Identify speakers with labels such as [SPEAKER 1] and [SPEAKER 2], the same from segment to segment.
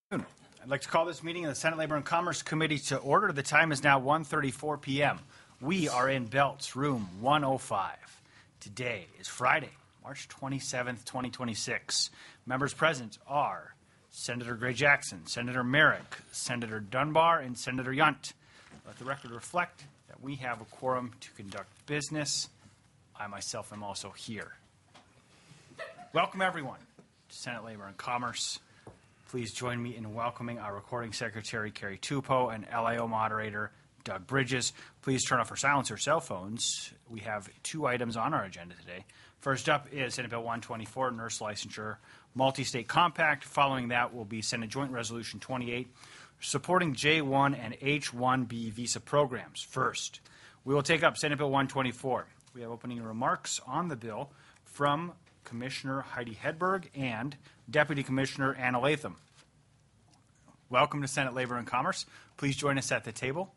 [SPEAKER 1] I'd like to call this meeting of the Senate Labor and Commerce Committee to order. The time is now 1:34 p.m. We are in Belts, room 105. Today is Friday, March 27th, 2026. Members present are Senator Gray Jackson, Senator Merrick, Senator Dunbar, and Senator Yunt. Let the record reflect that we have a quorum to conduct business. I myself am also here. Welcome, everyone, to Senate Labor and Commerce. Please join me in welcoming our recording secretary, Carrie Tupou, and LIO moderator, Doug Bridges. Please turn off or silence your cell phones. We have two items on our agenda today. First up is Senate Bill 124, Nurse Licensure Multi-State Compact. Following that will be Senate Joint Resolution 28, supporting J-1 and H-1B visa programs. First, we will take up Senate Bill 124. We have opening remarks on the bill from Commissioner Heidi Hedberg and Deputy Commissioner Anna Latham. Welcome to Senate Labor and Commerce. Please join us at the table.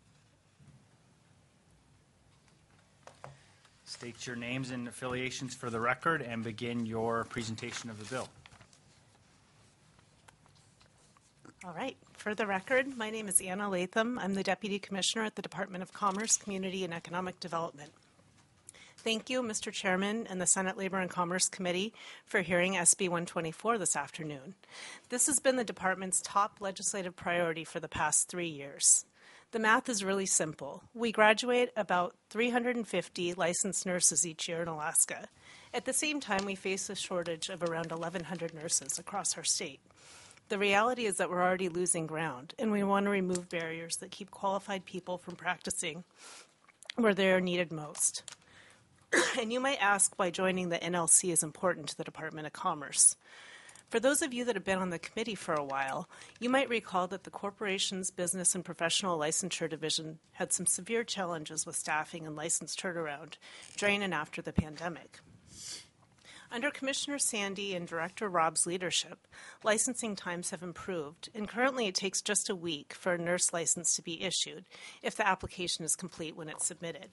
[SPEAKER 1] State your names and affiliations for the record and begin your presentation of the bill.
[SPEAKER 2] All right. For the record, my name is Anna Latham. I'm the Deputy Commissioner at the Department of Commerce, Community, and Economic Development. Thank you, Mr. Chairman and the Senate Labor and Commerce Committee for hearing SB 124 this afternoon. This has been the department's top legislative priority for the past 3 years. The math is really simple. We graduate about 350 licensed nurses each year in Alaska. At the same time, we face a shortage of around 1,100 nurses across our state. The reality is that we're already losing ground, and we want to remove barriers that keep qualified people from practicing where they are needed most. And you might ask why joining the NLC is important to the Department of Commerce. For those of you that have been on the committee for a while, you might recall that the corporation's Business and Professional Licensure Division had some severe challenges with staffing and license turnaround during and after the pandemic. Under Commissioner Sandy and Director Rob's leadership, licensing times have improved, and currently it takes just a week for a nurse license to be issued if the application is complete when it's submitted.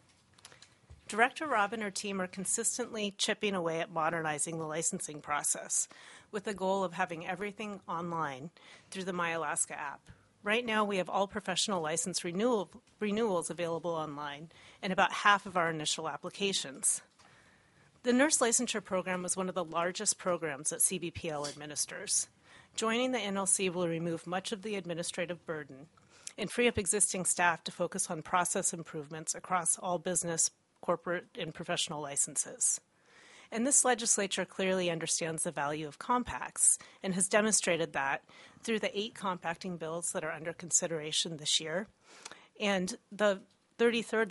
[SPEAKER 2] Director Rob and her team are consistently chipping away at modernizing the licensing process with the goal of having everything online through the MyAlaska app. Right now, we have all professional license renewals available online and about half of our initial applications. The Nurse Licensure Program was one of the largest programs that CBPL administers. Joining the NLC will remove much of the administrative burden and free up existing staff to focus on process improvements across all business, corporate, and professional licenses. And this legislature clearly understands the value of compacts and has demonstrated that through the 8 compacting bills that are under consideration this year. And the 33rd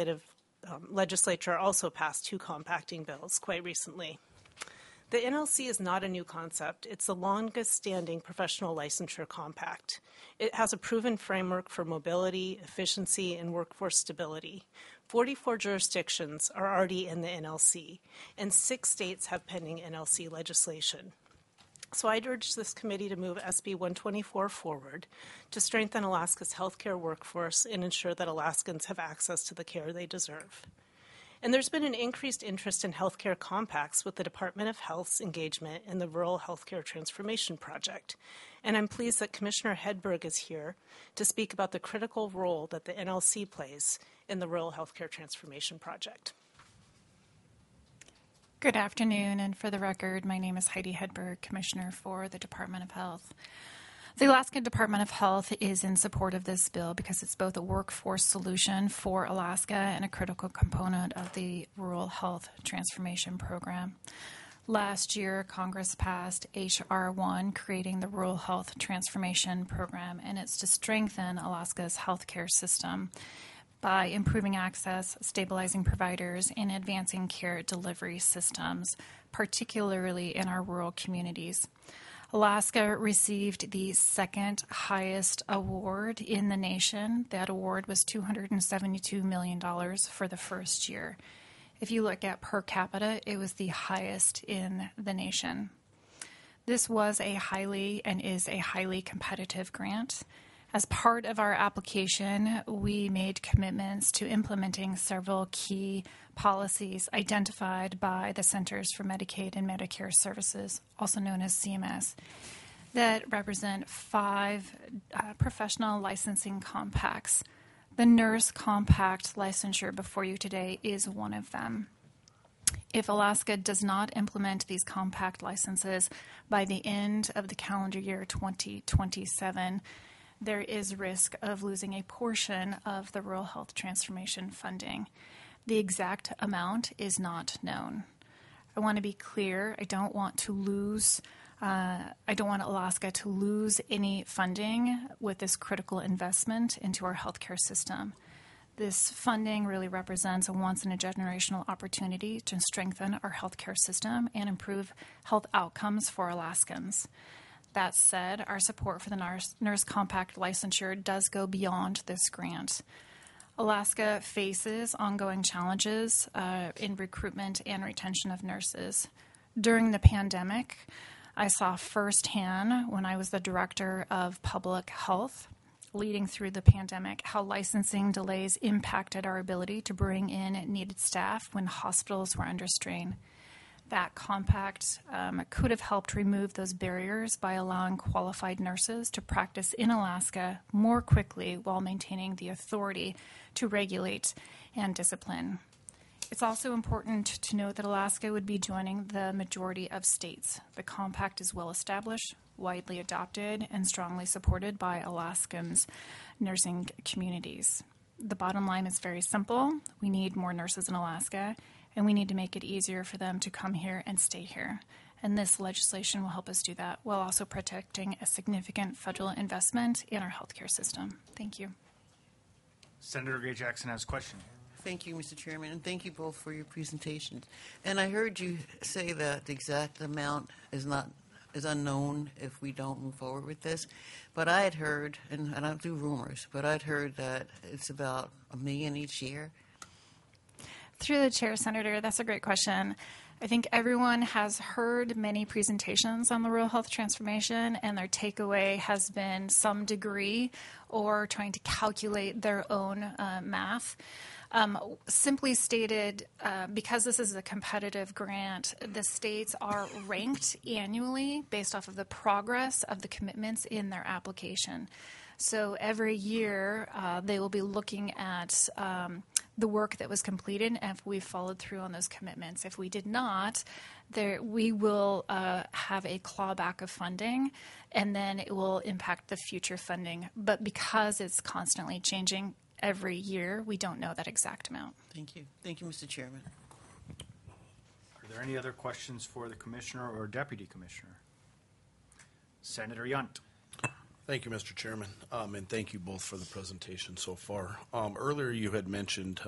[SPEAKER 2] legislature also passed 2 compacting bills quite recently. The NLC is not a new concept. It's the longest-standing professional licensure compact. It has a proven framework for mobility, efficiency, and workforce stability. 44 jurisdictions are already in the NLC, and 6 states have pending NLC legislation. So I'd urge this committee to move SB 124 forward to strengthen Alaska's healthcare workforce and ensure that Alaskans have access to the care they deserve. And there's been an increased interest in healthcare compacts with the Department of Health's engagement in the Rural Healthcare Transformation Project. And I'm pleased that Commissioner Hedberg is here to speak about the critical role that the NLC plays in the Rural Healthcare Transformation Project.
[SPEAKER 3] Good afternoon, and for the record, my name is Heidi Hedberg, Commissioner for the Department of Health. The Alaska Department of Health is in support of this bill because it's both a workforce solution for Alaska and a critical component of the Rural Health Transformation Program. Last year, Congress passed H.R. 1, creating the Rural Health Transformation Program, and it's to strengthen Alaska's healthcare system by improving access, stabilizing providers, and advancing care delivery systems, particularly in our rural communities. Alaska received the second highest award in the nation. That award was $272 million for the first year. If you look at per capita, it was the highest in the nation. This was a highly and is a highly competitive grant. As part of our application, we made commitments to implementing several key policies identified by the Centers for Medicaid and Medicare Services, also known as CMS. that represent 5 professional licensing compacts. The Nurse Compact licensure before you today is one of them. If Alaska does not implement these compact licenses by the end of the calendar year 2027, there is risk of losing a portion of the rural health transformation funding. The exact amount is not known. I want to be clear, I don't want Alaska to lose any funding with this critical investment into our healthcare system. This funding really represents a once-in-a-generational opportunity to strengthen our healthcare system and improve health outcomes for Alaskans. That said, our support for the Nurse Compact licensure does go beyond this grant. Alaska faces ongoing challenges in recruitment and retention of nurses. During the pandemic, I saw firsthand, when I was the director of public health, leading through the pandemic, how licensing delays impacted our ability to bring in needed staff when hospitals were under strain. That compact could have helped remove those barriers by allowing qualified nurses to practice in Alaska more quickly while maintaining the authority to regulate and discipline. It's also important to note that Alaska would be joining the majority of states. The compact is well established, widely adopted, and strongly supported by Alaskans' nursing communities. The bottom line is very simple. We need more nurses in Alaska, and we need to make it easier for them to come here and stay here. And this legislation will help us do that while also protecting a significant federal investment in our healthcare system. Thank you.
[SPEAKER 1] Senator Gray Jackson has a question.
[SPEAKER 4] Thank you, Mr. Chairman, and thank you both for your presentations. And I heard you say that the exact amount is unknown if we don't move forward with this. But I had heard, and I don't do rumors, but I'd heard that it's about $1 million each year.
[SPEAKER 3] Through the chair, Senator, that's a great question. I think everyone has heard many presentations on the rural health transformation, and their takeaway has been some degree or trying to calculate their own math. Simply stated, because this is a competitive grant, the states are ranked annually based off of the progress of the commitments in their application. So every year, they will be looking at the work that was completed and if we followed through on those commitments. If we did not, we will have a clawback of funding, and then it will impact the future funding. But because it's constantly changing every year, we don't know that exact amount.
[SPEAKER 4] Thank you. Thank you, Mr. Chairman.
[SPEAKER 1] Are there any other questions for the Commissioner or Deputy Commissioner? Senator Yunt.
[SPEAKER 5] Thank you, Mr. Chairman, and thank you both for the presentation so far. Earlier you had mentioned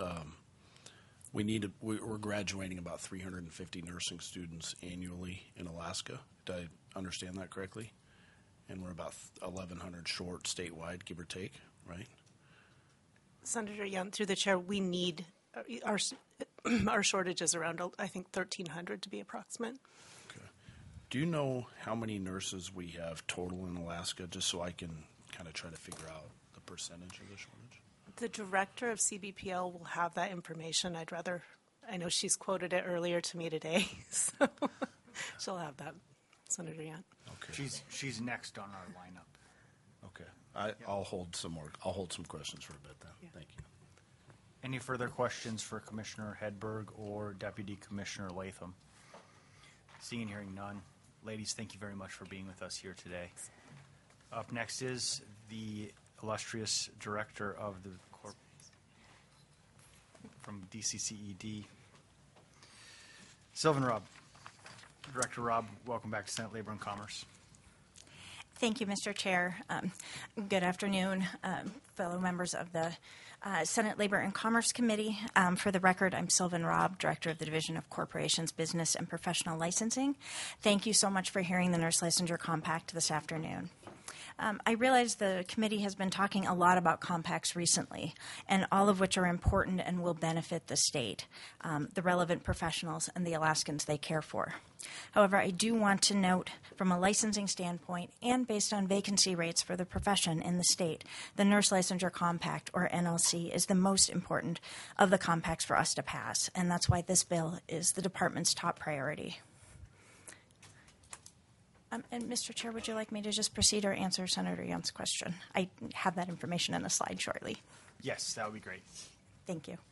[SPEAKER 5] we're graduating about 350 nursing students annually in Alaska. Did I understand that correctly? And we're about 1,100 short statewide, give or take, right?
[SPEAKER 2] Senator Young, through the chair, we need our shortage is around, I think, 1,300 to be approximate.
[SPEAKER 5] Okay. Do you know how many nurses we have total in Alaska, just so I can kind of try to figure out the percentage of the shortage?
[SPEAKER 2] The director of CBPL will have that information. I know she's quoted it earlier to me today, so she'll have that, Senator Young.
[SPEAKER 5] Okay.
[SPEAKER 1] She's next on our lineup.
[SPEAKER 5] Okay. I'll hold some questions for a bit then.
[SPEAKER 2] Yeah.
[SPEAKER 5] Thank you.
[SPEAKER 1] Any further questions for Commissioner Hedberg or Deputy Commissioner Latham? Seeing and hearing none. Ladies, thank you very much for being with us here today. Up next is the illustrious director of the Corp from DCCED, Sylvan Robb. Director Robb, welcome back to Senate Labor and Commerce.
[SPEAKER 6] Thank you, Mr. Chair. Good afternoon, fellow members of the Senate Labor and Commerce Committee. For the record, I'm Sylvan Robb, Director of the Division of Corporations, Business, and Professional Licensing. Thank you so much for hearing the Nurse Licensure Compact this afternoon. I realize the committee has been talking a lot about compacts recently, and all of which are important and will benefit the state, the relevant professionals, and the Alaskans they care for. However, I do want to note, from a licensing standpoint and based on vacancy rates for the profession in the state, the Nurse Licensure Compact, or NLC, is the most important of the compacts for us to pass, and that's why this bill is the department's top priority. And Mr. Chair, would you like me to just proceed or answer Senator Young's question? I have that information in the slide shortly.
[SPEAKER 1] Yes, that would be great.
[SPEAKER 6] Thank you.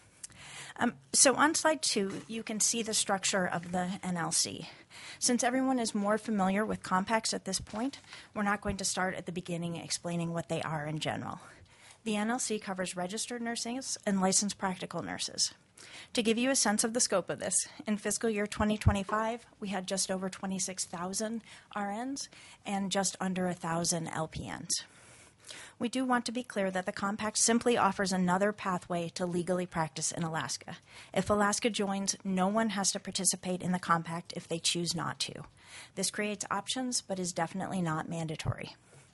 [SPEAKER 6] So on slide 2, you can see the structure of the NLC. Since everyone is more familiar with compacts at this point, we're not going to start at the beginning explaining what they are in general. The NLC covers registered nurses and licensed practical nurses. To give you a sense of the scope of this, in fiscal year 2025, we had just over 26,000 RNs and just under 1,000 LPNs. We do want to be clear that the compact simply offers another pathway to legally practice in Alaska. If Alaska joins, no one has to participate in the compact if they choose not to. This creates options, but is definitely not mandatory.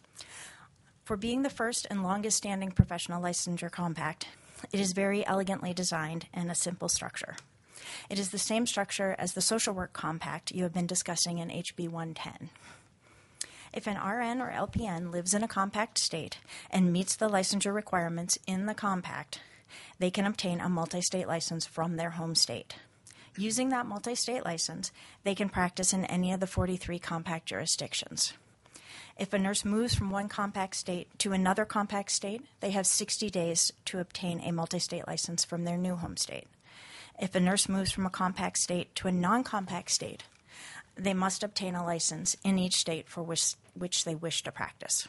[SPEAKER 6] For being the first and longest standing professional licensure compact, it is very elegantly designed and a simple structure. It is the same structure as the social work compact you have been discussing in HB 110. If an RN or LPN lives in a compact state and meets the licensure requirements in the compact, they can obtain a multi-state license from their home state. Using that multi-state license, they can practice in any of the 43 compact jurisdictions. If a nurse moves from one compact state to another compact state, they have 60 days to obtain a multi-state license from their new home state. If a nurse moves from a compact state to a non-compact state, they must obtain a license in each state for which they wish to practice.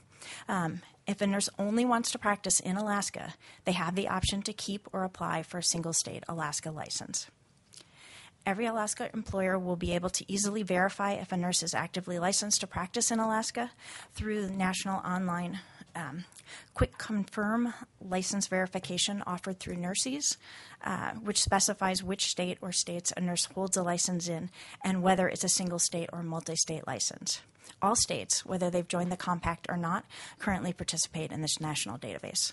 [SPEAKER 6] If a nurse only wants to practice in Alaska, they have the option to keep or apply for a single state Alaska license. Every Alaska employer will be able to easily verify if a nurse is actively licensed to practice in Alaska through the national online quick confirm license verification offered through Nurses, which specifies which state or states a nurse holds a license in and whether it's a single state or multi-state license. All states, whether they've joined the compact or not, currently participate in this national database.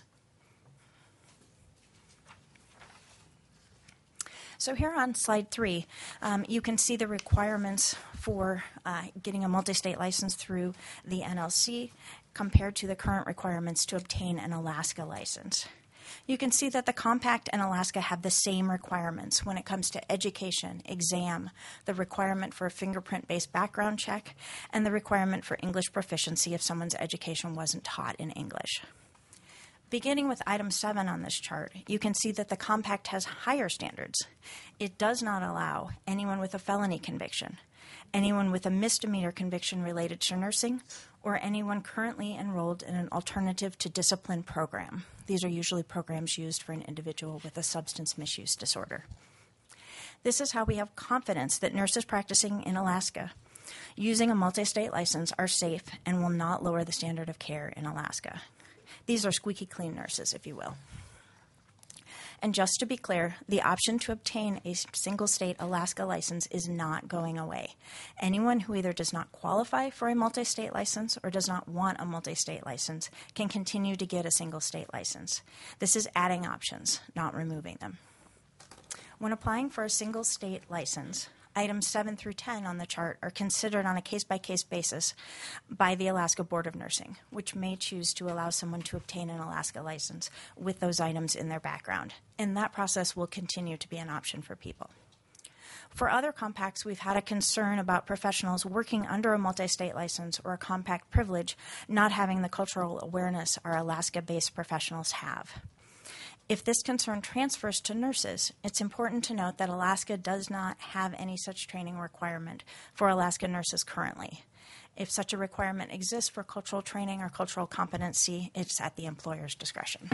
[SPEAKER 6] So here on slide 3, you can see the requirements for getting a multi-state license through the NLC compared to the current requirements to obtain an Alaska license. You can see that the compact and Alaska have the same requirements when it comes to education, exam, the requirement for a fingerprint-based background check, and the requirement for English proficiency if someone's education wasn't taught in English. Beginning with item 7 on this chart, you can see that the compact has higher standards. It does not allow anyone with a felony conviction, anyone with a misdemeanor conviction related to nursing, or anyone currently enrolled in an alternative to discipline program. These are usually programs used for an individual with a substance misuse disorder. This is how we have confidence that nurses practicing in Alaska using a multi-state license are safe and will not lower the standard of care in Alaska. These are squeaky clean nurses, if you will. And just to be clear, the option to obtain a single state Alaska license is not going away. Anyone who either does not qualify for a multi-state license or does not want a multi-state license can continue to get a single state license. This is adding options, not removing them. When applying for a single state license, items 7 through 10 on the chart are considered on a case-by-case basis by the Alaska Board of Nursing, which may choose to allow someone to obtain an Alaska license with those items in their background. And that process will continue to be an option for people. For other compacts, we've had a concern about professionals working under a multi-state license or a compact privilege not having the cultural awareness our Alaska-based professionals have. If this concern transfers to nurses, it's important to note that Alaska does not have any such training requirement for Alaska nurses currently. If such a requirement exists for cultural training or cultural competency, it's at the employer's discretion.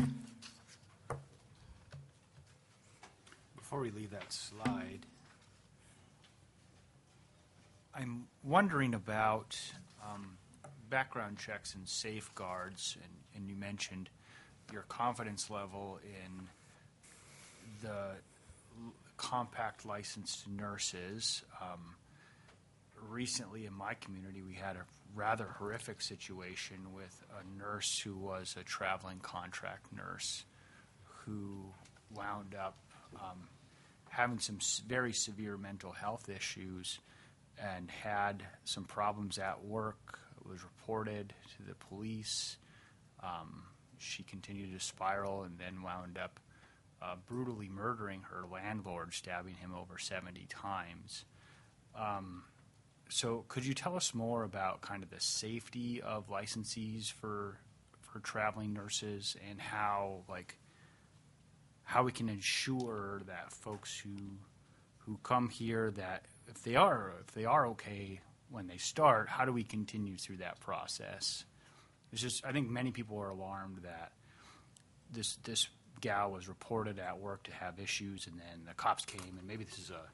[SPEAKER 1] Before we leave that slide, I'm wondering about background checks and safeguards, and you mentioned your confidence level in the compact licensed nurses. Recently in my community, we had a rather horrific situation with a nurse who was a traveling contract nurse who wound up having some very severe mental health issues and had some problems at work. It was reported to the police. She continued to spiral and then wound up brutally murdering her landlord, stabbing him over 70 times. So could you tell us more about kind of the safety of licensees for traveling nurses and how we can ensure that folks who come here, that if they are okay when they start, how do we continue through that process? It's just, I think many people are alarmed that this gal was reported at work to have issues, and then the cops came, and maybe this is a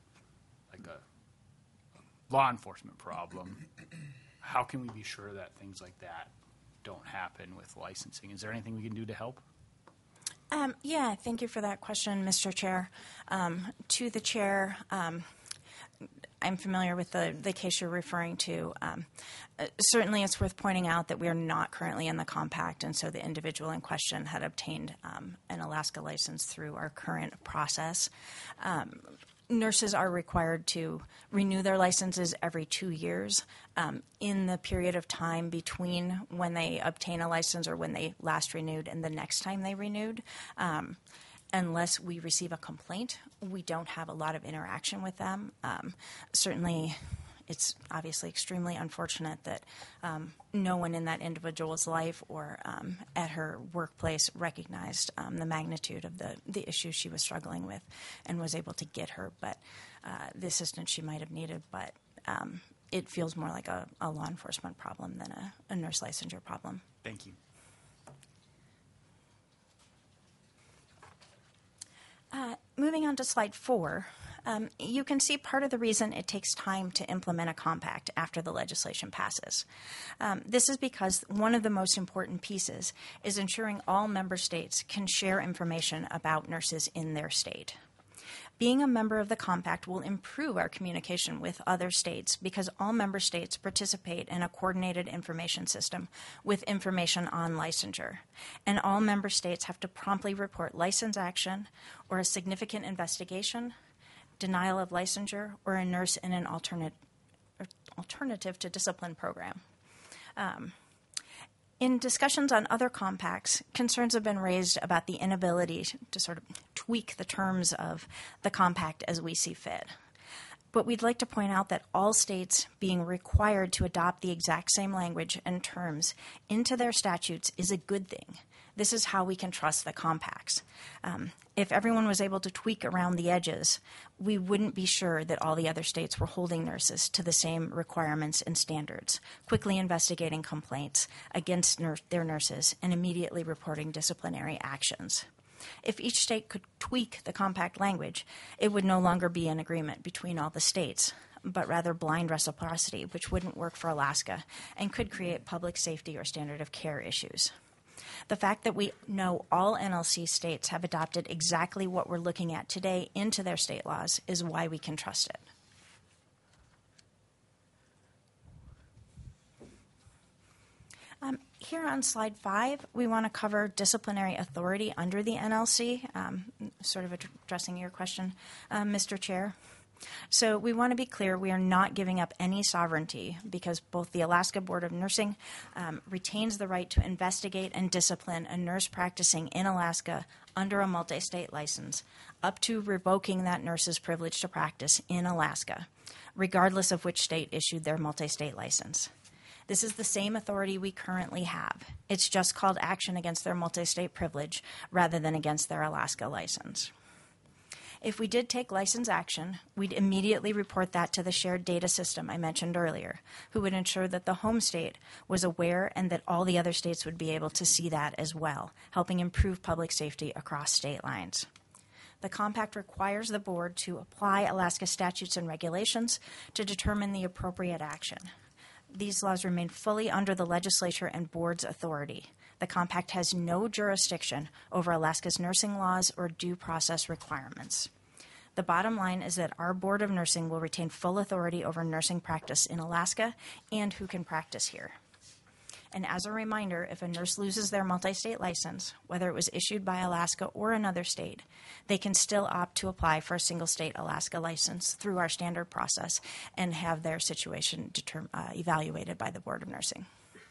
[SPEAKER 1] law enforcement problem. How can we be sure that things like that don't happen with licensing? Is there anything we can do to help?
[SPEAKER 6] Yeah, thank you for that question, Mr. Chair. To the chair, I'm familiar with the case you're referring to. Certainly, it's worth pointing out that we are not currently in the compact, and so the individual in question had obtained an Alaska license through our current process. Nurses are required to renew their licenses every 2 years. In the period of time between when they obtain a license or when they last renewed and the next time they renewed, unless we receive a complaint, we don't have a lot of interaction with them. Certainly, it's obviously extremely unfortunate that no one in that individual's life or at her workplace recognized the magnitude of the issues she was struggling with and was able to get her the assistance she might have needed. But it feels more like a law enforcement problem than a nurse licensure problem.
[SPEAKER 1] Thank you.
[SPEAKER 6] Moving on to slide 4, you can see part of the reason it takes time to implement a compact after the legislation passes. This is because one of the most important pieces is ensuring all member states can share information about nurses in their state. Being a member of the compact will improve our communication with other states because all member states participate in a coordinated information system with information on licensure. And all member states have to promptly report license action or a significant investigation, denial of licensure, or a nurse in an alternative to discipline program. In discussions on other compacts, concerns have been raised about the inability to sort of tweak the terms of the compact as we see fit. But we'd like to point out that all states being required to adopt the exact same language and terms into their statutes is a good thing. This is how we can trust the compacts. If everyone was able to tweak around the edges, we wouldn't be sure that all the other states were holding nurses to the same requirements and standards, quickly investigating complaints against their nurses, and immediately reporting disciplinary actions. If each state could tweak the compact language, it would no longer be an agreement between all the states, but rather blind reciprocity, which wouldn't work for Alaska and could create public safety or standard of care issues. The fact that we know all NLC states have adopted exactly what we're looking at today into their state laws is why we can trust it. Here on slide 5, we want to cover disciplinary authority under the NLC, sort of addressing your question, Mr. Chair. So we want to be clear, we are not giving up any sovereignty because both the Alaska Board of Nursing retains the right to investigate and discipline a nurse practicing in Alaska under a multi-state license, up to revoking that nurse's privilege to practice in Alaska, regardless of which state issued their multi-state license. This is the same authority we currently have. It's just called action against their multi-state privilege rather than against their Alaska license. If we did take license action, we'd immediately report that to the shared data system I mentioned earlier, who would ensure that the home state was aware and that all the other states would be able to see that as well, helping improve public safety across state lines. The compact requires the board to apply Alaska statutes and regulations to determine the appropriate action. These laws remain fully under the legislature and board's authority. The compact has no jurisdiction over Alaska's nursing laws or due process requirements. The bottom line is that our Board of Nursing will retain full authority over nursing practice in Alaska and who can practice here. And as a reminder, if a nurse loses their multi-state license, whether it was issued by Alaska or another state, they can still opt to apply for a single state Alaska license through our standard process and have their situation evaluated by the Board of Nursing.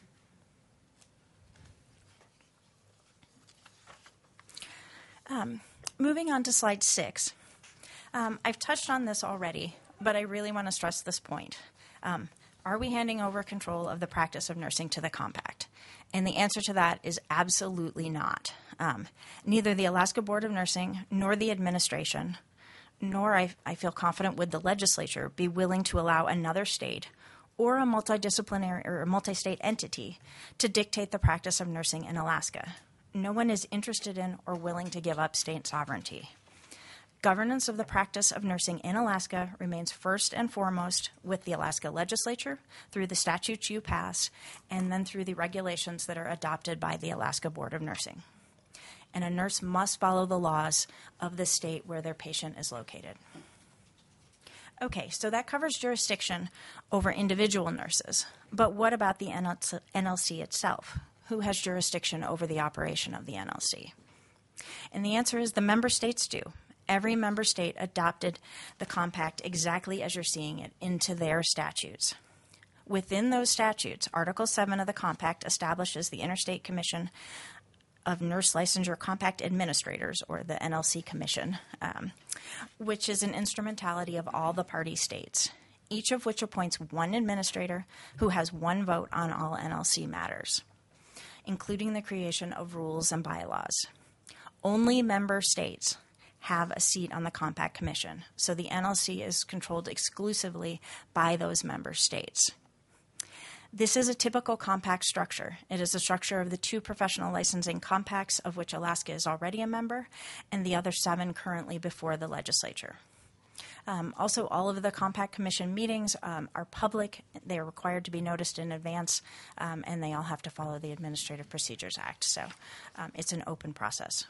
[SPEAKER 6] Moving on to slide 6. I've touched on this already, but I really want to stress this point. Are we handing over control of the practice of nursing to the compact? And the answer to that is absolutely not. Neither the Alaska Board of Nursing nor the administration, nor I feel confident would the legislature be willing to allow another state or a multidisciplinary or a multi-state entity to dictate the practice of nursing in Alaska. No one is interested in or willing to give up state sovereignty. Governance of the practice of nursing in Alaska remains first and foremost with the Alaska legislature through the statutes you pass and then through the regulations that are adopted by the Alaska Board of Nursing. And a nurse must follow the laws of the state where their patient is located. Okay, so that covers jurisdiction over individual nurses. But what about the NLC itself? Who has jurisdiction over the operation of the NLC? And the answer is the member states do. Every member state adopted the compact exactly as you're seeing it into their statutes. Within those statutes, Article 7 of the compact establishes the Interstate Commission of Nurse Licensure Compact Administrators, or the NLC Commission, which is an instrumentality of all the party states, each of which appoints one administrator who has one vote on all NLC matters, including the creation of rules and bylaws. Only member states have a seat on the Compact Commission, so the NLC is controlled exclusively by those member states. This is a typical compact structure. It is a structure of the 2 professional licensing compacts, of which Alaska is already a member, and the other 7 currently before the legislature. Also, all of the Compact Commission meetings are public. They are required to be noticed in advance, and they all have to follow the Administrative Procedures Act. So it's an open process.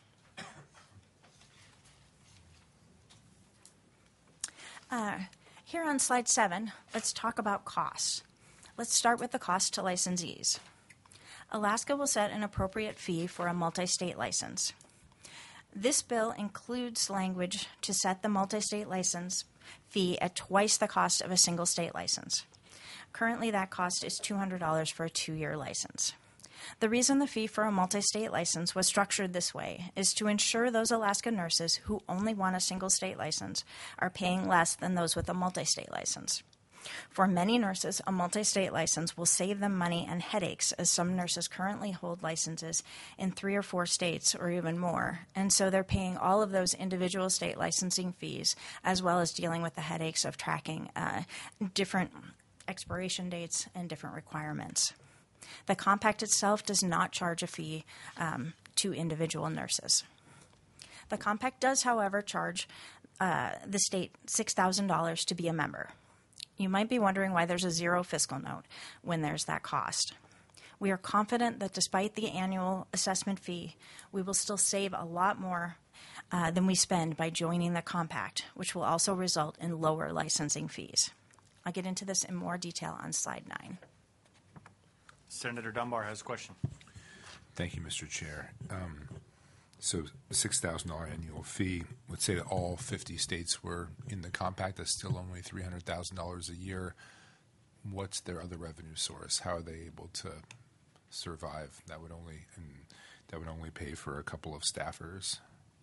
[SPEAKER 6] Here on slide 7, let's talk about costs. Let's start with the cost to licensees. Alaska will set an appropriate fee for a multi-state license. This bill includes language to set the multi-state license fee at twice the cost of a single state license. Currently, that cost is $200 for a 2-year license. The reason the fee for a multi-state license was structured this way is to ensure those Alaska nurses who only want a single state license are paying less than those with a multi-state license. For many nurses, a multi-state license will save them money and headaches, as some nurses currently hold licenses in 3 or 4 states or even more, and so they're paying all of those individual state licensing fees, as well as dealing with the headaches of tracking different expiration dates and different requirements. The compact itself does not charge a fee to individual nurses. The compact does, however, charge the state $6,000 to be a member. You might be wondering why there's a zero fiscal note when there's that cost. We are confident that despite the annual assessment fee, we will still save a lot more than we spend by joining the compact, which will also result in lower licensing fees. I'll get into this in more detail on slide 9.
[SPEAKER 1] Senator Dunbar has a question.
[SPEAKER 7] Thank you, Mr. Chair. So $6,000 annual fee, let's say that all 50 states were in the compact, that's still only $300,000 a year. What's their other revenue source? How are they able to survive? That would only pay for a couple of staffers.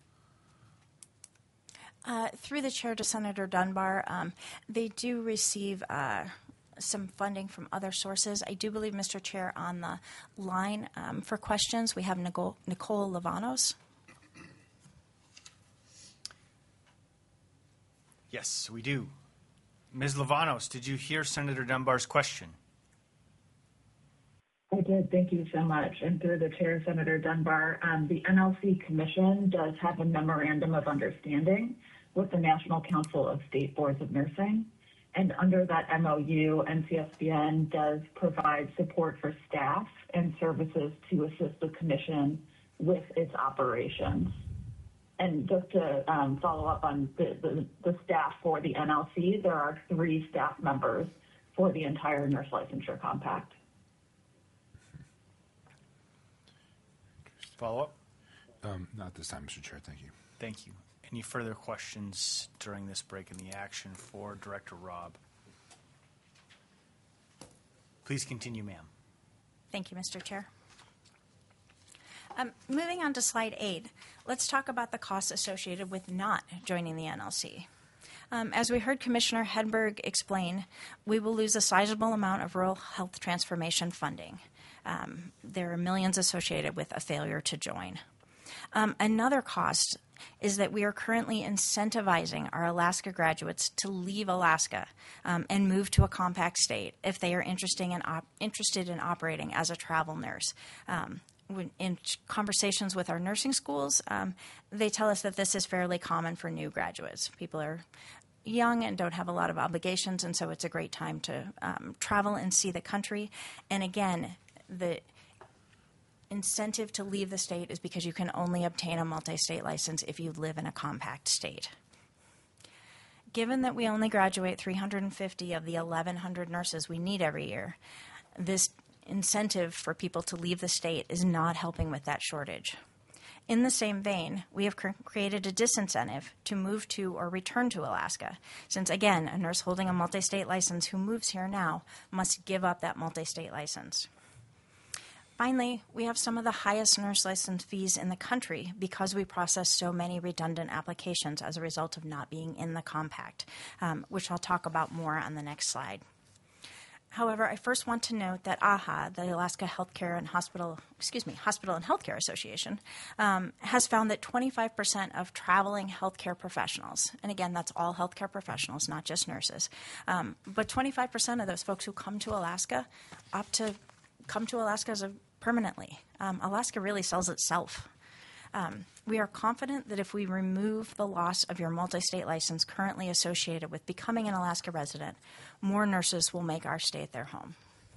[SPEAKER 6] Through the chair to Senator Dunbar, they do receive some funding from other sources. I do believe, Mr. Chair, on the line for questions, we have Nicole Lavanos.
[SPEAKER 1] Yes, we do. Ms. Lavanos, did you hear Senator Dunbar's question?
[SPEAKER 8] I did. Thank you so much. And through the chair, Senator Dunbar, the NLC Commission does have a memorandum of understanding with the National Council of State Boards of Nursing. And under that MOU, NCSBN does provide support for staff and services to assist the Commission with its operations. And just to follow up on the staff for the NLC, there are 3 staff members for the entire Nurse Licensure Compact.
[SPEAKER 1] Follow up?
[SPEAKER 7] Not this time, Mr. Chair. Thank you.
[SPEAKER 1] Thank you. Any further questions during this break in the action for Director Robb? Please continue, ma'am.
[SPEAKER 6] Thank you, Mr. Chair. Moving on to slide 8, let's talk about the costs associated with not joining the NLC. As we heard Commissioner Hedberg explain, we will lose a sizable amount of rural health transformation funding. There are millions associated with a failure to join. Another cost is that we are currently incentivizing our Alaska graduates to leave Alaska and move to a compact state if they are interested in operating as a travel nurse. In conversations with our nursing schools, they tell us that this is fairly common for new graduates. People are young and don't have a lot of obligations, and so it's a great time to travel and see the country. And again, the incentive to leave the state is because you can only obtain a multi-state license if you live in a compact state. Given that we only graduate 350 of the 1,100 nurses we need every year, this incentive for people to leave the state is not helping with that shortage. In the same vein, we have created a disincentive to move to or return to Alaska, since, again, a nurse holding a multi-state license who moves here now must give up that multi-state license. Finally, we have some of the highest nurse license fees in the country because we process so many redundant applications as a result of not being in the compact, which I'll talk about more on the next slide. However, I first want to note that AHA, the Alaska Hospital and Healthcare Association, has found that 25% of traveling healthcare professionals, and again, that's all healthcare professionals, not just nurses, but 25% of those folks who come to Alaska opt to come to Alaska permanently. Alaska really sells itself. We are confident that if we remove the loss of your multi-state license currently associated with becoming an Alaska resident, more nurses will make our state their home.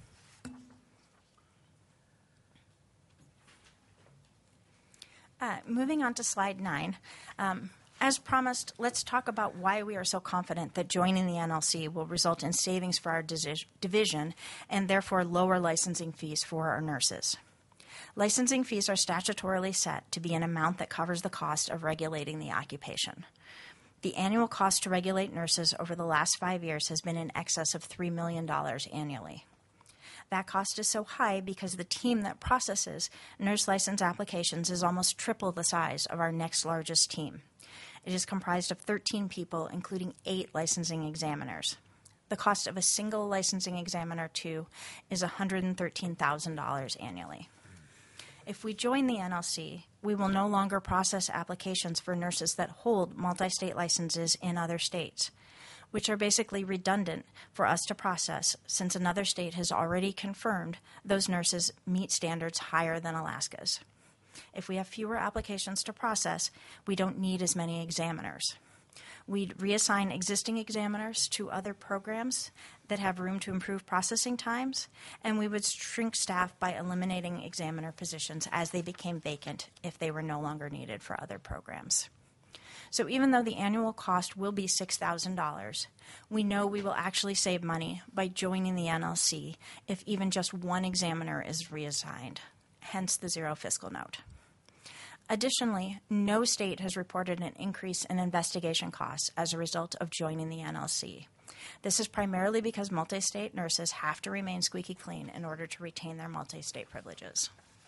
[SPEAKER 6] Moving on to slide 9. As promised, let's talk about why we are so confident that joining the NLC will result in savings for our division and therefore lower licensing fees for our nurses. Licensing fees are statutorily set to be an amount that covers the cost of regulating the occupation. The annual cost to regulate nurses over the last 5 years has been in excess of $3 million annually. That cost is so high because the team that processes nurse license applications is almost triple the size of our next largest team. It is comprised of 13 people, including 8 licensing examiners. The cost of a single licensing examiner, too, is $113,000 annually. If we join the NLC, we will no longer process applications for nurses that hold multi-state licenses in other states, which are basically redundant for us to process since another state has already confirmed those nurses meet standards higher than Alaska's. If we have fewer applications to process, we don't need as many examiners. We'd reassign existing examiners to other programs that have room to improve processing times, and we would shrink staff by eliminating examiner positions as they became vacant if they were no longer needed for other programs. So even though the annual cost will be $6,000, we know we will actually save money by joining the NLC if even just one examiner is reassigned, hence the zero fiscal note. Additionally, no state has reported an increase in investigation costs as a result of joining the NLC. This is primarily because multi-state nurses have to remain squeaky clean in order to retain their multi-state privileges.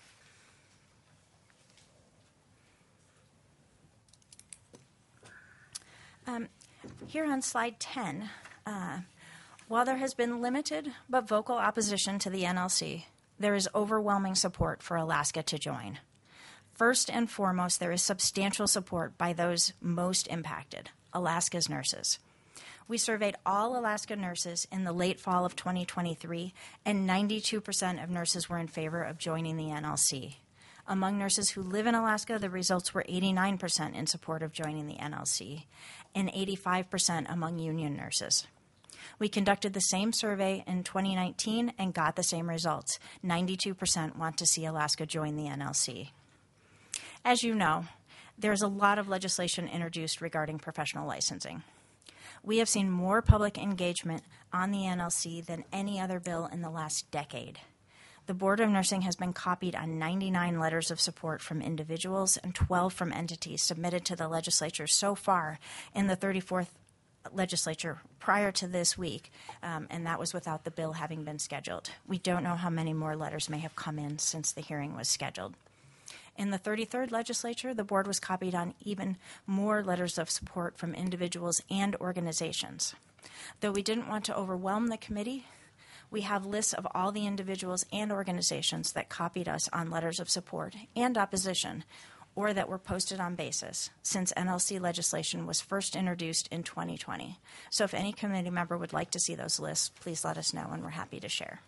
[SPEAKER 6] Here on slide 10, while there has been limited but vocal opposition to the NLC, there is overwhelming support for Alaska to join. First and foremost, there is substantial support by those most impacted, Alaska's nurses. We surveyed all Alaska nurses in the late fall of 2023, and 92% of nurses were in favor of joining the NLC. Among nurses who live in Alaska, the results were 89% in support of joining the NLC, and 85% among union nurses. We conducted the same survey in 2019 and got the same results. 92% want to see Alaska join the NLC. As you know, there is a lot of legislation introduced regarding professional licensing. We have seen more public engagement on the NLC than any other bill in the last decade. The Board of Nursing has been copied on 99 letters of support from individuals and 12 from entities submitted to the legislature so far in the 34th legislature prior to this week, and that was without the bill having been scheduled. We don't know how many more letters may have come in since the hearing was scheduled. In the 33rd legislature, the board was copied on even more letters of support from individuals and organizations. Though we didn't want to overwhelm the committee, we have lists of all the individuals and organizations that copied us on letters of support and opposition, or that were posted on basis, since NLC legislation was first introduced in 2020. So if any committee member would like to see those lists, please let us know, and we're happy to share.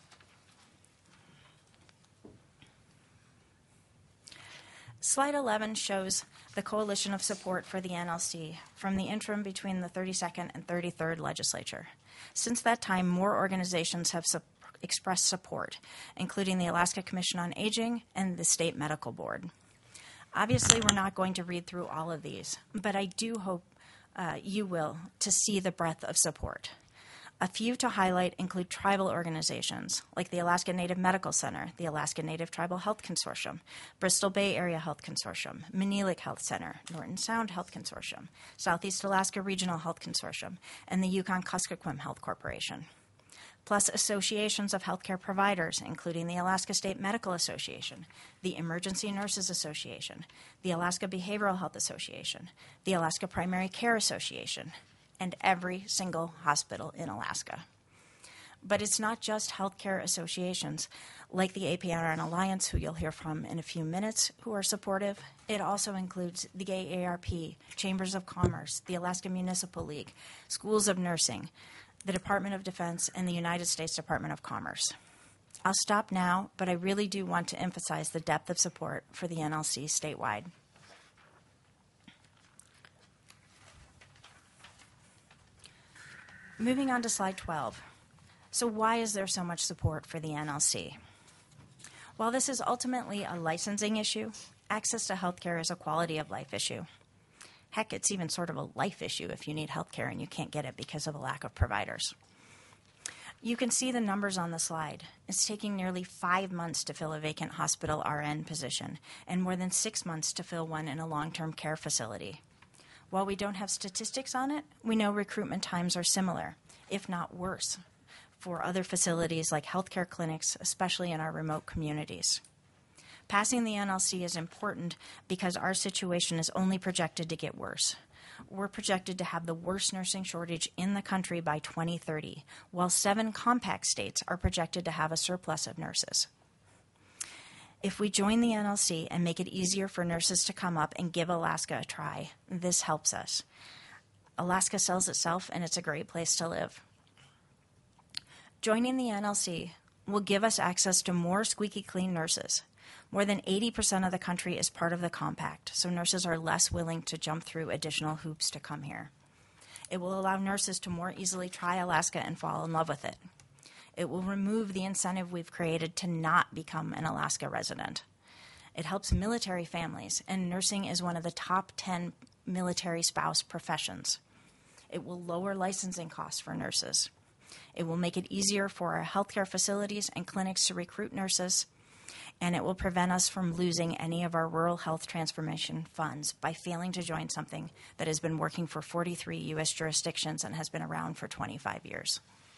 [SPEAKER 6] Slide 11 shows the coalition of support for the NLC from the interim between the 32nd and 33rd legislature. Since that time, more organizations have expressed support, including the Alaska Commission on Aging and the State Medical Board. Obviously, we're not going to read through all of these, but I do hope you will to see the breadth of support. A few to highlight include tribal organizations like the Alaska Native Medical Center, the Alaska Native Tribal Health Consortium, Bristol Bay Area Health Consortium, Manilik Health Center, Norton Sound Health Consortium, Southeast Alaska Regional Health Consortium, and the Yukon-Kuskokwim Health Corporation. Plus associations of healthcare providers, including the Alaska State Medical Association, the Emergency Nurses Association, the Alaska Behavioral Health Association, the Alaska Primary Care Association, and every single hospital in Alaska. But it's not just healthcare associations like the APRN Alliance, who you'll hear from in a few minutes, who are supportive. It also includes the AARP, Chambers of Commerce, the Alaska Municipal League, Schools of Nursing, the Department of Defense, and the United States Department of Commerce. I'll stop now, but I really do want to emphasize the depth of support for the NLC statewide. Moving on to slide 12. So why is there so much support for the NLC? While this is ultimately a licensing issue, access to health care is a quality of life issue. Heck, it's even sort of a life issue if you need health care and you can't get it because of a lack of providers. You can see the numbers on the slide. It's taking nearly 5 months to fill a vacant hospital RN position and more than 6 months to fill one in a long-term care facility. While we don't have statistics on it, we know recruitment times are similar, if not worse, for other facilities like healthcare clinics, especially in our remote communities. Passing the NLC is important because our situation is only projected to get worse. We're projected to have the worst nursing shortage in the country by 2030, while 7 compact states are projected to have a surplus of nurses. If we join the NLC and make it easier for nurses to come up and give Alaska a try, this helps us. Alaska sells itself, and it's a great place to live. Joining the NLC will give us access to more squeaky clean nurses. More than 80% of the country is part of the compact, so nurses are less willing to jump through additional hoops to come here. It will allow nurses to more easily try Alaska and fall in love with it. It will remove the incentive we've created to not become an Alaska resident. It helps military families, and nursing is one of the top 10 military spouse professions. It will lower licensing costs for nurses. It will make it easier for our healthcare facilities and clinics to recruit nurses, and it will prevent us from losing any of our rural health transformation funds by failing to join something that has been working for 43 U.S. jurisdictions and has been around for 25 years.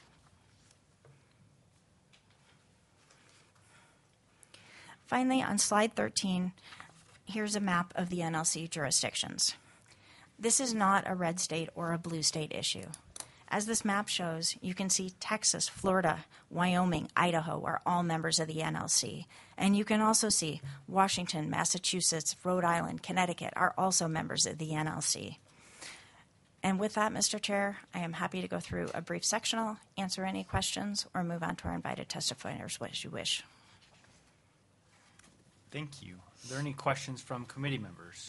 [SPEAKER 6] Finally, on slide 13, here's a map of the NLC jurisdictions. This is not a red state or a blue state issue. As this map shows, you can see Texas, Florida, Wyoming, Idaho are all members of the NLC. And you can also see Washington, Massachusetts, Rhode Island, Connecticut are also members of the NLC. And with that, Mr. Chair, I am happy to go through a brief sectional, answer any questions, or move on to our invited testifiers, as you wish.
[SPEAKER 1] Thank you. Are there any questions from committee members?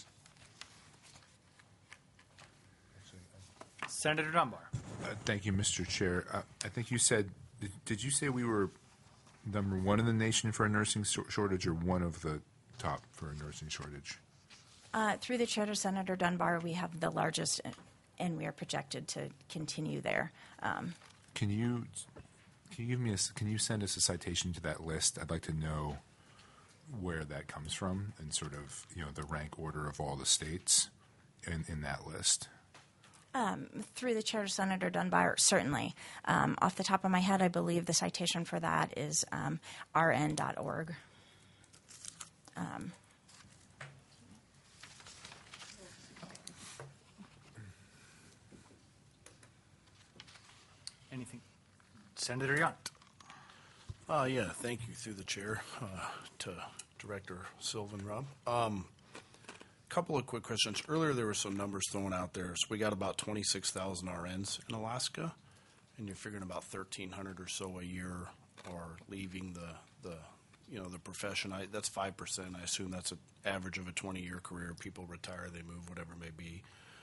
[SPEAKER 1] Senator Dunbar.
[SPEAKER 7] Thank you, Mr. Chair. I think you said, did you say we were number 1 in the nation for a nursing shortage, or one of the top for a nursing shortage?
[SPEAKER 6] Through the chair to Senator Dunbar, we have the largest, and we are projected to continue there.
[SPEAKER 7] Can you send us a citation to that list? I'd like to know where that comes from and sort of, the rank order of all the states in that list.
[SPEAKER 6] Through the chair to Senator Dunbar, certainly. Off the top of my head, I believe the citation for that is rn.org.
[SPEAKER 1] Senator Yunt.
[SPEAKER 5] Yeah, thank you through the chair to Director Sylvan Robb. Couple of quick questions. Earlier there were some numbers thrown out there. So we got about 26,000 RNs in Alaska, and you're figuring about 1,300 or so a year are leaving the profession. That's 5%. I assume that's an average of a 20-year career. People retire, they move, whatever it may be.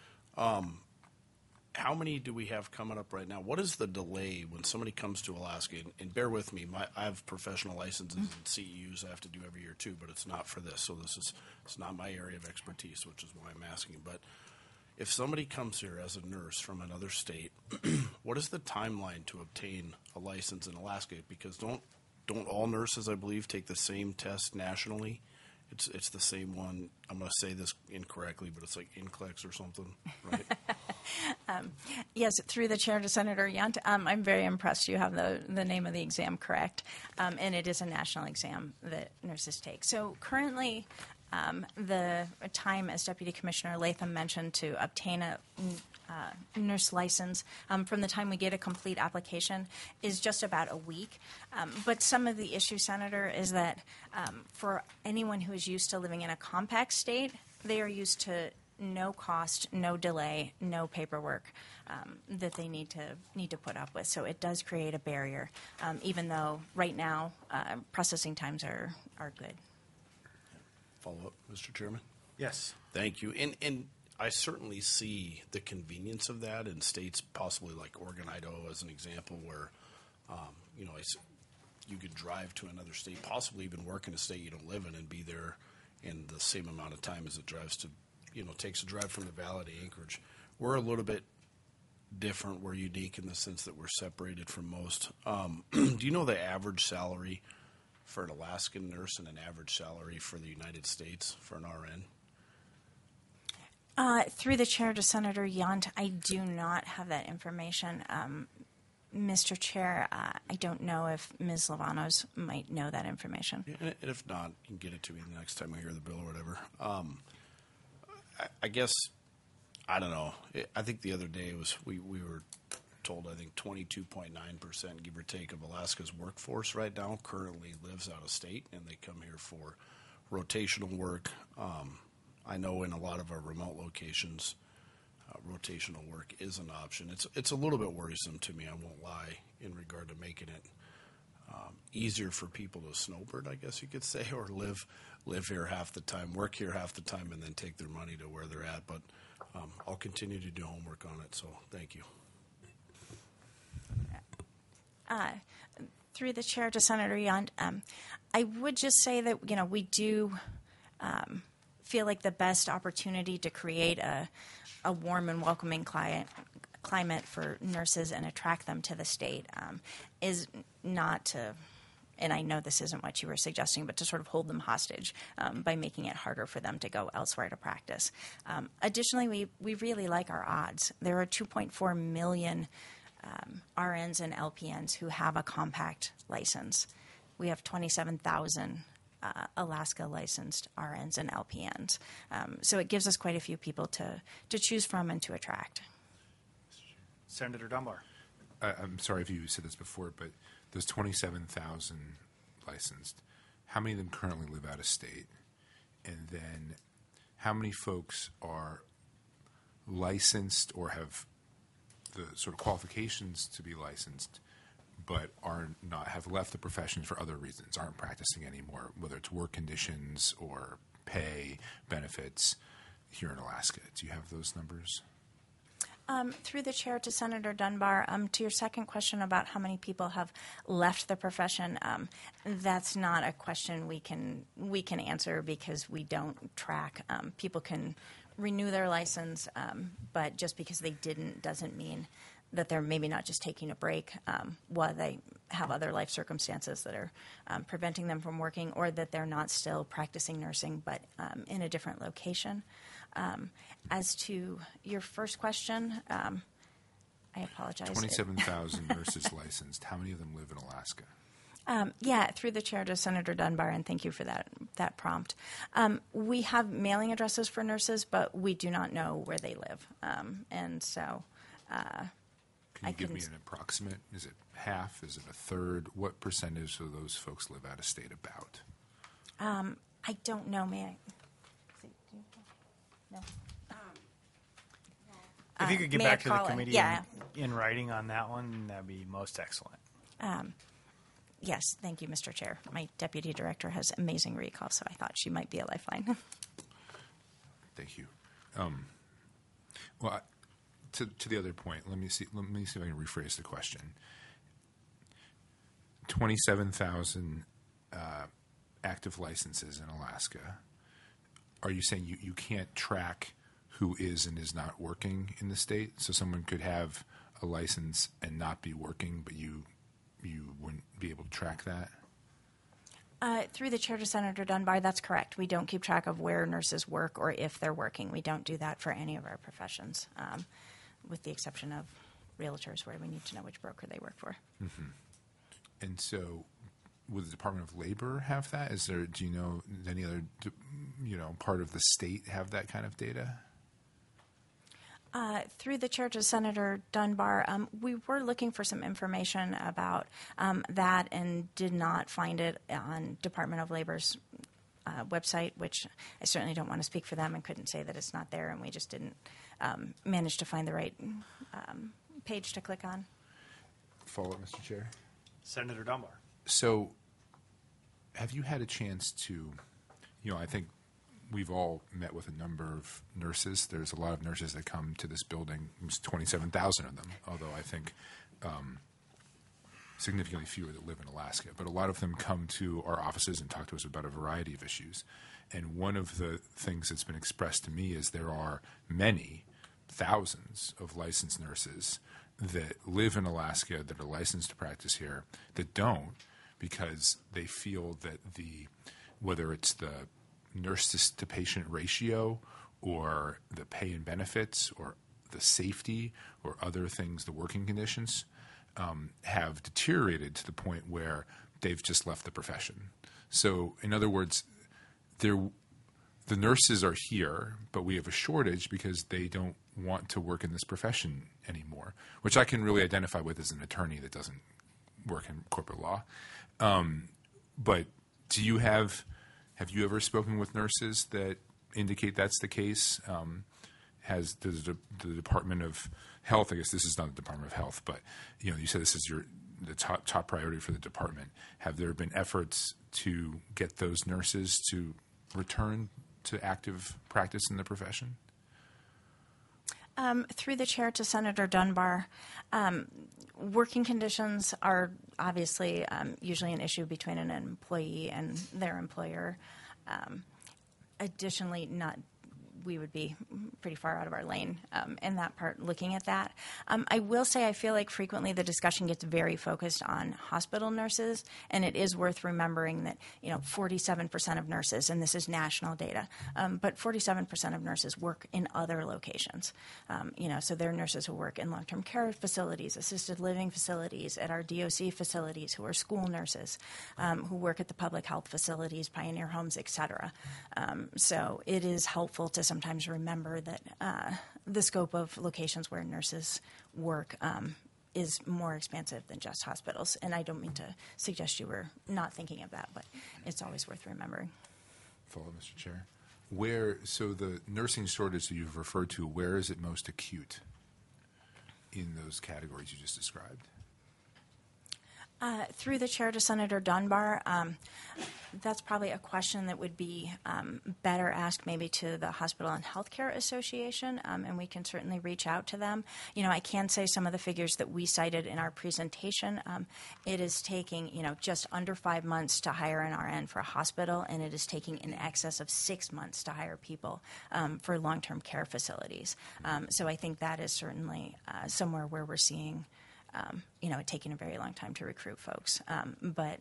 [SPEAKER 5] How many do we have coming up right now? What is the delay when somebody comes to Alaska? And bear with me, I have professional licenses and CEUs I have to do every year too, but it's not for this. So it's not my area of expertise, which is why I'm asking. But if somebody comes here as a nurse from another state, what is the timeline to obtain a license in Alaska? Because don't all nurses, I believe, take the same test nationally? It's the same one. I'm going to say this incorrectly, but it's like NCLEX or something, right?
[SPEAKER 6] Yes, through the chair to Senator Yunt, I'm very impressed you have the name of the exam correct, and it is a national exam that nurses take. So currently, the time, as Deputy Commissioner Latham mentioned, to obtain a nurse license from the time we get a complete application is just about a week. But some of the issue, Senator, is that for anyone who is used to living in a compact state, they are used to no cost, no delay, no paperwork that they need to put up with. So it does create a barrier, even though right now processing times are good.
[SPEAKER 5] Follow up, Mr. Chairman?
[SPEAKER 1] Yes.
[SPEAKER 5] Thank you. And I certainly see the convenience of that in states possibly like Oregon, Idaho as an example where, you could drive to another state, possibly even work in a state you don't live in and be there in the same amount of time as it drives to, takes a drive from the Valley to Anchorage. We're a little bit different. We're unique in the sense that we're separated from most. Do you know the average salary for an Alaskan nurse and an average salary for the United States for an RN?
[SPEAKER 6] Through the chair to Senator Yunt, I do not have that information. Mr. Chair, I don't know if Ms. Lavanos might know that information.
[SPEAKER 5] Yeah, and if not, you can get it to me the next time I hear the bill or whatever. I guess, I don't know. I think the other day we were told, I think 22.9%, give or take, of Alaska's workforce right now currently lives out of state, and they come here for rotational work. I know in a lot of our remote locations, rotational work is an option. It's a little bit worrisome to me, I won't lie, in regard to making it easier for people to snowbird, I guess you could say, or live here half the time, work here half the time, and then take their money to where they're at. But I'll continue to do homework on it, so thank you.
[SPEAKER 6] Through the chair to Senator Yunt, I would just say that we do feel like the best opportunity to create a warm and welcoming climate for nurses and attract them to the state is not to, and I know this isn't what you were suggesting, but to sort of hold them hostage by making it harder for them to go elsewhere to practice. Additionally, we really like our odds. There are 2.4 million RNs and LPNs who have a compact license. We have 27,000 Alaska licensed RNs and LPNs. So it gives us quite a few people to choose from and to attract.
[SPEAKER 1] Senator Dunbar.
[SPEAKER 7] I'm sorry if you said this before, but those 27,000 licensed, how many of them currently live out of state? And then how many folks are licensed or have the sort of qualifications to be licensed, but have left the profession for other reasons, aren't practicing anymore, whether it's work conditions or pay, benefits here in Alaska? Do you have those numbers?
[SPEAKER 6] Through the chair to Senator Dunbar, to your second question about how many people have left the profession, that's not a question we can answer because we don't track. People can renew their license, but just because they didn't doesn't mean that they're maybe not just taking a break while they have other life circumstances that are preventing them from working, or that they're not still practicing nursing but in a different location. As to your first question, I apologize.
[SPEAKER 7] 27,000 nurses licensed. How many of them live in Alaska?
[SPEAKER 6] Yeah, through the chair to Senator Dunbar, and thank you for that prompt. We have mailing addresses for nurses, but we do not know where they live. And so...
[SPEAKER 7] Can Can you give me an approximate? Is it half? Is it a third? What percentage of those folks live out of state about?
[SPEAKER 6] I don't know, may I? No.
[SPEAKER 1] If you could get
[SPEAKER 6] May I
[SPEAKER 1] back to the
[SPEAKER 6] call it?
[SPEAKER 1] committee
[SPEAKER 6] Yeah.
[SPEAKER 1] in writing on that one, that'd be most excellent.
[SPEAKER 6] Yes, thank you, Mr. Chair. My deputy director has amazing recall, so I thought she might be a lifeline.
[SPEAKER 7] Thank you. To the other point, let me see if I can rephrase the question. 27,000 active licenses in Alaska. Are you saying you can't track who is and is not working in the state? So someone could have a license and not be working, but you wouldn't be able to track that?
[SPEAKER 6] Through the chair to Senator Dunbar, that's correct. We don't keep track of where nurses work or if they're working. We don't do that for any of our professions, with the exception of realtors, where we need to know which broker they work for.
[SPEAKER 7] Mm-hmm. And so, would the Department of Labor have that? Do you know any other, part of the state have that kind of data?
[SPEAKER 6] Through the chair to Senator Dunbar, we were looking for some information about that and did not find it on Department of Labor's website, which I certainly don't want to speak for them and couldn't say that it's not there, and we just didn't manage to find the right page to click on.
[SPEAKER 7] Follow up, Mr. Chair.
[SPEAKER 1] Senator Dunbar.
[SPEAKER 7] So, have you had a chance to, I think we've all met with a number of nurses. There's a lot of nurses that come to this building. There's 27,000 of them, although I think significantly fewer that live in Alaska. But a lot of them come to our offices and talk to us about a variety of issues. And one of the things that's been expressed to me is there are many thousands of licensed nurses that live in Alaska that are licensed to practice here that don't, because they feel that whether it's the nurse to patient ratio or the pay and benefits or the safety or other things, the working conditions, have deteriorated to the point where they've just left the profession. So, in other words, the nurses are here, but we have a shortage because they don't want to work in this profession anymore, which I can really identify with as an attorney that doesn't work in corporate law. But have you ever spoken with nurses that indicate that's the case? Has the Department of Health, I guess this is not the Department of Health, but you said this is the top priority for the department. Have there been efforts to get those nurses to return to active practice in the profession?
[SPEAKER 6] Through the chair to Senator Dunbar, working conditions are obviously usually an issue between an employee and their employer. Additionally, we would be pretty far out of our lane in that part looking at that. I will say I feel like frequently the discussion gets very focused on hospital nurses, and it is worth remembering that 47% of nurses, and this is national data, but 47% of nurses work in other locations. So there are nurses who work in long-term care facilities, assisted living facilities, at our DOC facilities, who are school nurses, who work at the public health facilities, Pioneer Homes, et cetera. So it is helpful to sometimes remember that the scope of locations where nurses work is more expansive than just hospitals. And I don't mean to suggest you were not thinking of that, but it's always worth remembering.
[SPEAKER 7] Follow, Mr. Chair. So the nursing shortage that you've referred to, where is it most acute in those categories you just described?
[SPEAKER 6] Through the chair to Senator Dunbar, that's probably a question that would be better asked maybe to the Hospital and Healthcare Association, and we can certainly reach out to them. I can say some of the figures that we cited in our presentation. It is taking, just under 5 months to hire an RN for a hospital, and it is taking in excess of 6 months to hire people for long-term care facilities. So I think that is certainly somewhere where we're seeing it taking a very long time to recruit folks. But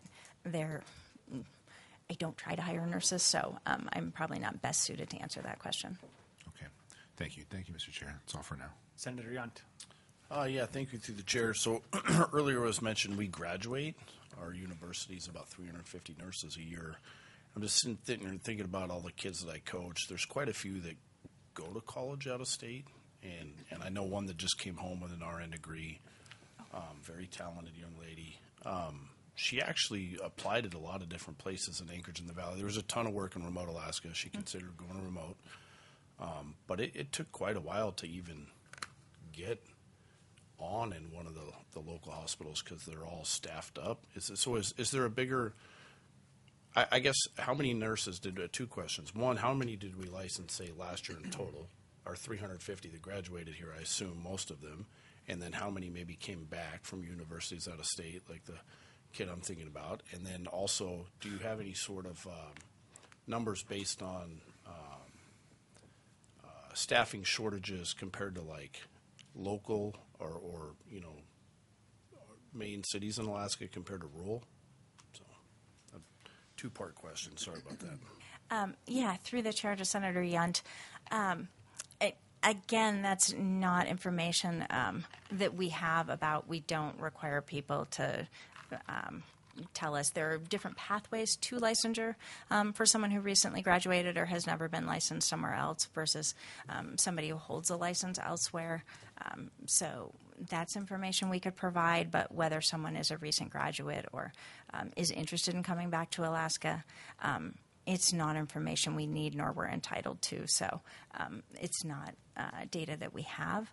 [SPEAKER 6] I don't try to hire nurses, so I'm probably not best suited to answer that question.
[SPEAKER 7] Okay. Thank you. Thank you, Mr. Chair. That's all for now.
[SPEAKER 1] Senator Yunt.
[SPEAKER 5] Yeah, thank you through the chair. So earlier it was mentioned we graduate. Our university is about 350 nurses a year. I'm just thinking about all the kids that I coach. There's quite a few that go to college out of state, and I know one that just came home with an RN degree. very talented young lady. She actually applied at a lot of different places in Anchorage in the Valley. There was a ton of work in remote Alaska. She considered going remote. But it took quite a while to even get on in one of the local hospitals because they're all staffed up. Is there a bigger, I guess, how many nurses two questions. One, how many did we license, say, last year in total? Our 350 that graduated here, I assume most of them. And then how many maybe came back from universities out of state, like the kid I'm thinking about? And then also, do you have any sort of numbers based on staffing shortages compared to like local or main cities in Alaska compared to rural? So, a two-part question. Sorry about that.
[SPEAKER 6] Yeah, through the chair to Senator Yunt. Again, that's not information that we have about. We don't require people to tell us. There are different pathways to licensure for someone who recently graduated or has never been licensed somewhere else versus somebody who holds a license elsewhere. So that's information we could provide, but whether someone is a recent graduate or is interested in coming back to Alaska, it's not information we need nor we're entitled to. So it's not data that we have.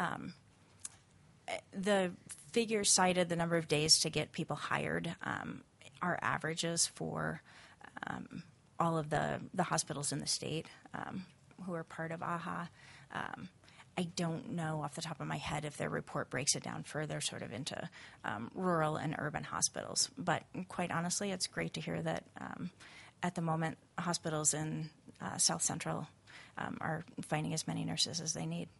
[SPEAKER 6] The figures cited, the number of days to get people hired, are averages for all of the hospitals in the state who are part of AHA. I don't know off the top of my head if their report breaks it down further sort of into rural and urban hospitals. But quite honestly, it's great to hear that at the moment hospitals in South Central are finding as many nurses as they need.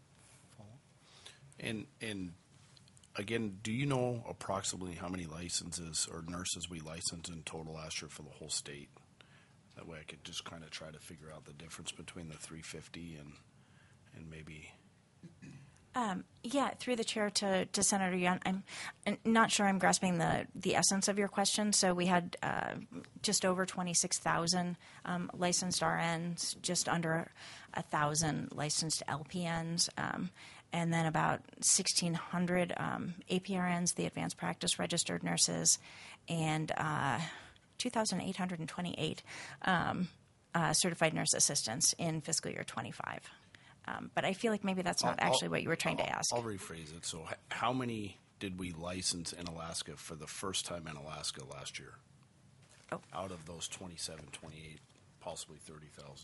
[SPEAKER 5] And again, do you know approximately how many licenses or nurses we licensed in total last year for the whole state? That way I could just kind of try to figure out the difference between the 350 and maybe.
[SPEAKER 6] Yeah, through the chair to Senator Yunt, I'm not sure I'm grasping the essence of your question. So we had just over 26,000 licensed RNs, just under 1,000 licensed LPNs, and then about 1,600 APRNs, the advanced practice registered nurses, and 2,828 certified nurse assistants in fiscal year 25. But I feel like maybe that's not actually what you were trying to ask.
[SPEAKER 5] I'll rephrase it. So how many did we license in Alaska for the first time in Alaska last year?
[SPEAKER 6] Oh.
[SPEAKER 5] Out of those 27, 28, possibly 30,000.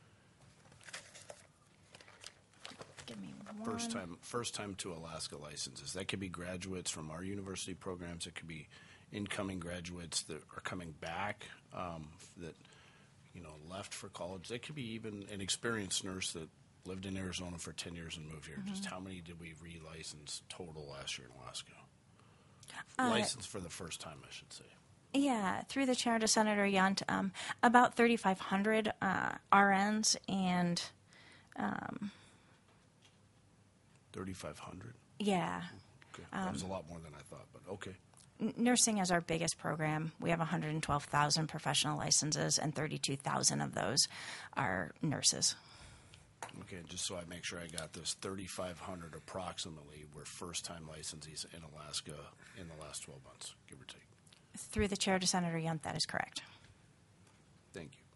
[SPEAKER 6] Give me one.
[SPEAKER 5] First time to Alaska licenses. That could be graduates from our university programs. It could be incoming graduates that are coming back that left for college. They could be even an experienced nurse that lived in Arizona for 10 years and moved here. Mm-hmm. Just how many did we relicense total last year in Alaska? Licensed for the first time, I should say.
[SPEAKER 6] Yeah, through the chair to Senator Yunt, about 3,500 RNs and
[SPEAKER 5] 3,500?
[SPEAKER 6] Yeah.
[SPEAKER 5] Okay. That was a lot more than I thought, but okay.
[SPEAKER 6] Nursing is our biggest program. We have 112,000 professional licenses, and 32,000 of those are nurses.
[SPEAKER 5] Okay, just so I make sure I got this, 3,500 approximately were first-time licensees in Alaska in the last 12 months, give or take.
[SPEAKER 6] Through the chair to Senator Yunt, that is correct.
[SPEAKER 5] Thank you.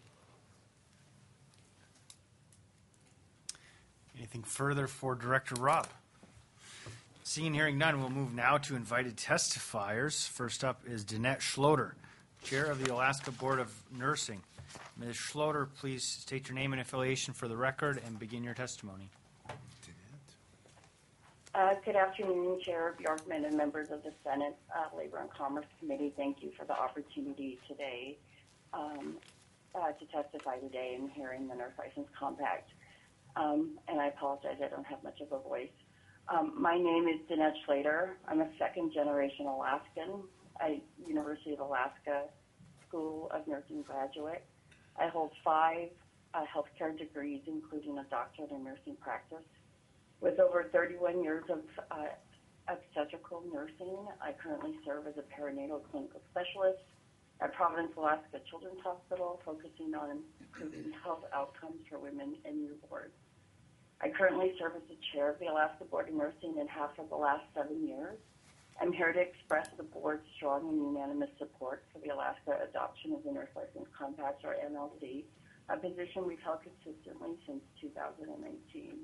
[SPEAKER 1] Anything further for Director Robb? Seeing and hearing none, we'll move now to invited testifiers. First up is Danette Schloter, Chair of the Alaska Board of Nursing. Ms. Schloter, please state your name and affiliation for the record and begin your testimony.
[SPEAKER 9] Good afternoon, Chair Bjorkman and members of the Senate Labor and Commerce Committee. Thank you for the opportunity today to testify today in hearing the Nurse License Compact. And I apologize, I don't have much of a voice. My name is Danette Schloter. I'm a second-generation Alaskan, a University of Alaska School of Nursing graduate. I hold 5 healthcare degrees, including a doctorate in nursing practice. With over 31 years of obstetrical nursing, I currently serve as a perinatal clinical specialist at Providence, Alaska Children's Hospital, focusing on improving health outcomes for women and newborns. I currently serve as the chair of the Alaska Board of Nursing and have for the last 7 years. I'm here to express the board's strong and unanimous support for the Alaska adoption of the Nurse License Compact, or NLC, a position we've held consistently since 2019.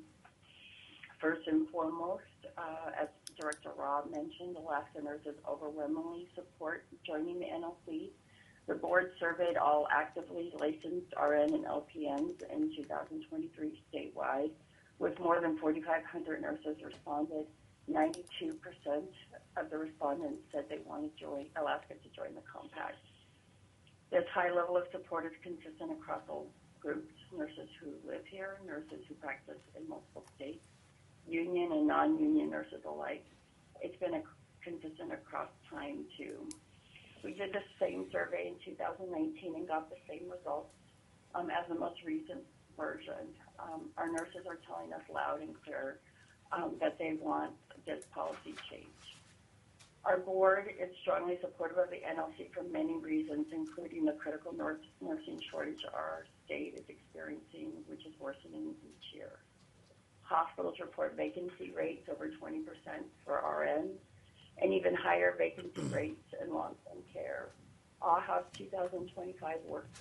[SPEAKER 9] First and foremost, as Director Robb mentioned, Alaska nurses overwhelmingly support joining the NLC. The board surveyed all actively licensed RN and LPNs in 2023 statewide, with more than 4,500 nurses responded. 92% of the respondents said they wanted Alaska to join the compact. This high level of support is consistent across all groups, nurses who live here, nurses who practice in multiple states, union and non-union nurses alike. It's been consistent across time, too. We did the same survey in 2019 and got the same results as the most recent version. Our nurses are telling us loud and clear that they want this policy change. Our board is strongly supportive of the NLC for many reasons, including the critical nursing shortage our state is experiencing, which is worsening each year. Hospitals report vacancy rates over 20% for RNs and even higher vacancy rates in long-term care. AHA's 2025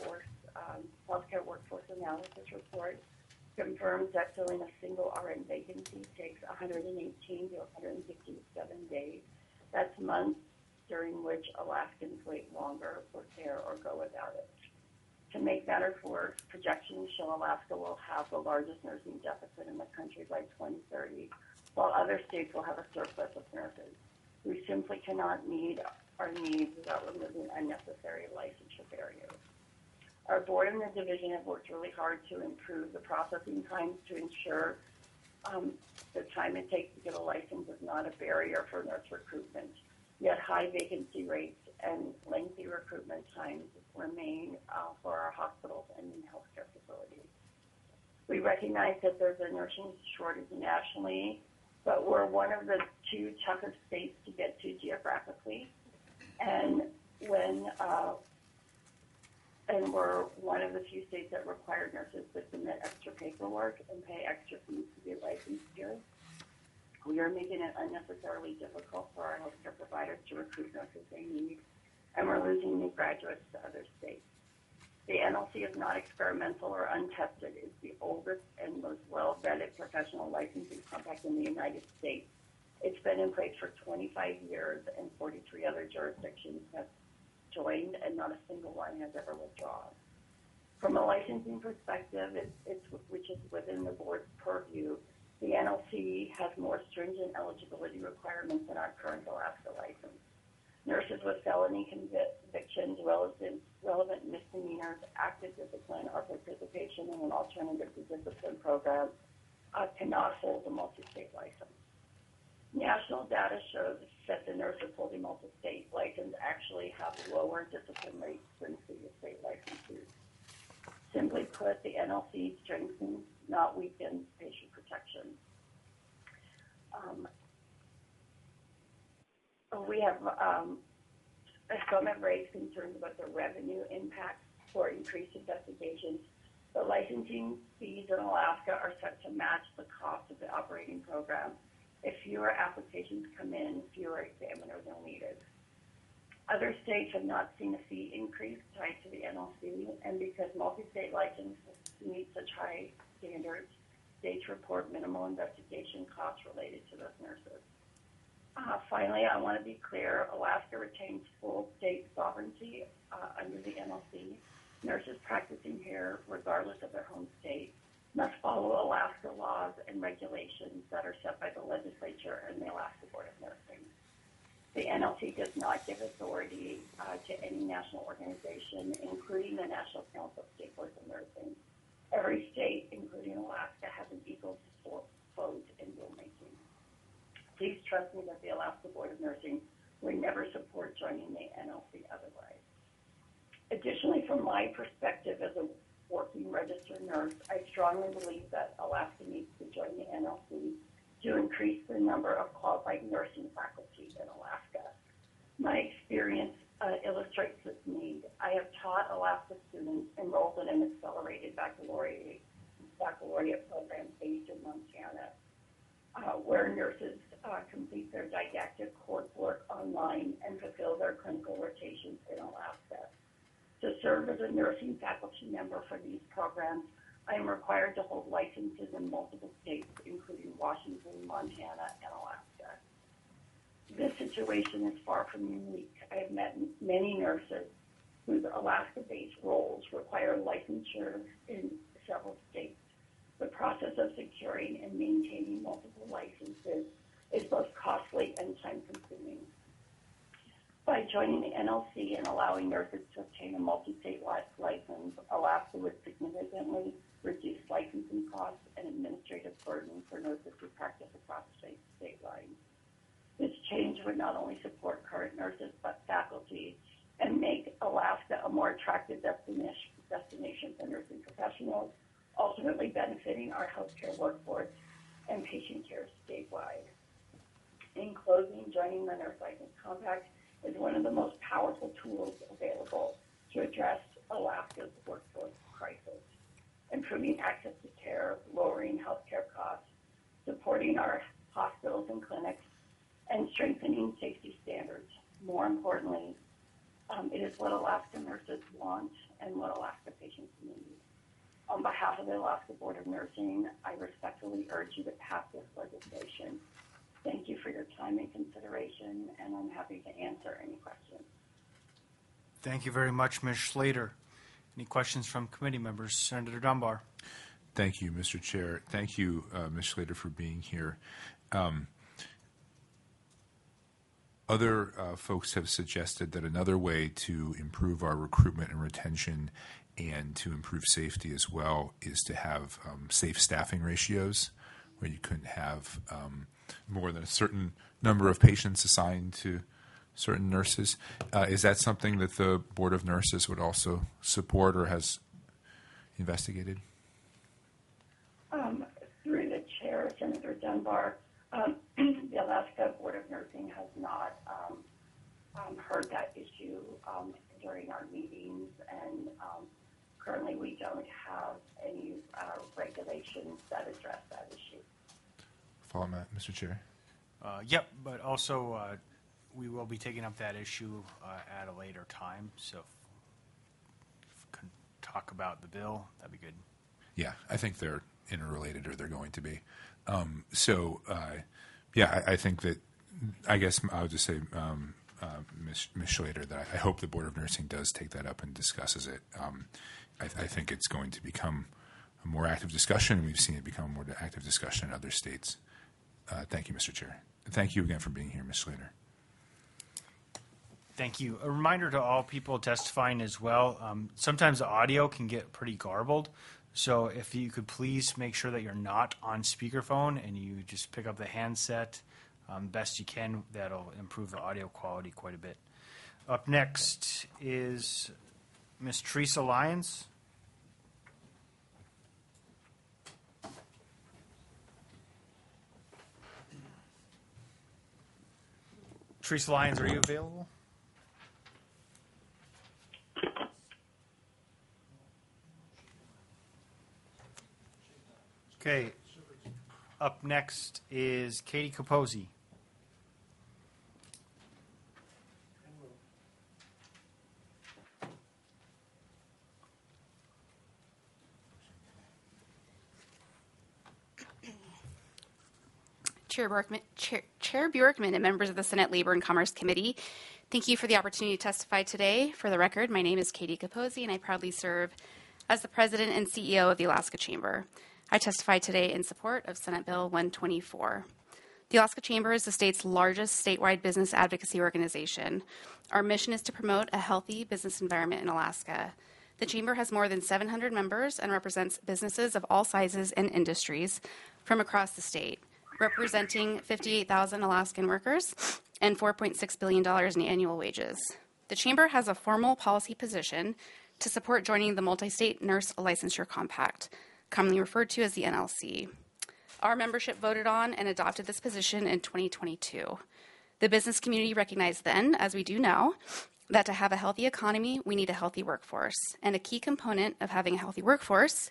[SPEAKER 9] healthcare workforce analysis report confirms that filling a single RN vacancy takes 118 to 157 days. That's months during which Alaskans wait longer for care or go without it. To make matters worse, projections show Alaska will have the largest nursing deficit in the country by 2030, while other states will have a surplus of nurses. We simply cannot meet our needs without removing unnecessary licensure barriers. Our board and the division have worked really hard to improve the processing times to ensure the time it takes to get a license is not a barrier for nurse recruitment. Yet high vacancy rates and lengthy recruitment times remain for our hospitals and in healthcare facilities. We recognize that there's a nursing shortage nationally, but we're one of the 2 toughest states to get to geographically, and we're one of the few states that require nurses to submit extra paperwork and pay extra fees to be licensed here. We are making it unnecessarily difficult for our healthcare providers to recruit nurses they need, and we're losing new graduates to other states. The NLC is not experimental or untested. It's the oldest and most well-vetted professional licensing compact in the United States. It's been in place for 25 years, and 43 other jurisdictions have joined, and not a single one has ever withdrawn. From a licensing perspective, which is within the board's purview, the NLC has more stringent eligibility requirements than our current Alaska license. Nurses with felony convictions, relevant misdemeanors, active discipline, or participation in an alternative to discipline program cannot hold a multi-state license. National data shows that the nurses holding multi-state license actually have lower discipline rates than previous state licensees. Simply put, the NLC strengthens, not weakens, patient protection. We have some have raised concerns about the revenue impact for increased investigations. The licensing fees in Alaska are set to match the cost of the operating program. If fewer applications come in, fewer examiners are needed. Other states have not seen a fee increase tied to the NLC, and because multi-state licenses meet such high standards, states report minimal investigation costs related to those nurses. Finally, I want to be clear, Alaska retains full state sovereignty under the NLC. Nurses practicing here, regardless of their home state, must follow Alaska laws and regulations that are set by the legislature and the Alaska Board of Nursing. The NLC does not give authority to any national organization, including the National Council of State Boards of Nursing. Every state, including Alaska, has an equal vote in rulemaking. Please trust me that the Alaska Board of Nursing would never support joining the NLC otherwise. Additionally, from my perspective as a working registered nurse, I strongly believe that Alaska needs to join the NLC to increase the number of qualified nursing faculty in Alaska. My experience illustrates this need. I have taught Alaska students enrolled in an accelerated baccalaureate program based in Montana. where nurses complete their didactic coursework online and fulfill their clinical rotations in Alaska. To serve as a nursing faculty member for these programs, I am required to hold licenses in multiple states, including Washington, Montana, and Alaska. This situation is far from unique. I have met many nurses whose Alaska-based roles require licensure in several states. The process of securing and maintaining multiple licenses is both costly and time-consuming. By joining the NLC and allowing nurses to obtain a multi-state license, Alaska would significantly reduce licensing costs and administrative burden for nurses who practice across state lines. This change would not only support current nurses but faculty and make Alaska a more attractive destination for nursing professionals, ultimately benefiting our healthcare workforce and patient care statewide. In closing, joining the Nurse License Compact is one of the most powerful tools available to address Alaska's workforce crisis, improving access to care, lowering healthcare costs, supporting our hospitals and clinics, and strengthening safety standards. More importantly, it is what Alaska nurses want and what Alaska patients need. On behalf of the Alaska Board of Nursing, I respectfully urge you to pass this legislation. Thank you for your time and consideration, and I'm happy to answer any questions.
[SPEAKER 1] Thank you very much, Ms. Schlater. Any questions from committee members? Senator Dunbar.
[SPEAKER 7] Thank you, Mr. Chair. Thank you, Ms. Schlater, for being here. Other folks have suggested that another way to improve our recruitment and retention and to improve safety as well is to have safe staffing ratios where you couldn't have more than a certain number of patients assigned to certain nurses. Is that something that the Board of Nurses would also support or has investigated?
[SPEAKER 9] Through the chair, Senator Dunbar, the Alaska Board of Nursing has not heard that issue during our meetings, and currently we don't have any regulations that address that issue.
[SPEAKER 7] Follow Matt, Mr. Chair.
[SPEAKER 1] Yep, but also we will be taking up that issue at a later time. So if we could talk about the bill, that'd be good.
[SPEAKER 7] Yeah, I think they're interrelated, or they're going to be. I think that, I guess I would just say, Ms. Schlater, that I hope the Board of Nursing does take that up and discusses it. I think it's going to become a more active discussion, and we've seen it become a more active discussion in other states. Thank you, Mr. Chair. Thank you again for being here, Ms. Schlater.
[SPEAKER 1] Thank you. A reminder to all people testifying as well, sometimes the audio can get pretty garbled. So if you could please make sure that you're not on speakerphone and you just pick up the handset best you can, that'll improve the audio quality quite a bit. Up next is Ms. Teresa Lyons. Teresa Lyons, are you available? Okay. Up next is Katie Capozzi.
[SPEAKER 10] Chair Bjorkman and members of the Senate Labor and Commerce Committee, thank you for the opportunity to testify today. For the record, my name is Katie Capozzi, and I proudly serve as the President and CEO of the Alaska Chamber. I testify today in support of Senate Bill 124. The Alaska Chamber is the state's largest statewide business advocacy organization. Our mission is to promote a healthy business environment in Alaska. The Chamber has more than 700 members and represents businesses of all sizes and industries from across the state, representing 58,000 Alaskan workers and $4.6 billion in annual wages. The Chamber has a formal policy position to support joining the Multi-State Nurse Licensure Compact, commonly referred to as the NLC. Our membership voted on and adopted this position in 2022. The business community recognized then, as we do now, that to have a healthy economy, we need a healthy workforce. And a key component of having a healthy workforce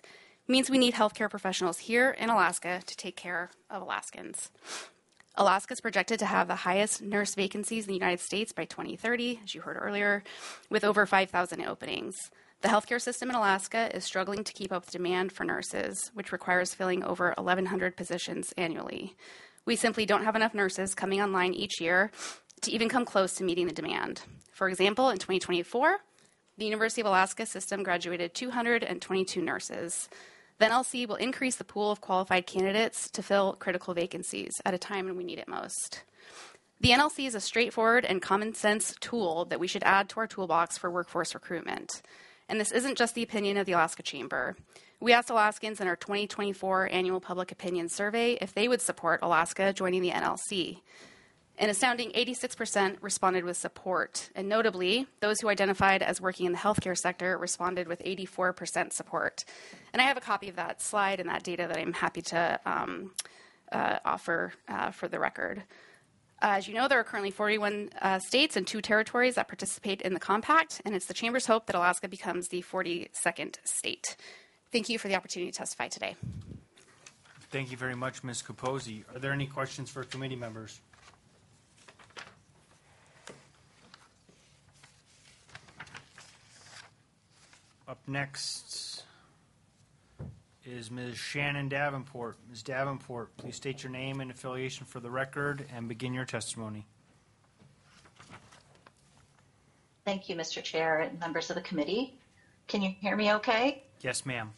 [SPEAKER 10] means we need healthcare professionals here in Alaska to take care of Alaskans. Alaska is projected to have the highest nurse vacancies in the United States by 2030, as you heard earlier, with over 5,000 openings. The healthcare system in Alaska is struggling to keep up with demand for nurses, which requires filling over 1,100 positions annually. We simply don't have enough nurses coming online each year to even come close to meeting the demand. For example, in 2024, the University of Alaska system graduated 222 nurses. The NLC will increase the pool of qualified candidates to fill critical vacancies at a time when we need it most. The NLC is a straightforward and common sense tool that we should add to our toolbox for workforce recruitment. And this isn't just the opinion of the Alaska Chamber. We asked Alaskans in our 2024 annual public opinion survey if they would support Alaska joining the NLC. An astounding 86% responded with support, and notably, those who identified as working in the healthcare sector responded with 84% support. And I have a copy of that slide and that data that I'm happy to offer for the record. As you know, there are currently 41 states and 2 territories that participate in the compact, and it's the Chamber's hope that Alaska becomes the 42nd state. Thank you for the opportunity to testify today.
[SPEAKER 1] Thank you very much, Ms. Capozzi. Are there any questions for committee members? Up next is Ms. Shannon Davenport. Ms. Davenport, please state your name and affiliation for the record and begin your testimony.
[SPEAKER 11] Thank you, Mr. Chair and members of the committee. Can you hear me okay?
[SPEAKER 1] Yes, ma'am.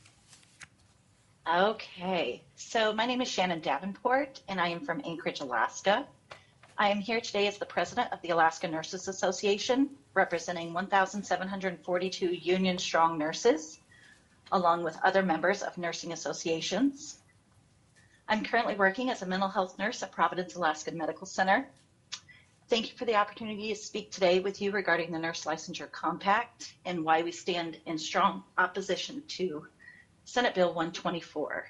[SPEAKER 11] Okay. So my name is Shannon Davenport, and I am from Anchorage, Alaska. I am here today as the president of the Alaska Nurses Association, representing 1,742 union-strong nurses, along with other members of nursing associations. I'm currently working as a mental health nurse at Providence Alaska Medical Center. Thank you for the opportunity to speak today with you regarding the Nurse Licensure Compact and why we stand in strong opposition to Senate Bill 124.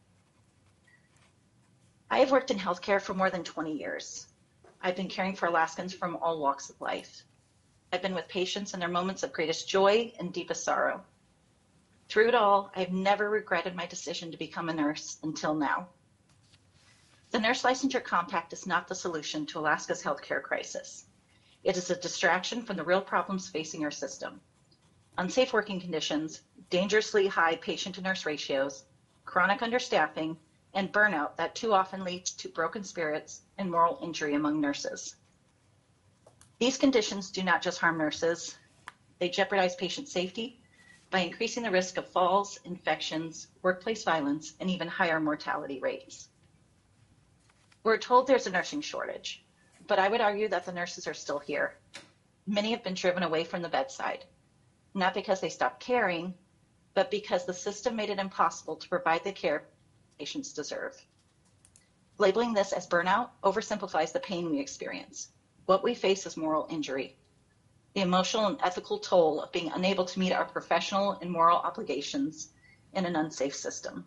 [SPEAKER 11] I have worked in healthcare for more than 20 years. I've been caring for Alaskans from all walks of life. I've been with patients in their moments of greatest joy and deepest sorrow. Through it all, I've never regretted my decision to become a nurse until now. The Nurse Licensure Compact is not the solution to Alaska's healthcare crisis. It is a distraction from the real problems facing our system. Unsafe working conditions, dangerously high patient-to-nurse ratios, chronic understaffing, and burnout that too often leads to broken spirits and moral injury among nurses. These conditions do not just harm nurses, they jeopardize patient safety by increasing the risk of falls, infections, workplace violence, and even higher mortality rates. We're told there's a nursing shortage, but I would argue that the nurses are still here. Many have been driven away from the bedside, not because they stopped caring, but because the system made it impossible to provide the care patients deserve. Labeling this as burnout oversimplifies the pain we experience. What we face is moral injury, the emotional and ethical toll of being unable to meet our professional and moral obligations in an unsafe system.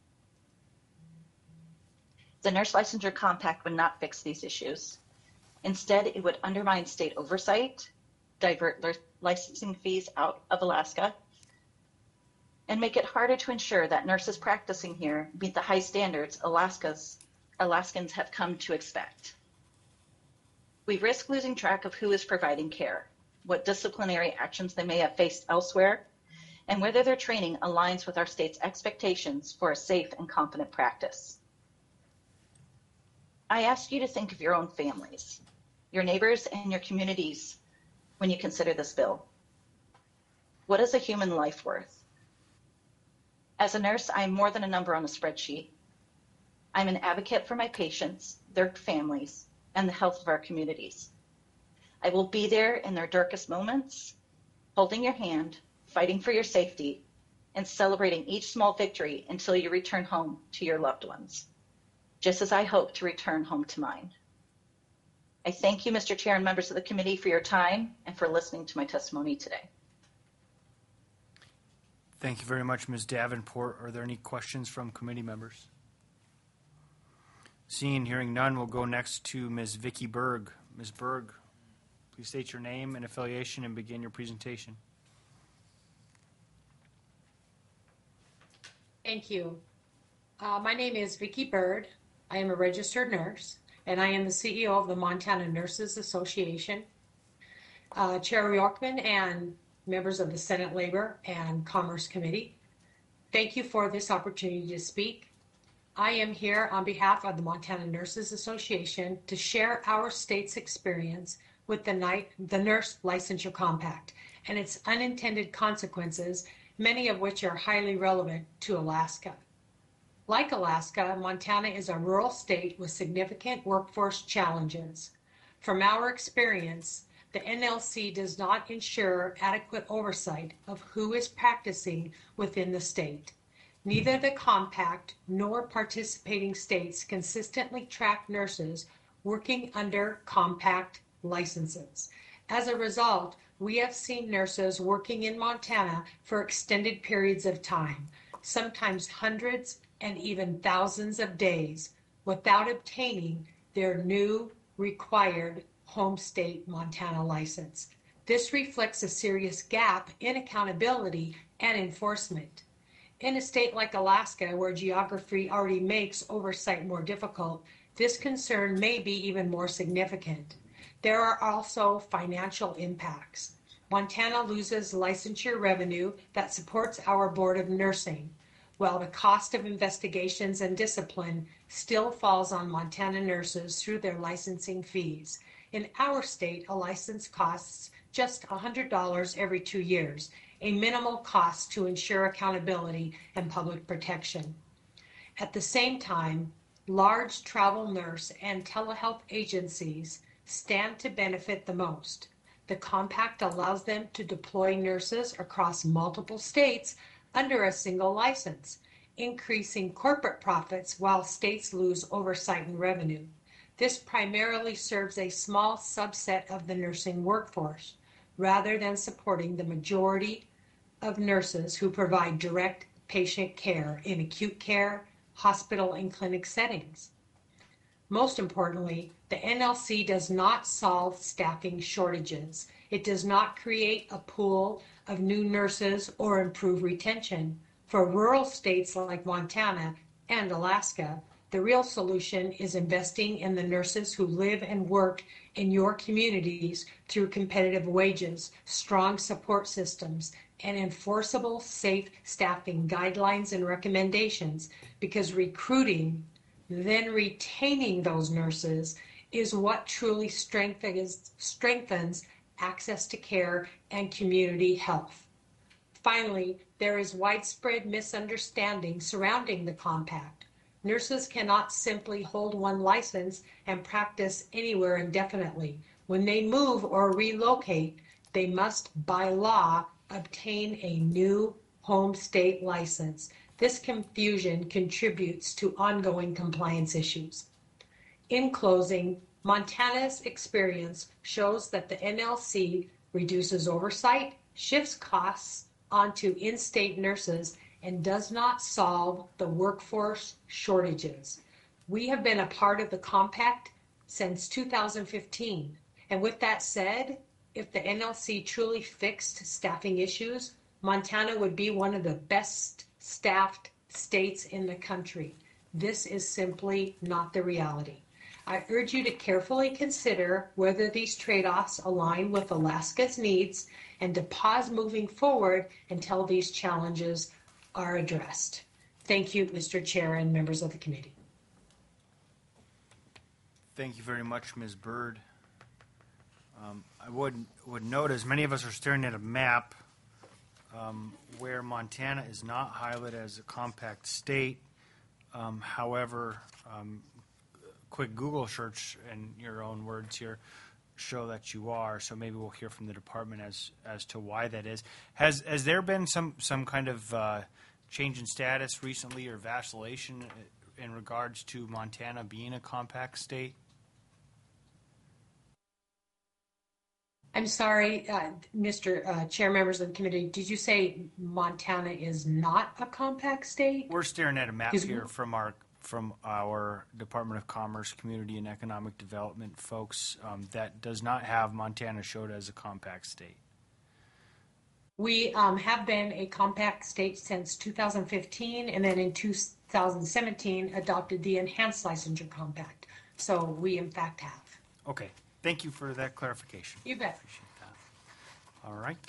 [SPEAKER 11] The Nurse Licensure Compact would not fix these issues. Instead, it would undermine state oversight, divert licensing fees out of Alaska, and make it harder to ensure that nurses practicing here meet the high standards Alaskans have come to expect. We risk losing track of who is providing care, what disciplinary actions they may have faced elsewhere, and whether their training aligns with our state's expectations for a safe and competent practice. I ask you to think of your own families, your neighbors, and your communities when you consider this bill. What is a human life worth? As a nurse, I am more than a number on a spreadsheet. I'm an advocate for my patients, their families, and the health of our communities. I will be there in their darkest moments, holding your hand, fighting for your safety, and celebrating each small victory until you return home to your loved ones, just as I hope to return home to mine. I thank you, Mr. Chair and members of the committee, for your time and for listening to my testimony today.
[SPEAKER 1] Thank you very much, Ms. Davenport. Are there any questions from committee members? Seeing and hearing none, we'll go next to Ms. Vicki Berg. Ms. Berg, please state your name and affiliation and begin your presentation.
[SPEAKER 12] Thank you. My name is Vicki Bird. I am a registered nurse, and I am the CEO of the Montana Nurses Association. Chair Yorkman and members of the Senate Labor and Commerce Committee, thank you for this opportunity to speak. I am here on behalf of the Montana Nurses Association to share our state's experience with the Nurse Licensure Compact and its unintended consequences, many of which are highly relevant to Alaska. Like Alaska, Montana is a rural state with significant workforce challenges. From our experience, the NLC does not ensure adequate oversight of who is practicing within the state. Neither the compact nor participating states consistently track nurses working under compact licenses. As a result, we have seen nurses working in Montana for extended periods of time, sometimes hundreds and even thousands of days, without obtaining their new required home state Montana license. This reflects a serious gap in accountability and enforcement. In a state like Alaska, where geography already makes oversight more difficult, this concern may be even more significant. There are also financial impacts. Montana loses licensure revenue that supports our Board of Nursing, while the cost of investigations and discipline still falls on Montana nurses through their licensing fees. In our state, a license costs just $100 every 2 years, a minimal cost to ensure accountability and public protection. At the same time, large travel nurse and telehealth agencies stand to benefit the most. The compact allows them to deploy nurses across multiple states under a single license, increasing corporate profits while states lose oversight and revenue. This primarily serves a small subset of the nursing workforce, rather than supporting the majority of nurses who provide direct patient care in acute care, hospital, and clinic settings. Most importantly, the NLC does not solve staffing shortages. It does not create a pool of new nurses or improve retention. For rural states like Montana and Alaska, the real solution is investing in the nurses who live and work in your communities through competitive wages, strong support systems, and enforceable safe staffing guidelines and recommendations, because recruiting, then retaining those nurses is what truly strengthens access to care and community health. Finally, there is widespread misunderstanding surrounding the compact. Nurses cannot simply hold one license and practice anywhere indefinitely. When they move or relocate, they must, by law, obtain a new home state license. This confusion contributes to ongoing compliance issues. In closing, Montana's experience shows that the NLC reduces oversight, shifts costs onto in-state nurses, and does not solve the workforce shortages. We have been a part of the compact since 2015. And with that said, if the NLC truly fixed staffing issues, Montana would be one of the best staffed states in the country. This is simply not the reality. I urge you to carefully consider whether these trade-offs align with Alaska's needs and to pause moving forward until these challenges are addressed. Thank you, Mr. Chair and members of the committee.
[SPEAKER 1] Thank you very much, Ms. Bird. I would note, as many of us are staring at a map where Montana is not highlighted as a compact state. However, quick Google search and your own words here show that you are. So maybe we'll hear from the department as to why that is. Has there been some kind of change in status recently or vacillation in regards to Montana being a compact state?
[SPEAKER 12] I'm sorry, Mr. Chair, members of the committee, did you say Montana is not a compact state?
[SPEAKER 1] We're staring at a map here from our Department of Commerce, Community and Economic Development folks that does not have Montana showed as a compact state.
[SPEAKER 12] We have been a compact state since 2015, and then in 2017 adopted the enhanced licensure compact. So we in fact have.
[SPEAKER 1] Okay, thank you for that clarification.
[SPEAKER 12] You bet.
[SPEAKER 1] Appreciate that. All right.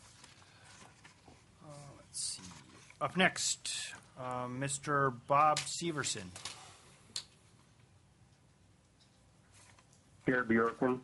[SPEAKER 1] Let's see. Up next, Mr. Bob Severson.
[SPEAKER 13] Chair Bjorkman,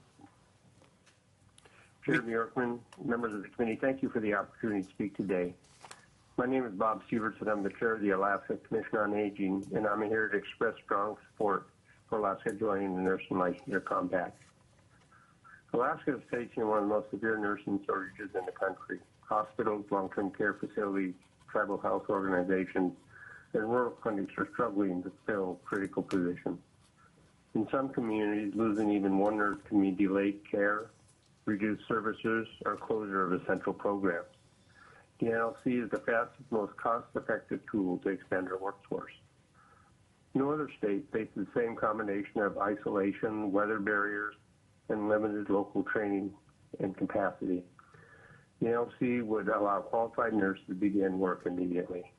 [SPEAKER 13] members of the committee, thank you for the opportunity to speak today. My name is Bob Severson. I'm the chair of the Alaska Commission on Aging, and I'm here to express strong support for Alaska joining the Nursing Licensure Compact. Alaska is facing one of the most severe nursing shortages in the country. Hospitals, long-term care facilities, tribal health organizations, and rural clinics are struggling to fill critical positions. In some communities, losing even one nurse can mean delayed care, reduced services, or closure of essential programs. The NLC is the fastest, most cost-effective tool to expand our workforce. No other state faces the same combination of isolation, weather barriers, and limited local training and capacity. The NLC would allow qualified nurses to begin work immediately.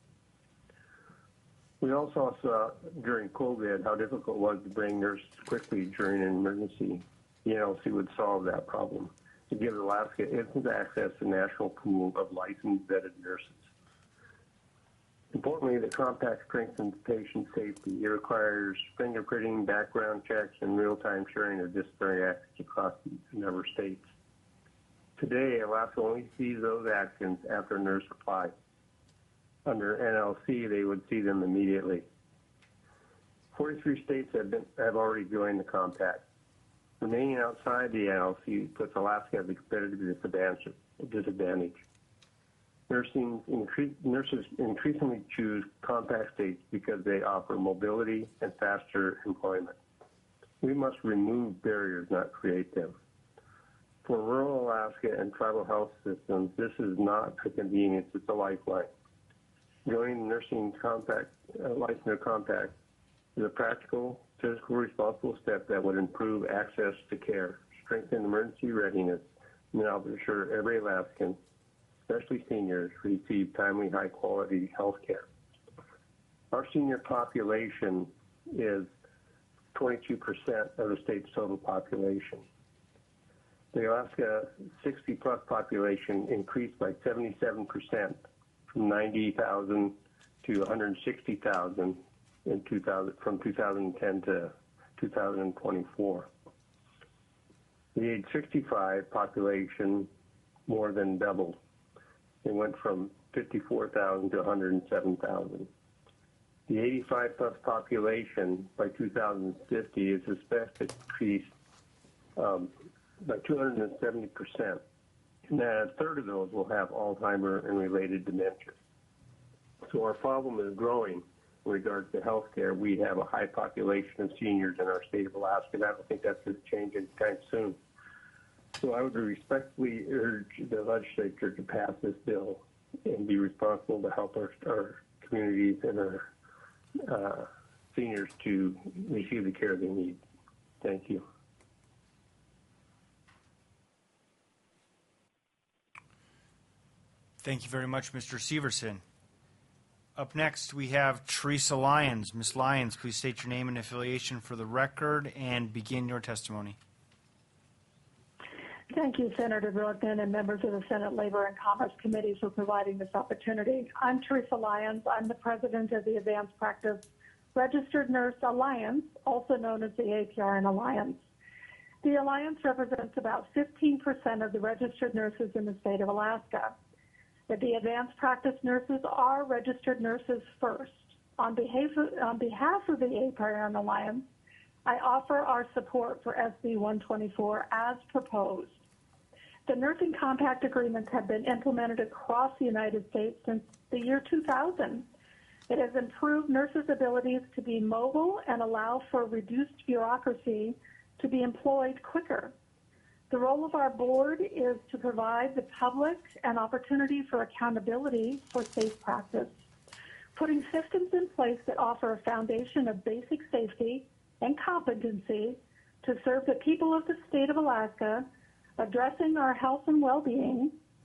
[SPEAKER 13] We also saw during COVID how difficult it was to bring nurses quickly during an emergency. The NLC would solve that problem to give Alaska instant access to a national pool of licensed vetted nurses. Importantly, the compact strengthens patient safety. It requires fingerprinting, background checks, and real-time sharing of disciplinary actions across a number of states. Today, Alaska only sees those actions after a nurse applies. Under NLC, they would see them immediately. 43 states have already joined the compact. Remaining outside the NLC puts Alaska at a competitive disadvantage. Nurses increasingly choose compact states because they offer mobility and faster employment. We must remove barriers, not create them. For rural Alaska and tribal health systems, this is not a convenience, it's a lifeline. Joining the nursing licensure compact is a practical, physical, responsible step that would improve access to care, strengthen emergency readiness, and help ensure every Alaskan, especially seniors, receive timely, high-quality health care. Our senior population is 22% of the state's total population. The Alaska 60-plus population increased by 77%. From 90,000 to 160,000 from 2010 to 2024. The age 65 population more than doubled. It went from 54,000 to 107,000. The 85 plus population by 2050 is expected to increase by 270%. And then a third of those will have Alzheimer and related dementia. So our problem is growing in regards to health care. We have a high population of seniors in our state of Alaska, and I don't think that's going to change anytime soon. So I would respectfully urge the legislature to pass this bill and be responsible to help our communities and our seniors to receive the care they need. Thank you.
[SPEAKER 1] Thank you very much, Mr. Severson. Up next, we have Teresa Lyons. Ms. Lyons, please state your name and affiliation for the record and begin your testimony.
[SPEAKER 14] Thank you, Senator Bjorkman and members of the Senate Labor and Commerce Committee for providing this opportunity. I'm Teresa Lyons. I'm the president of the Advanced Practice Registered Nurse Alliance, also known as the APRN Alliance. The Alliance represents about 15% of the registered nurses in the state of Alaska. The advanced practice nurses are registered nurses first. On behalf of the APRN Alliance, I offer our support for SB 124 as proposed. The nursing compact agreements have been implemented across the United States since the year 2000. It has improved nurses' abilities to be mobile and allow for reduced bureaucracy to be employed quicker. The role of our board is to provide the public an opportunity for accountability for safe practice, putting systems in place that offer a foundation of basic safety and competency to serve the people of the state of Alaska, addressing our health and well-being,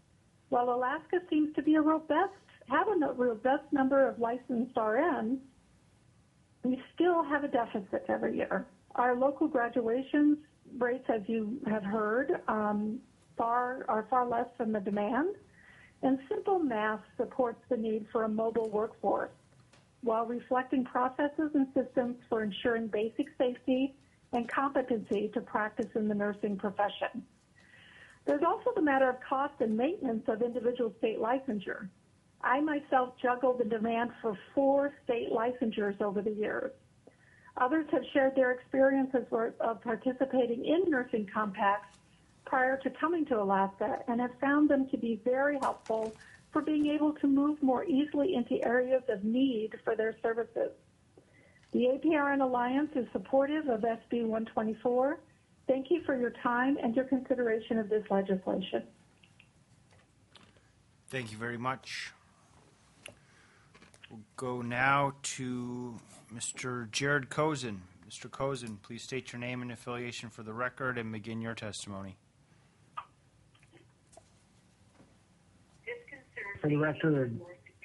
[SPEAKER 14] While Alaska seems to have a robust number of licensed RNs, we still have a deficit every year. Our local graduations rates, as you have heard, are far less than the demand, and simple math supports the need for a mobile workforce while reflecting processes and systems for ensuring basic safety and competency to practice in the nursing profession. There's also the matter of cost and maintenance of individual state licensure. I myself juggled the demand for 4 state licensures over the years. Others have shared their experiences of participating in nursing compacts prior to coming to Alaska and have found them to be very helpful for being able to move more easily into areas of need for their services. The APRN Alliance is supportive of SB 124. Thank you for your time and your consideration of this legislation.
[SPEAKER 1] Thank you very much. We'll go now to Mr. Jared Cozen. Mr. Cozen, please state your name and affiliation for the record and begin your testimony.
[SPEAKER 15] For the record,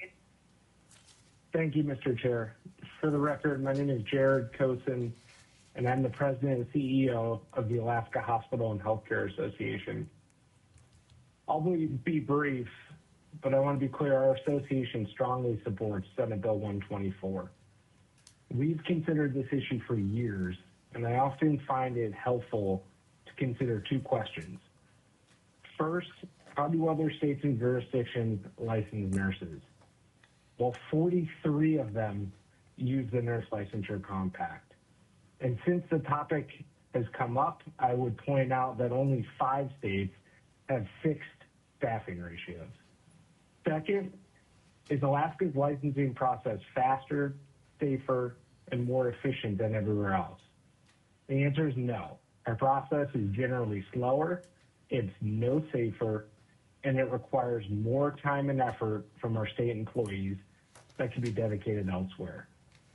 [SPEAKER 15] thank you, Mr. Chair. For the record, my name is Jared Cozen, and I'm the president and CEO of the Alaska Hospital and Healthcare Association. I'll be brief, but I want to be clear, our association strongly supports Senate Bill 124. We've considered this issue for years, and I often find it helpful to consider 2 questions. First, how do other states and jurisdictions license nurses? Well, 43 of them use the Nurse Licensure Compact. And since the topic has come up, I would point out that only 5 states have fixed staffing ratios. Second, is Alaska's licensing process faster, safer, and more efficient than everywhere else? The answer is no. Our process is generally slower, it's no safer, and it requires more time and effort from our state employees that can be dedicated elsewhere.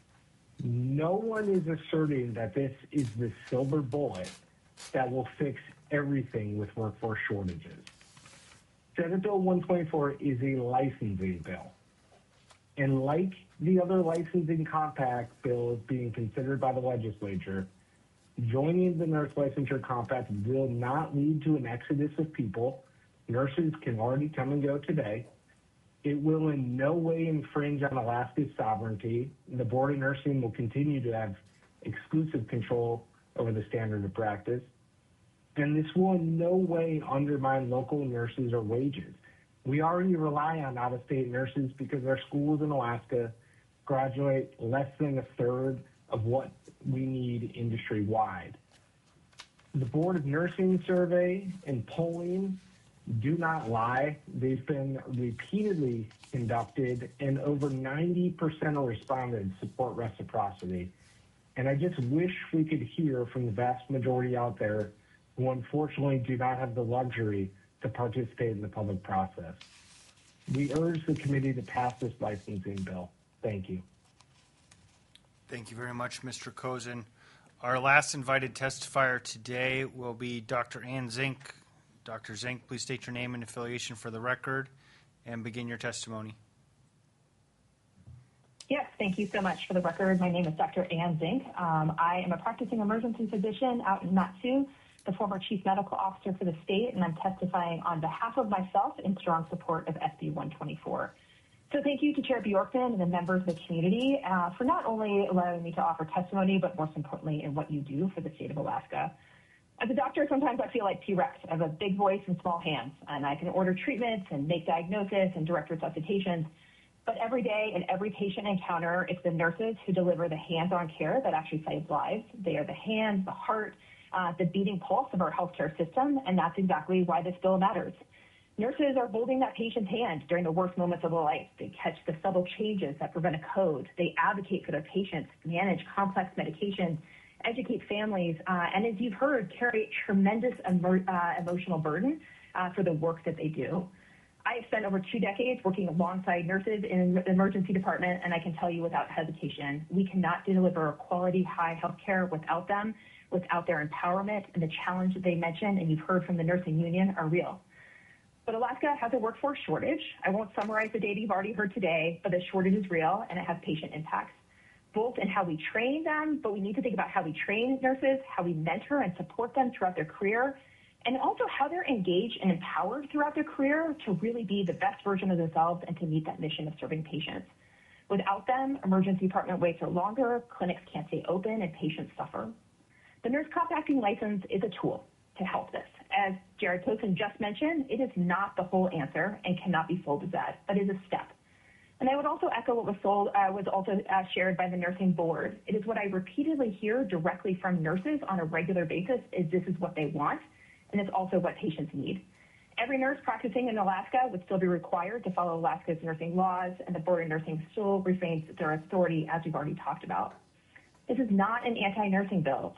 [SPEAKER 15] No one is asserting that this is the silver bullet that will fix everything with workforce shortages. Senate Bill 124 is a licensing bill. And like the other licensing compact bills being considered by the legislature, joining the Nurse Licensure Compact will not lead to an exodus of people. Nurses can already come and go today. It will in no way infringe on Alaska's sovereignty. The Board of Nursing will continue to have exclusive control over the standard of practice. And this will in no way undermine local nurses or wages. We already rely on out-of-state nurses because our schools in Alaska graduate less than a third of what we need industry-wide. The Board of Nursing survey and polling do not lie. They've been repeatedly conducted, and over 90% of respondents support reciprocity. And I just wish we could hear from the vast majority out there who unfortunately do not have the luxury to participate in the public process. We urge the committee to pass this licensing bill. Thank you.
[SPEAKER 1] Thank you very much, Mr. Cozen. Our last invited testifier today will be Dr. Ann Zink. Dr. Zink, please state your name and affiliation for the record and begin your testimony.
[SPEAKER 16] Yes, thank you so much. For the record, my name is Dr. Ann Zink. I am a practicing emergency physician out in Mat-Su, the former chief medical officer for the state, and I'm testifying on behalf of myself in strong support of SB 124. So thank you to Chair Bjorkman and the members of the community for not only allowing me to offer testimony, but most importantly in what you do for the state of Alaska. As a doctor, sometimes I feel like T-Rex. I have a big voice and small hands, and I can order treatments and make diagnosis and direct resuscitations. But every day and every patient encounter, it's the nurses who deliver the hands-on care that actually saves lives. They are the hands, the heart, the beating pulse of our healthcare system, and that's exactly why this bill matters. Nurses are holding that patient's hand during the worst moments of their life. They catch the subtle changes that prevent a code. They advocate for their patients, manage complex medications, educate families, and as you've heard, carry tremendous emotional burden for the work that they do. I have spent over 2 decades working alongside nurses in the emergency department, and I can tell you without hesitation, we cannot deliver quality, high health care without them, without their empowerment, and the challenge that they mentioned, and you've heard from the nursing union, are real. But Alaska has a workforce shortage. I won't summarize the data you've already heard today, but the shortage is real and it has patient impacts, both in how we train them, but we need to think about how we train nurses, how we mentor and support them throughout their career, and also how they're engaged and empowered throughout their career to really be the best version of themselves and to meet that mission of serving patients. Without them, emergency department waits are longer, clinics can't stay open, and patients suffer. The nurse compacting license is a tool to help this. As Jared Tosin just mentioned, it is not the whole answer and cannot be sold as that, but is a step. And I would also echo what was also shared by the nursing board. It is what I repeatedly hear directly from nurses on a regular basis is this is what they want, and it's also what patients need. Every nurse practicing in Alaska would still be required to follow Alaska's nursing laws, and the Board of Nursing still retains their authority, as we've already talked about. This is not an anti-nursing bill.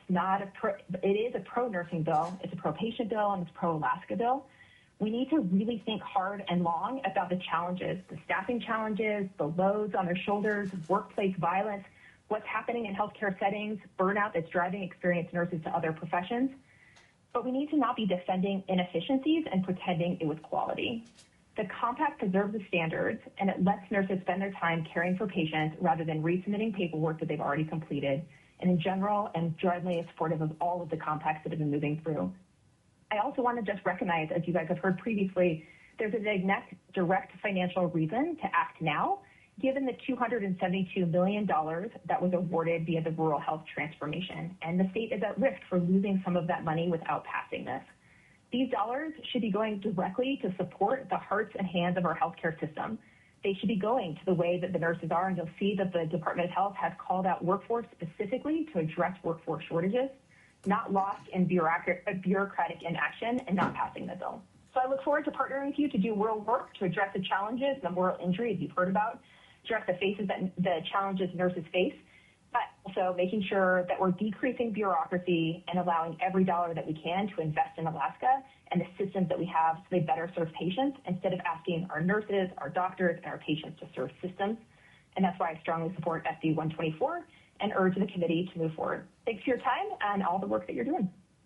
[SPEAKER 16] It is a pro-nursing bill. It's a pro-patient bill, and it's a pro-Alaska bill. We need to really think hard and long about the challenges, the staffing challenges, the loads on their shoulders, workplace violence, what's happening in healthcare settings, burnout that's driving experienced nurses to other professions. But we need to not be defending inefficiencies and pretending it was quality. The compact preserves the standards, and it lets nurses spend their time caring for patients rather than resubmitting paperwork that they've already completed. And in general, I'm generally supportive of all of the compacts that have been moving through. I also want to just recognize, as you guys have heard previously, there's a direct financial reason to act now, given the $272 million that was awarded via the Rural Health Transformation. And the state is at risk for losing some of that money without passing this. These dollars should be going directly to support the hearts and hands of our healthcare system. They should be going to the way that the nurses are, and you'll see that the Department of Health has called out workforce specifically to address workforce shortages, not lost in bureaucratic inaction and not passing the bill. So I look forward to partnering with you to do real work to address the challenges, the moral injuries you've heard about, address the challenges nurses face, but also making sure that we're decreasing bureaucracy and allowing every dollar that we can to invest in Alaska and the systems that we have so they better serve patients instead of asking our nurses, our doctors, and our patients to serve systems. And that's why I strongly support SB 124 and urge the committee to move forward. Thanks for your time and all the work that you're doing.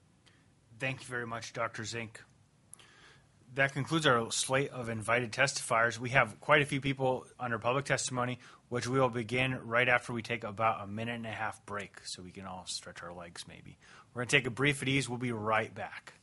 [SPEAKER 1] Thank you very much, Dr. Zink. That concludes our slate of invited testifiers. We have quite a few people under public testimony, which we will begin right after we take about a minute and a half break so we can all stretch our legs maybe. We're going to take a brief at ease. We'll be right back.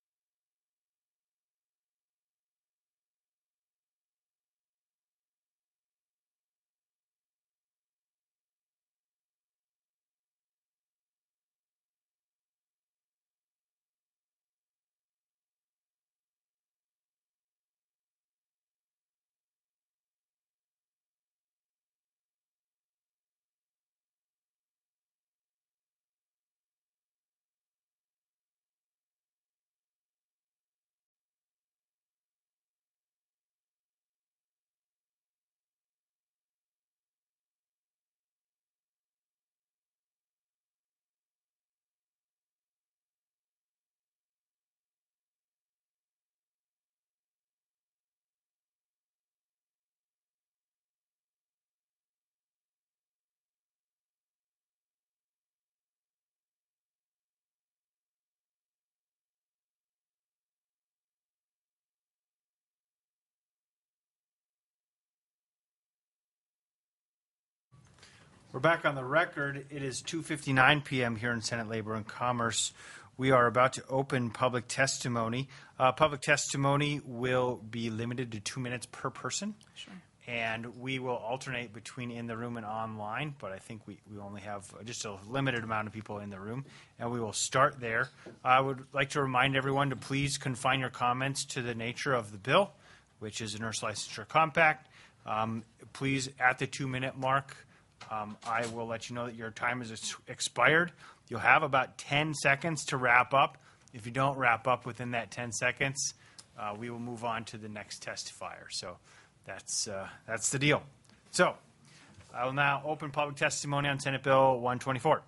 [SPEAKER 1] We're back on the record. It is 2:59 p.m. here in Senate Labor and Commerce. We are about to open public testimony. Public testimony will be limited to 2 minutes per person.
[SPEAKER 3] Sure.
[SPEAKER 1] And we will alternate between in the room and online, but I think we only have just a limited amount of people in the room, and we will start there. I would like to remind everyone to please confine your comments to the nature of the bill, which is a nurse licensure compact. Please, at the 2 minute mark, I will let you know that your time is expired. You'll have about 10 seconds to wrap up. If you don't wrap up within that 10 seconds, we will move on to the next testifier. So that's the deal. So I will now open public testimony on Senate Bill 124.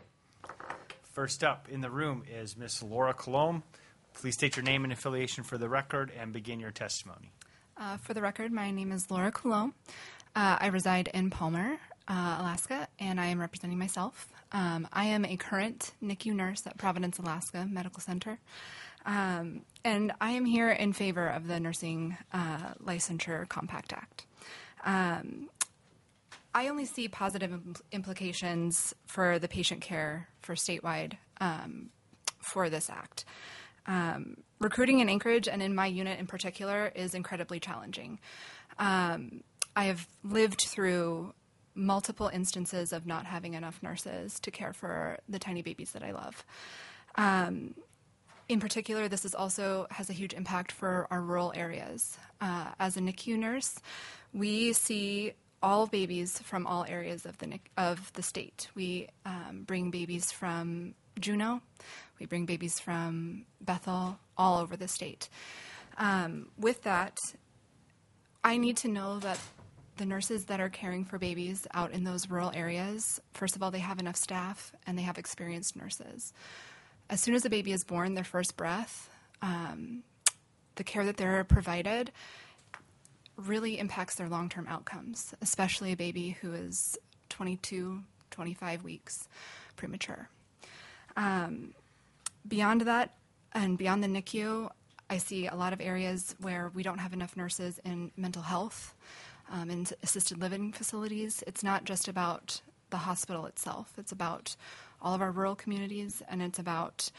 [SPEAKER 1] First up in the room is Ms. Laura Colomb. Please state your name and affiliation for the record and begin your testimony.
[SPEAKER 17] For the record, my name is Laura Colomb. I reside in Palmer, Alaska, and I am representing myself. I am a current NICU nurse at Providence, Alaska Medical Center. And I am here in favor of the Nursing Licensure Compact Act. I only see positive implications for the patient care for statewide for this act. Recruiting in Anchorage and in my unit in particular is incredibly challenging. I have lived through multiple instances of not having enough nurses to care for the tiny babies that I love. In particular, this is also has a huge impact for our rural areas. As a NICU nurse, we see all babies from all areas of the state. We bring babies from Juneau, we bring babies from Bethel, all over the state. With that, I need to know that the nurses that are caring for babies out in those rural areas, first of all, they have enough staff and they have experienced nurses. As soon as a baby is born, their first breath, the care that they're provided really impacts their long-term outcomes, especially a baby who is 22, 25 weeks premature. Beyond that, and beyond the NICU, I see a lot of areas where we don't have enough nurses in mental health, in assisted living facilities. It's not just about the hospital itself. It's about all of our rural communities, and it's about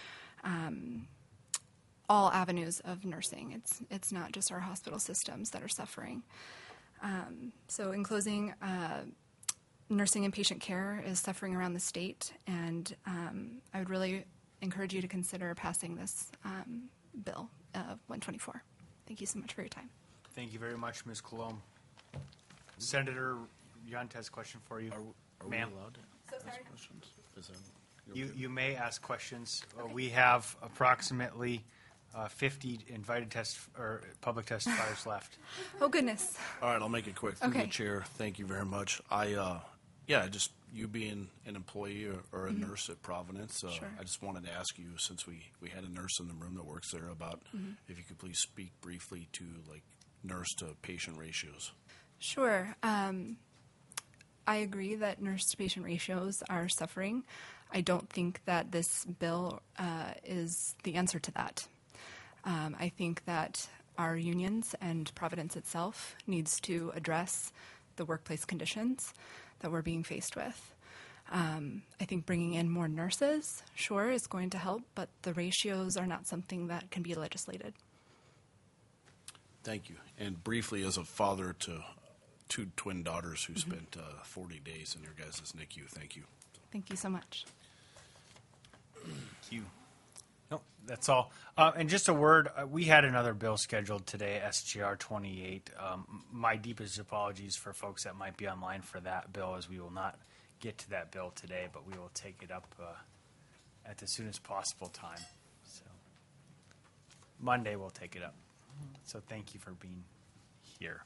[SPEAKER 17] all avenues of nursing. It's not just our hospital systems that are suffering. So in closing, nursing and patient care is suffering around the state, and I would really encourage you to consider passing this bill 124. Thank you so much for your time.
[SPEAKER 1] Thank you very much, Ms. Colomb. Senator Yunt has a question for you.
[SPEAKER 5] Are we
[SPEAKER 1] Ma'am.
[SPEAKER 5] allowed to ask questions? Is that,
[SPEAKER 1] You may ask questions. We have approximately 50 invited public testifiers left.
[SPEAKER 17] Oh, goodness.
[SPEAKER 5] All right, I'll make it quick. Through
[SPEAKER 17] Okay.
[SPEAKER 5] the chair, thank you very much. Just you being an employee or a nurse at Providence,
[SPEAKER 17] Sure.
[SPEAKER 5] I just wanted to ask you, since we had a nurse in the room that works there, about if you could please speak briefly to like nurse to patient ratios.
[SPEAKER 17] Sure. I agree that nurse-to-patient ratios are suffering. I don't think that this bill is the answer to that. I think that our unions and Providence itself needs to address the workplace conditions that we're being faced with. I think bringing in more nurses, sure, is going to help, but the ratios are not something that can be legislated.
[SPEAKER 5] Thank you. And briefly, as a father to two twin daughters who spent 40 days in your guys' NICU, thank you.
[SPEAKER 17] Thank you so much.
[SPEAKER 1] Thank you. No, that's all. And just a word, we had another bill scheduled today, SGR 28. My deepest apologies for folks that might be online for that bill, as we will not get to that bill today, but we will take it up at the soonest possible time. So Monday we'll take it up. So thank you for being here.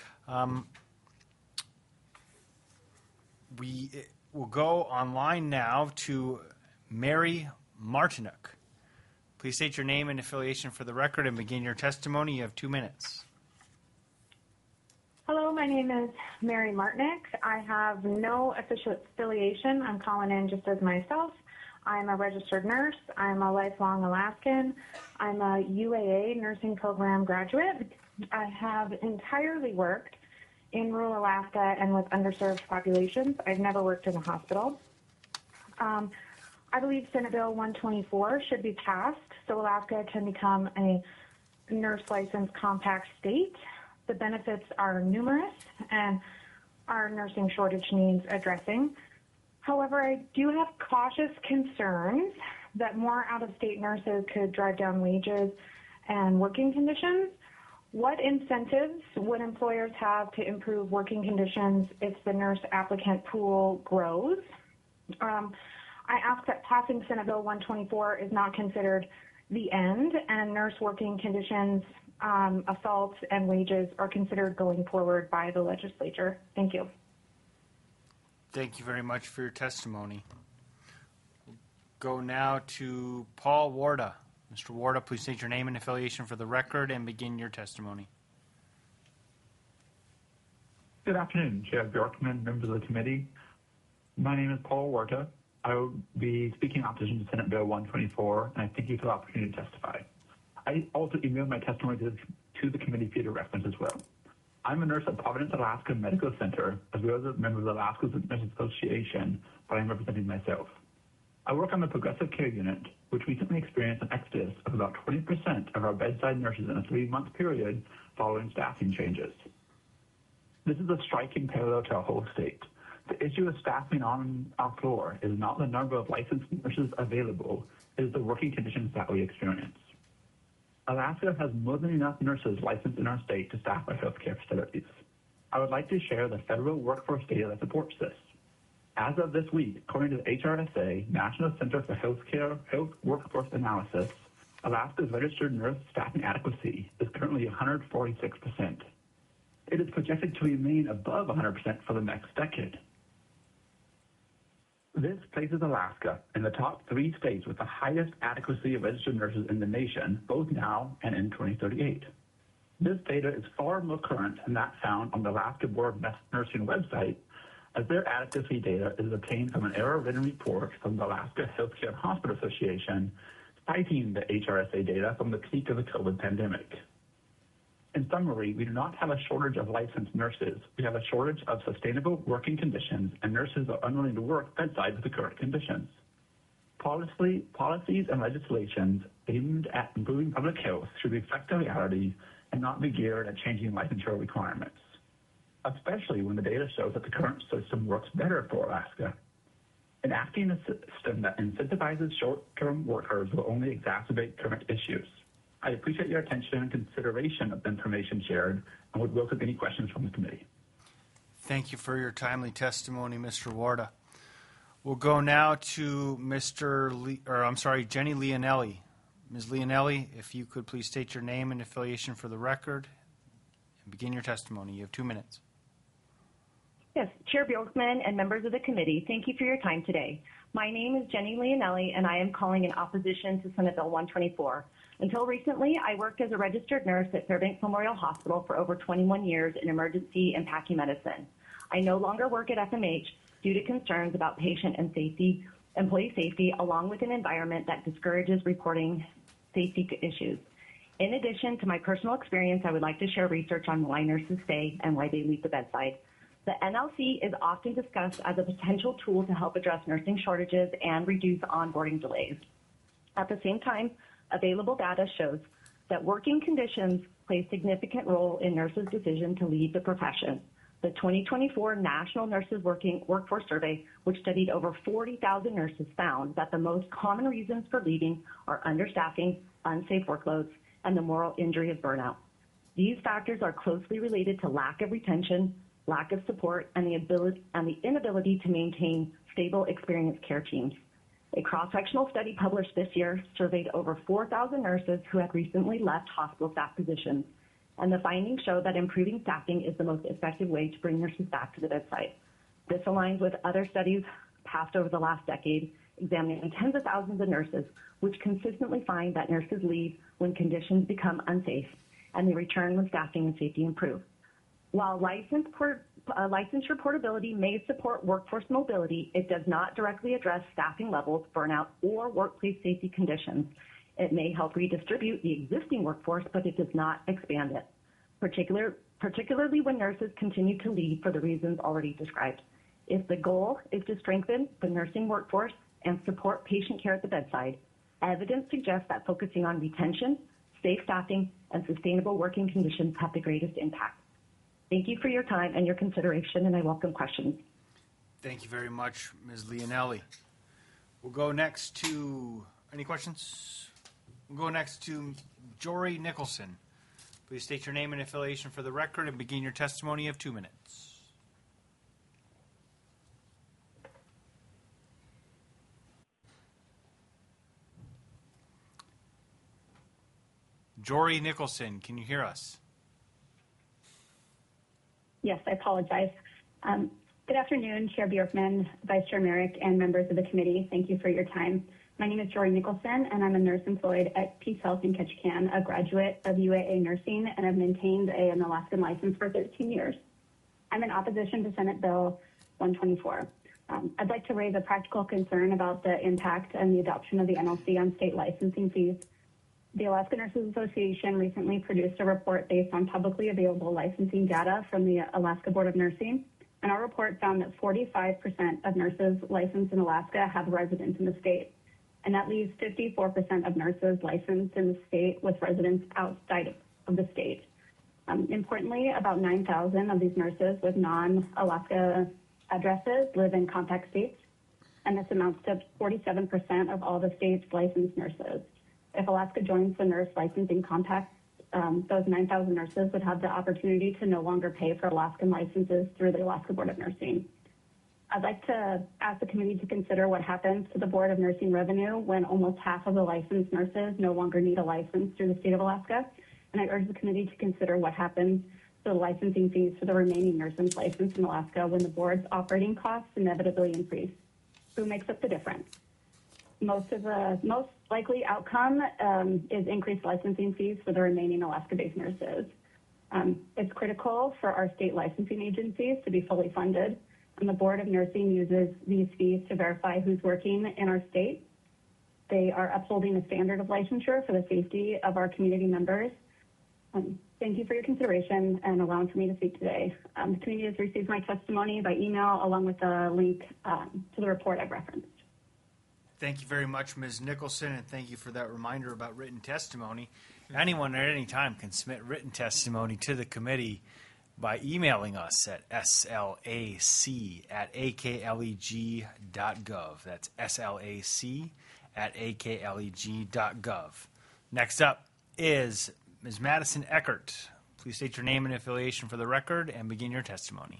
[SPEAKER 1] We will go online now to Mary Martinuk. Please state your name and affiliation for the record and begin your testimony. You have 2 minutes.
[SPEAKER 18] Hello, my name is Mary Martinick. I have no official affiliation. I'm calling in just as myself. I'm a registered nurse. I'm a lifelong Alaskan. I'm a UAA nursing program graduate. I have entirely worked in rural Alaska and with underserved populations. I've never worked in a hospital. I believe Senate Bill 124 should be passed so Alaska can become a nurse license compact state. The benefits are numerous and our nursing shortage needs addressing. However, I do have cautious concerns that more out-of-state nurses could drive down wages and working conditions. What incentives would employers have to improve working conditions if the nurse applicant pool grows? I ask that passing Senate Bill 124 is not considered the end, and nurse working conditions, assaults, and wages are considered going forward by the legislature. Thank you.
[SPEAKER 1] Thank you very much for your testimony. We'll go now to Paul Warda. Mr. Warda, please state your name and affiliation for the record and begin your testimony.
[SPEAKER 19] Good afternoon, Chair Bjorkman, members of the committee. My name is Paul Warda. I will be speaking in opposition to Senate Bill 124, and I thank you for the opportunity to testify. I also emailed my testimony to the committee for your reference as well. I'm a nurse at Providence, Alaska Medical Center, as well as a member of the Alaska Nurses Association, but I'm representing myself. I work on the progressive care unit, which recently experienced an exodus of about 20% of our bedside nurses in a 3-month period following staffing changes. This is a striking parallel to our whole state. The issue of staffing on our floor is not the number of licensed nurses available, it is the working conditions that we experience. Alaska has more than enough nurses licensed in our state to staff our healthcare facilities. I would like to share the federal workforce data that supports this. As of this week, according to the HRSA, National Center for Health Workforce Analysis, Alaska's registered nurse staffing adequacy is currently 146%. It is projected to remain above 100% for the next decade. This places Alaska in the top 3 states with the highest adequacy of registered nurses in the nation, both now and in 2038. This data is far more current than that found on the Alaska Board of Nursing website, as their adequacy data is obtained from an error-ridden report from the Alaska Healthcare Hospital Association, citing the HRSA data from the peak of the COVID pandemic. In summary, we do not have a shortage of licensed nurses. We have a shortage of sustainable working conditions, and nurses are unwilling to work bedside with the current conditions. Policies and legislations aimed at improving public health should reflect the reality and not be geared at changing licensure requirements, especially when the data shows that the current system works better for Alaska. Enacting a system that incentivizes short-term workers will only exacerbate current issues. I appreciate your attention and consideration of the information shared and would welcome any questions from the committee.
[SPEAKER 1] Thank you for your timely testimony, Mr. Warda. We'll go now to Jenny Leonelli. Ms. Leonelli, if you could please state your name and affiliation for the record and begin your testimony. You have 2 minutes.
[SPEAKER 16] Yes, Chair Bjorkman and members of the committee, thank you for your time today. My name is Jenny Leonelli, and I am calling in opposition to Senate Bill 124. Until recently, I worked as a registered nurse at Fairbanks Memorial Hospital for over 21 years in emergency and PACU medicine. I no longer work at FMH due to concerns about patient and employee safety, along with an environment that discourages reporting safety issues. In addition to my personal experience, I would like to share research on why nurses stay and why they leave the bedside. The NLC is often discussed as a potential tool to help address nursing shortages and reduce onboarding delays. At the same time, available data shows that working conditions play a significant role in nurses' decision to leave the profession. The 2024 National Nurses Workforce Survey, which studied over 40,000 nurses, found that the most common reasons for leaving are understaffing, unsafe workloads, and the moral injury of burnout. These factors are closely related to lack of retention, lack of support, and the inability to maintain stable, experienced care teams. A cross-sectional study published this year surveyed over 4,000 nurses who had recently left hospital staff positions, and the findings show that improving staffing is the most effective way to bring nurses back to the bedside. This aligns with other studies passed over the last decade, examining tens of thousands of nurses, which consistently find that nurses leave when conditions become unsafe, and they return when staffing and safety improve. While licensure portability may support workforce mobility, it does not directly address staffing levels, burnout, or workplace safety conditions. It may help redistribute the existing workforce, but it does not expand it, particularly when nurses continue to leave for the reasons already described. If the goal is to strengthen the nursing workforce and support patient care at the bedside, evidence suggests that focusing on retention, safe staffing, and sustainable working conditions have the greatest impact. Thank you for your time and your consideration, and I welcome questions.
[SPEAKER 1] Thank you very much, Ms. Leonelli. We'll go next to, any questions? We'll go next to Jory Nicholson. Please state your name and affiliation for the record and begin your testimony. You have 2 minutes. Jory Nicholson, can you hear us?
[SPEAKER 20] Yes, I apologize. Good afternoon, Chair Bjorkman, Vice Chair Merrick, and members of the committee. Thank you for your time. My name is Jory Nicholson, and I'm a nurse employed at Peace Health in Ketchikan, a graduate of UAA Nursing, and have maintained an Alaskan license for 13 years. I'm in opposition to Senate Bill 124. I'd like to raise a practical concern about the impact and the adoption of the NLC on state licensing fees. The Alaska Nurses Association recently produced a report based on publicly available licensing data from the Alaska Board of Nursing, and our report found that 45% of nurses licensed in Alaska have residence in the state, and that leaves 54% of nurses licensed in the state with residence outside of the state. Importantly, about 9,000 of these nurses with non-Alaska addresses live in compact states, and this amounts to 47% of all the state's licensed nurses. If Alaska joins the nurse licensing compact, those 9,000 nurses would have the opportunity to no longer pay for Alaskan licenses through the Alaska Board of Nursing. I'd like to ask the committee to consider what happens to the Board of Nursing revenue when almost half of the licensed nurses no longer need a license through the state of Alaska. And I urge the committee to consider what happens to the licensing fees for the remaining nurses licensed in Alaska when the board's operating costs inevitably increase. Who makes up the difference? Most likely outcome is increased licensing fees for the remaining Alaska-based nurses. It's critical for our state licensing agencies to be fully funded, and the Board of Nursing uses these fees to verify who's working in our state. They are upholding the standard of licensure for the safety of our community members. Thank you for your consideration and allowing for me to speak today. The committee has received my testimony by email along with a link to the report I've referenced.
[SPEAKER 1] Thank you very much, Ms. Nicholson, and thank you for that reminder about written testimony. Anyone at any time can submit written testimony to the committee by emailing us at slac@akleg.gov. That's slac@akleg.gov. Next up is Ms. Madison Eckert. Please state your name and affiliation for the record and begin your testimony.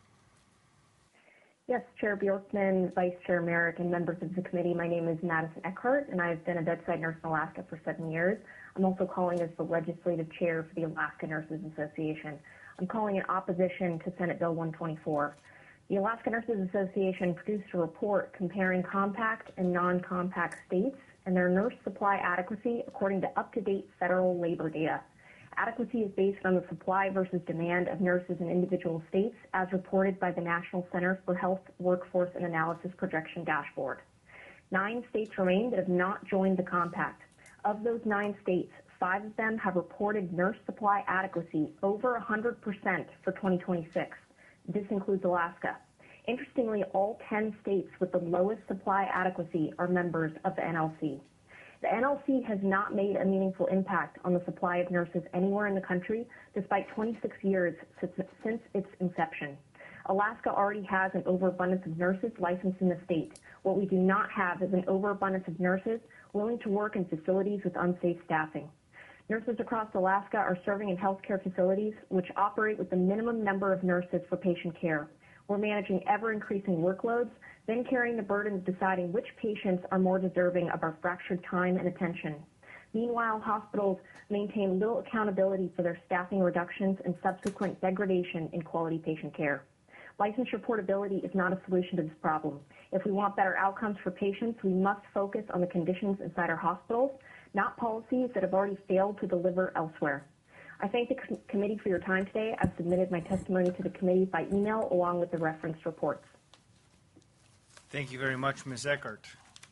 [SPEAKER 21] Yes, Chair Bjorkman, Vice Chair Merrick, and members of the committee, my name is Madison Eckert, and I've been a bedside nurse in Alaska for 7 years. I'm also calling as the legislative chair for the Alaska Nurses Association. I'm calling in opposition to Senate Bill 124. The Alaska Nurses Association produced a report comparing compact and non-compact states and their nurse supply adequacy according to up-to-date federal labor data. Adequacy is based on the supply versus demand of nurses in individual states as reported by the National Center for Health, Workforce, and Analysis Projection Dashboard. 9 states remain that have not joined the compact. Of those 9 states, 5 of them have reported nurse supply adequacy over 100% for 2026. This includes Alaska. Interestingly, all 10 states with the lowest supply adequacy are members of the NLC. The NLC has not made a meaningful impact on the supply of nurses anywhere in the country, despite 26 years since its inception. Alaska already has an overabundance of nurses licensed in the state. What we do not have is an overabundance of nurses willing to work in facilities with unsafe staffing. Nurses across Alaska are serving in healthcare facilities which operate with the minimum number of nurses for patient care. We're managing ever-increasing workloads, then carrying the burden of deciding which patients are more deserving of our fractured time and attention. Meanwhile, hospitals maintain little accountability for their staffing reductions and subsequent degradation in quality patient care. Licensure portability is not a solution to this problem. If we want better outcomes for patients, we must focus on the conditions inside our hospitals, not policies that have already failed to deliver elsewhere. I thank the committee for your time today. I've submitted my testimony to the committee by email along with the referenced reports.
[SPEAKER 1] Thank you very much, Ms. Eckert.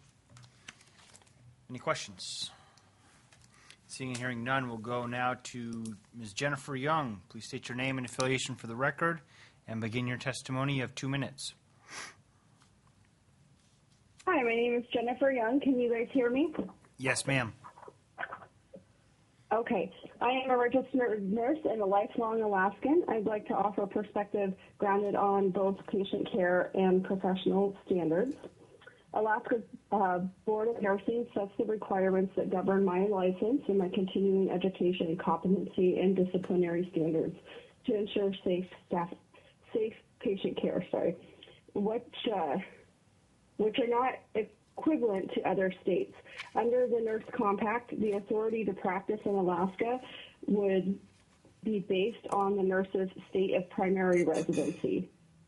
[SPEAKER 1] Any questions? Seeing and hearing none, we'll go now to Ms. Jennifer Young. Please state your name and affiliation for the record and begin your testimony. You have 2 minutes.
[SPEAKER 22] Hi, my name is Jennifer Young. Can you guys hear me?
[SPEAKER 1] Yes, ma'am.
[SPEAKER 22] Okay. I am a registered nurse and a lifelong Alaskan. I'd like to offer a perspective grounded on both patient care and professional standards. Alaska's Board of Nursing sets the requirements that govern my license and my continuing education, competency, and disciplinary standards to ensure safe patient care, which are not equivalent to other states. Under the Nurse Compact, the authority to practice in Alaska would be based on the nurse's state of primary residency.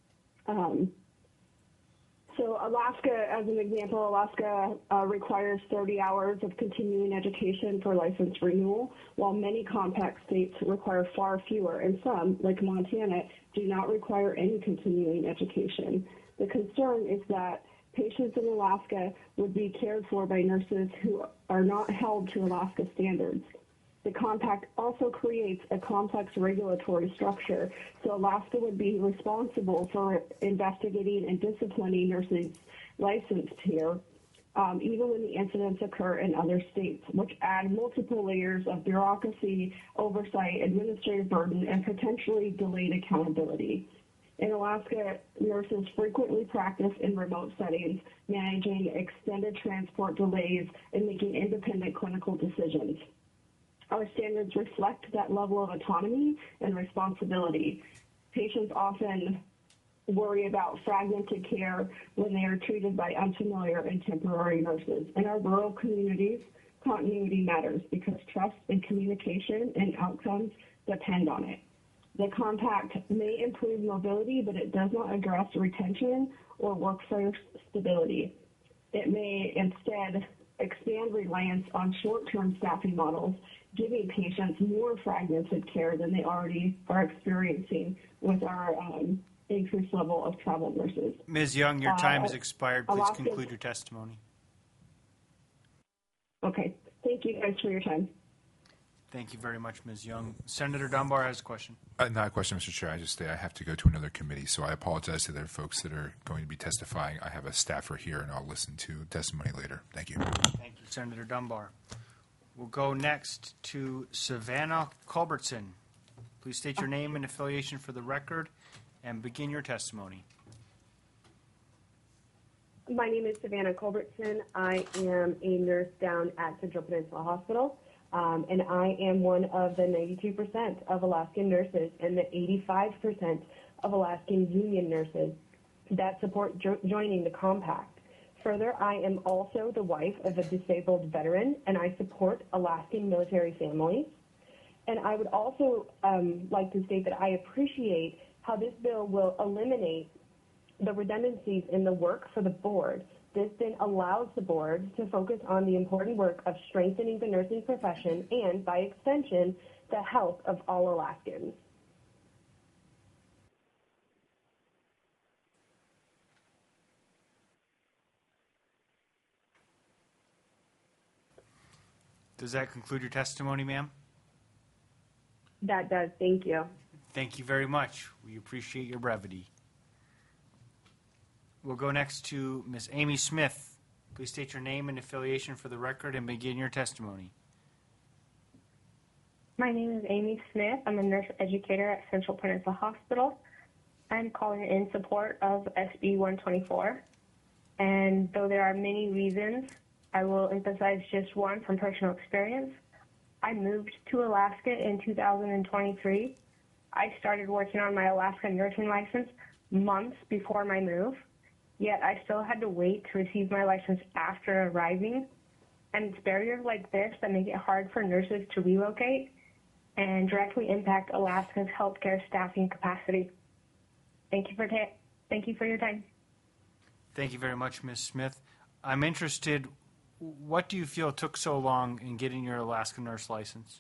[SPEAKER 22] So Alaska, as an example, Alaska requires 30 hours of continuing education for license renewal, while many compact states require far fewer, and some, like Montana, do not require any continuing education. The concern is that Patients in Alaska would be cared for by nurses who are not held to Alaska standards. The compact also creates a complex regulatory structure, so Alaska would be responsible for investigating and disciplining nurses licensed here, even when the incidents occur in other states, which add multiple layers of bureaucracy, oversight, administrative burden, and potentially delayed accountability. In Alaska, nurses frequently practice in remote settings, managing extended transport delays and making independent clinical decisions. Our standards reflect that level of autonomy and responsibility. Patients often worry about fragmented care when they are treated by unfamiliar and temporary nurses. In our rural communities, continuity matters because trust and communication and outcomes depend on it. The compact may improve mobility, but it does not address retention or workforce stability. It may instead expand reliance on short-term staffing models, giving patients more fragmented care than they already are experiencing with our increased level of travel nurses.
[SPEAKER 1] Ms. Young, your time has expired. Please conclude your testimony.
[SPEAKER 22] Okay. Thank you guys for your time.
[SPEAKER 1] Thank you very much, Ms. Young. Senator Dunbar has a question.
[SPEAKER 7] Not a question, Mr. Chair. I have to go to another committee, so I apologize to the folks that are going to be testifying. I have a staffer here, and I'll listen to testimony later. Thank you.
[SPEAKER 1] Thank you, Senator Dunbar. We'll go next to Savannah Culbertson. Please state your name and affiliation for the record and begin your testimony.
[SPEAKER 2] My name is Savannah Culbertson. I am a nurse down at Central Peninsula Hospital. And I am one of the 92% of Alaskan nurses and the 85% of Alaskan union nurses that support joining the compact. Further, I am also the wife of a disabled veteran, and I support Alaskan military families. And I would also like to state that I appreciate how this bill will eliminate the redundancies in the work for the board. This then allows the board to focus on the important work of strengthening the nursing profession and, by extension, the health of all Alaskans.
[SPEAKER 1] Does that conclude your testimony, ma'am?
[SPEAKER 2] That does. Thank you.
[SPEAKER 1] Thank you very much. We appreciate your brevity. We'll go next to Ms. Amy Smith. Please state your name and affiliation for the record and begin your testimony.
[SPEAKER 4] My name is Amy Smith. I'm a nurse educator at Central Peninsula Hospital. I'm calling in support of SB 124. And though there are many reasons, I will emphasize just one from personal experience. I moved to Alaska in 2023. I started working on my Alaska nursing license months before my move. Yet I still had to wait to receive my license after arriving. And it's barriers like this that make it hard for nurses to relocate and directly impact Alaska's healthcare staffing capacity. Thank you for your time.
[SPEAKER 1] Thank you very much, Ms. Smith. I'm interested, what do you feel took so long in getting your Alaska nurse license?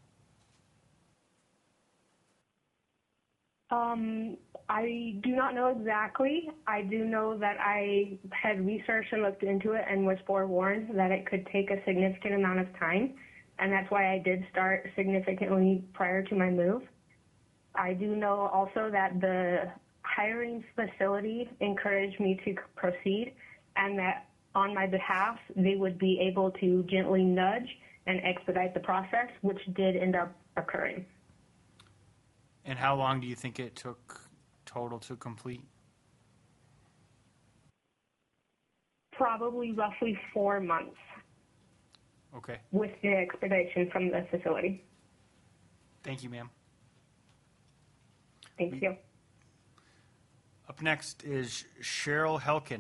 [SPEAKER 4] I do not know exactly. I do know that I had researched and looked into it and was forewarned that it could take a significant amount of time, and that's why I did start significantly prior to my move. I do know also that the hiring facility encouraged me to proceed, and that on my behalf, they would be able to gently nudge and expedite the process, which did end up occurring.
[SPEAKER 1] And how long do you think it took total to complete?
[SPEAKER 4] Probably roughly 4 months.
[SPEAKER 1] Okay.
[SPEAKER 4] With the expedition from the facility.
[SPEAKER 1] Thank you, ma'am.
[SPEAKER 4] Thank you.
[SPEAKER 1] Up next is Cheryl Helkin.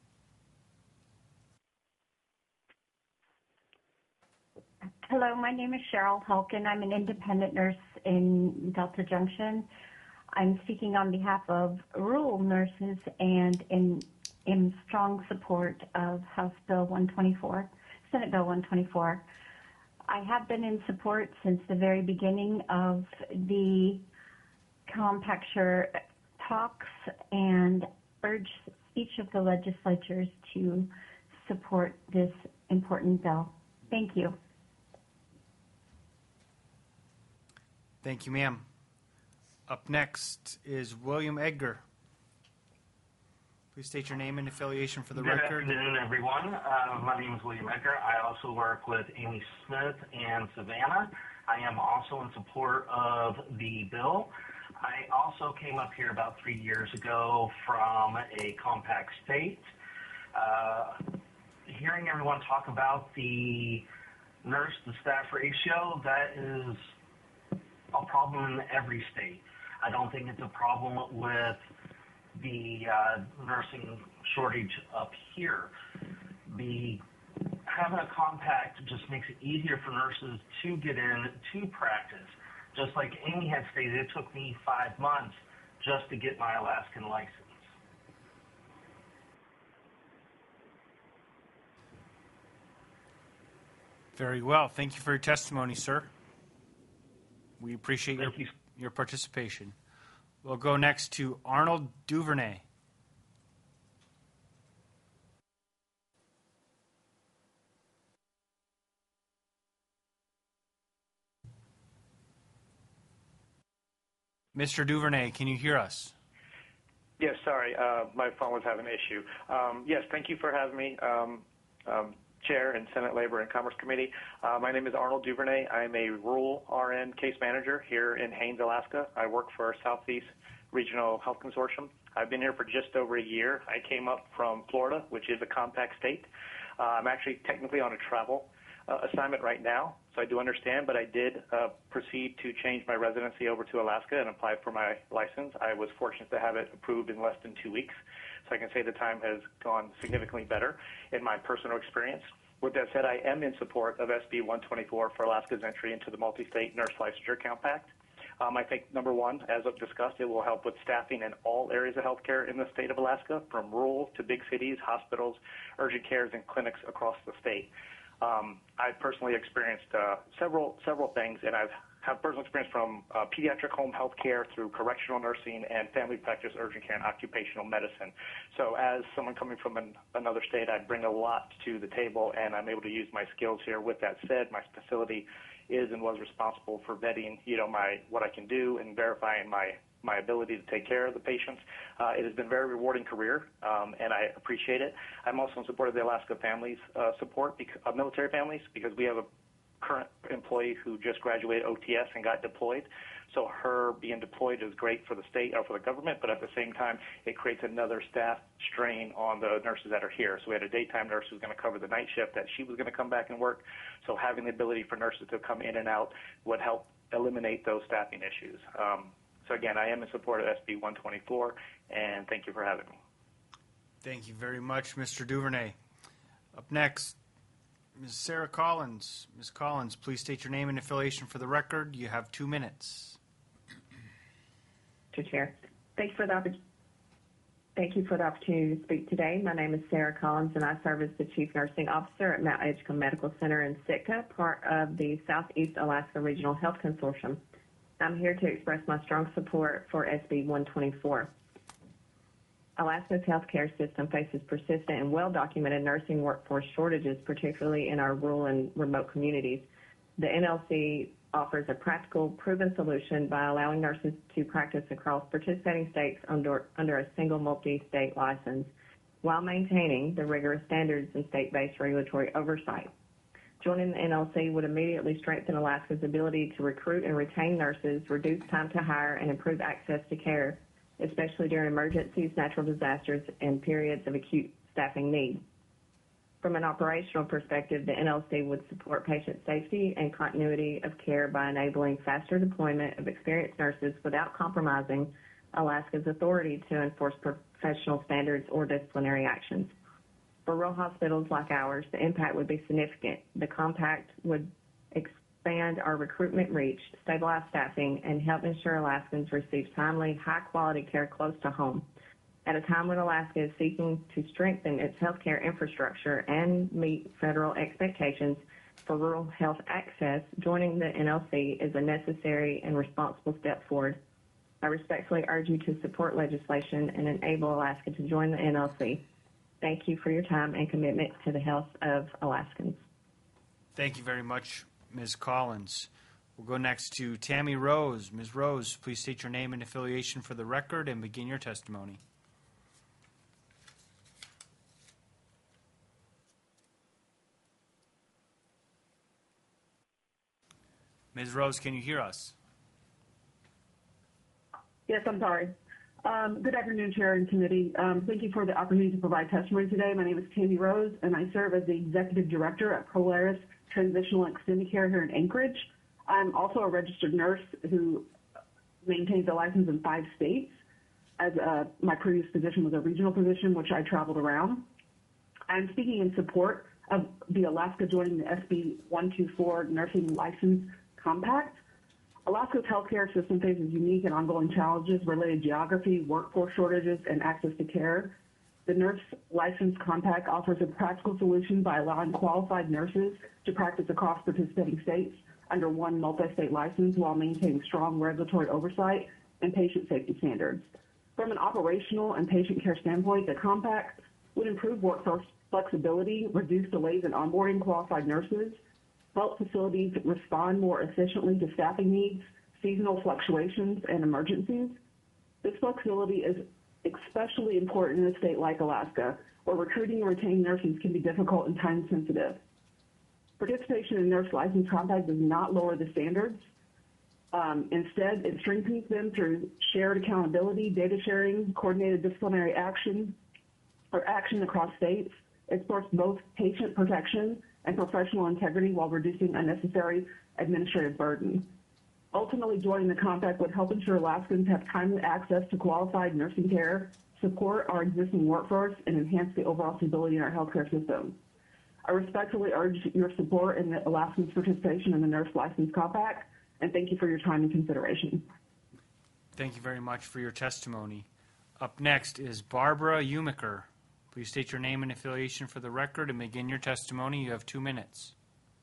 [SPEAKER 23] Hello, my name is Cheryl Helkin. I'm an independent nurse in Delta Junction. I'm speaking on behalf of rural nurses and in strong support of House Bill 124, Senate Bill 124. I have been in support since the very beginning of the compacture talks and urge each of the legislatures to support this important bill. Thank you.
[SPEAKER 1] Thank you, ma'am. Up next is William Edgar. Please state your name and affiliation for the record.
[SPEAKER 6] Good afternoon, everyone. My name is William Edgar. I also work with Amy Smith and Savannah. I am also in support of the bill. I also came up here about 3 years ago from a compact state. Hearing everyone talk about the nurse-to-staff ratio, that is a problem in every state. I don't think it's a problem with the nursing shortage up here. Having a compact just makes it easier for nurses to get in to practice. Just like Amy had stated, it took me 5 months just to get my Alaskan license.
[SPEAKER 1] Very well. Thank you for your testimony, sir. We appreciate your participation. We'll go next to Arnold Duvernay. Mr. Duvernay, can you hear us?
[SPEAKER 8] Yes, sorry. My phone was having an issue. Yes, thank you for having me, Chair and Senate Labor and Commerce Committee. My name is Arnold Duvernay. I'm a rural RN case manager here in Haines, Alaska. I work for Southeast Regional Health Consortium. I've been here for just over a year. I came up from Florida, which is a compact state. I'm actually technically on a travel assignment right now, so I do understand, but I did proceed to change my residency over to Alaska and apply for my license. I was fortunate to have it approved in less than 2 weeks, so I can say the time has gone significantly better in my personal experience. With that said, I am in support of SB 124 for Alaska's entry into the multi-state nurse licensure compact. I think, number one, as I've discussed, it will help with staffing in all areas of healthcare in the state of Alaska, from rural to big cities, hospitals, urgent cares, and clinics across the state. I've personally experienced several things, and I've had personal experience from pediatric home health care through correctional nursing and family practice, urgent care, and occupational medicine. So as someone coming from another state, I bring a lot to the table, and I'm able to use my skills here. With that said, my facility is and was responsible for vetting, what I can do and verifying my ability to take care of the patients. It has been a very rewarding career, and I appreciate it. I'm also in support of the Alaska Families Support, military families, because we have a current employee who just graduated OTS and got deployed. So her being deployed is great for the state or for the government, but at the same time, it creates another staff strain on the nurses that are here. So we had a daytime nurse who was going to cover the night shift that she was going to come back and work. So having the ability for nurses to come in and out would help eliminate those staffing issues. So again, I am in support of SB 124, and thank you for having me.
[SPEAKER 1] Thank you very much, Mr. Duvernay. Up next, Ms. Sarah Collins. Ms. Collins, please state your name and affiliation for the record. You have 2 minutes.
[SPEAKER 2] Mr. Chair, thank you for the opportunity to speak today. My name is Sarah Collins, and I serve as the Chief Nursing Officer at Mount Edgecombe Medical Center in Sitka, part of the Southeast Alaska Regional Health Consortium. I'm here to express my strong support for SB 124. Alaska's healthcare system faces persistent and well-documented nursing workforce shortages, particularly in our rural and remote communities. The NLC offers a practical, proven solution by allowing nurses to practice across participating states under a single multi-state license, while maintaining the rigorous standards and state-based regulatory oversight. Joining the NLC would immediately strengthen Alaska's ability to recruit and retain nurses, reduce time to hire, and improve access to care, especially during emergencies, natural disasters, and periods of acute staffing need. From an operational perspective, the NLC would support patient safety and continuity of care by enabling faster deployment of experienced nurses without compromising Alaska's authority to enforce professional standards or disciplinary actions. For rural hospitals like ours, the impact would be significant. The compact would expand our recruitment reach, stabilize staffing, and help ensure Alaskans receive timely, high-quality care close to home. At a time when Alaska is seeking to strengthen its healthcare infrastructure and meet federal expectations for rural health access, joining the NLC is a necessary and responsible step forward. I respectfully urge you to support legislation and enable Alaska to join the NLC. Thank you for your time and commitment to the health of Alaskans.
[SPEAKER 1] Thank you very much, Ms. Collins. We'll go next to Tammy Rose. Ms. Rose, please state your name and affiliation for the record and begin your testimony. Ms. Rose, can you hear us?
[SPEAKER 22] Yes, I'm sorry. Good afternoon, Chair and Committee. Thank you for the opportunity to provide testimony today. My name is Tammy Rose, and I serve as the Executive Director at Polaris Transitional Extended Care here in Anchorage. I'm also a registered nurse who maintains a license in 5 states, as my previous position was a regional position, which I traveled around. I'm speaking in support of the Alaska joining the SB 124 Nursing License Compact. Alaska's healthcare system faces unique and ongoing challenges related to geography, workforce shortages, and access to care. The Nurse License Compact offers a practical solution by allowing qualified nurses to practice across participating states under one multi-state license while maintaining strong regulatory oversight and patient safety standards. From an operational and patient care standpoint, the compact would improve workforce flexibility, reduce delays in onboarding qualified nurses, help facilities respond more efficiently to staffing needs, seasonal fluctuations, and emergencies. This flexibility is especially important in a state like Alaska, where recruiting and retaining nurses can be difficult and time-sensitive. Participation in Nurse License Compact does not lower the standards. Instead, it strengthens them through shared accountability, data sharing, coordinated disciplinary action, or action across states. It supports both patient protection and professional integrity while reducing unnecessary administrative burden. Ultimately, joining the compact would help ensure Alaskans have timely access to qualified nursing care, support our existing workforce, and enhance the overall stability in our healthcare system. I respectfully urge your support in the Alaskans' participation in the Nurse License Compact, and thank you for your time and consideration.
[SPEAKER 1] Thank you very much for your testimony. Up next is Barbara Umiker. Please state your name and affiliation for the record and begin your testimony. You have 2 minutes.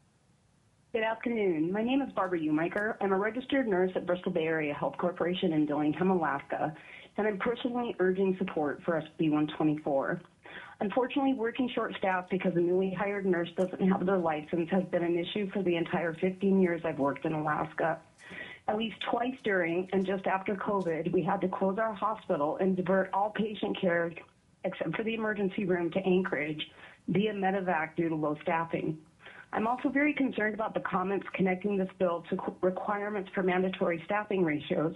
[SPEAKER 9] Good afternoon. My name is Barbara Umiker. I'm a registered nurse at Bristol Bay Area Health Corporation in Dillingham, Alaska, and I'm personally urging support for SB 124. Unfortunately, working short-staffed because a newly hired nurse doesn't have their license has been an issue for the entire 15 years I've worked in Alaska. At least twice during and just after COVID, we had to close our hospital and divert all patient care, except for the emergency room, to Anchorage via medevac due to low staffing. I'm also very concerned about the comments connecting this bill to requirements for mandatory staffing ratios.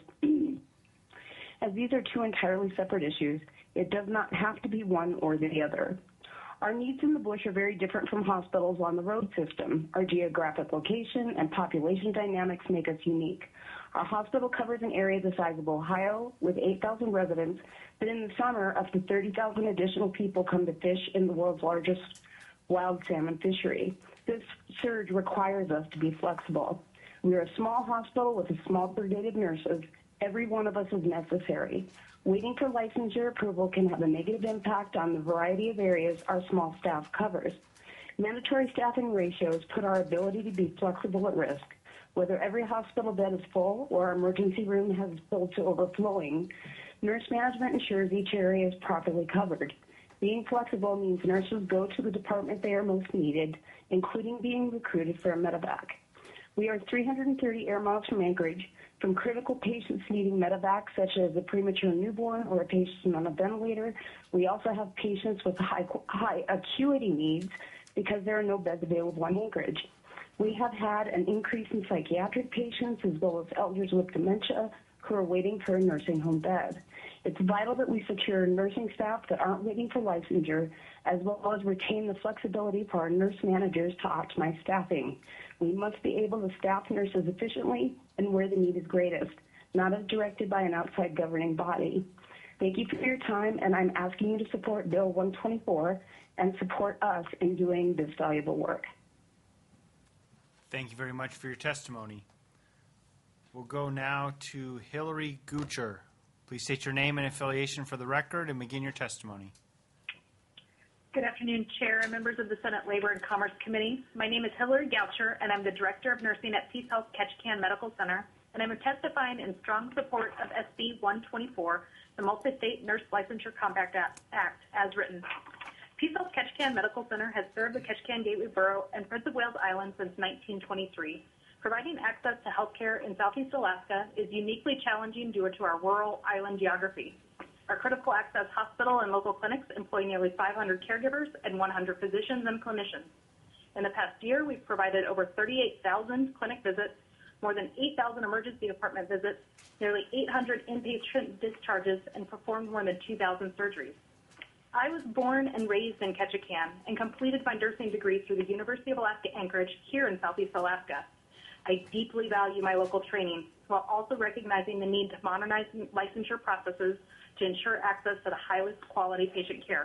[SPEAKER 9] As these are two entirely separate issues, it does not have to be one or the other. Our needs in the bush are very different from hospitals on the road system. Our geographic location and population dynamics make us unique. Our hospital covers an area the size of Ohio with 8,000 residents, but in the summer, up to 30,000 additional people come to fish in the world's largest wild salmon fishery. This surge requires us to be flexible. We are a small hospital with a small brigade of nurses. Every one of us is necessary. Waiting for licensure approval can have a negative impact on the variety of areas our small staff covers. Mandatory staffing ratios put our ability to be flexible at risk. Whether every hospital bed is full or our emergency room has filled to overflowing, nurse management ensures each area is properly covered. Being flexible means nurses go to the department they are most needed, including being recruited for a medevac. We are 330 air miles from Anchorage. From critical patients needing medevac, such as a premature newborn or a patient on a ventilator, we also have patients with high acuity needs because there are no beds available in Anchorage. We have had an increase in psychiatric patients as well as elders with dementia who are waiting for a nursing home bed. It's vital that we secure nursing staff that aren't waiting for licensure, as well as retain the flexibility for our nurse managers to optimize staffing. We must be able to staff nurses efficiently and where the need is greatest, not as directed by an outside governing body. Thank you for your time, and I'm asking you to support Bill 124 and support us in doing this valuable work.
[SPEAKER 1] Thank you very much for your testimony. We'll go now to Hillary Gucher. Please state your name and affiliation for the record and begin your testimony.
[SPEAKER 10] Good afternoon, Chair and members of the Senate Labor and Commerce Committee. My name is Hillary Goucher, and I'm the Director of Nursing at Peace Health Ketchikan Medical Center. and I'm testifying in strong support of SB 124, the Multi-State Nurse Licensure Compact Act, as written. Peace Health Ketchikan Medical Center has served the Ketchikan Gateway Borough and Prince of Wales Island since 1923. Providing access to healthcare in Southeast Alaska is uniquely challenging due to our rural island geography. Our critical access hospital and local clinics employ nearly 500 caregivers and 100 physicians and clinicians. In the past year, we've provided over 38,000 clinic visits, more than 8,000 emergency department visits, nearly 800 inpatient discharges, and performed more than 2,000 surgeries. I was born and raised in Ketchikan and completed my nursing degree through the University of Alaska Anchorage here in Southeast Alaska. I deeply value my local training while also recognizing the need to modernize licensure processes to ensure access to the highest quality patient care.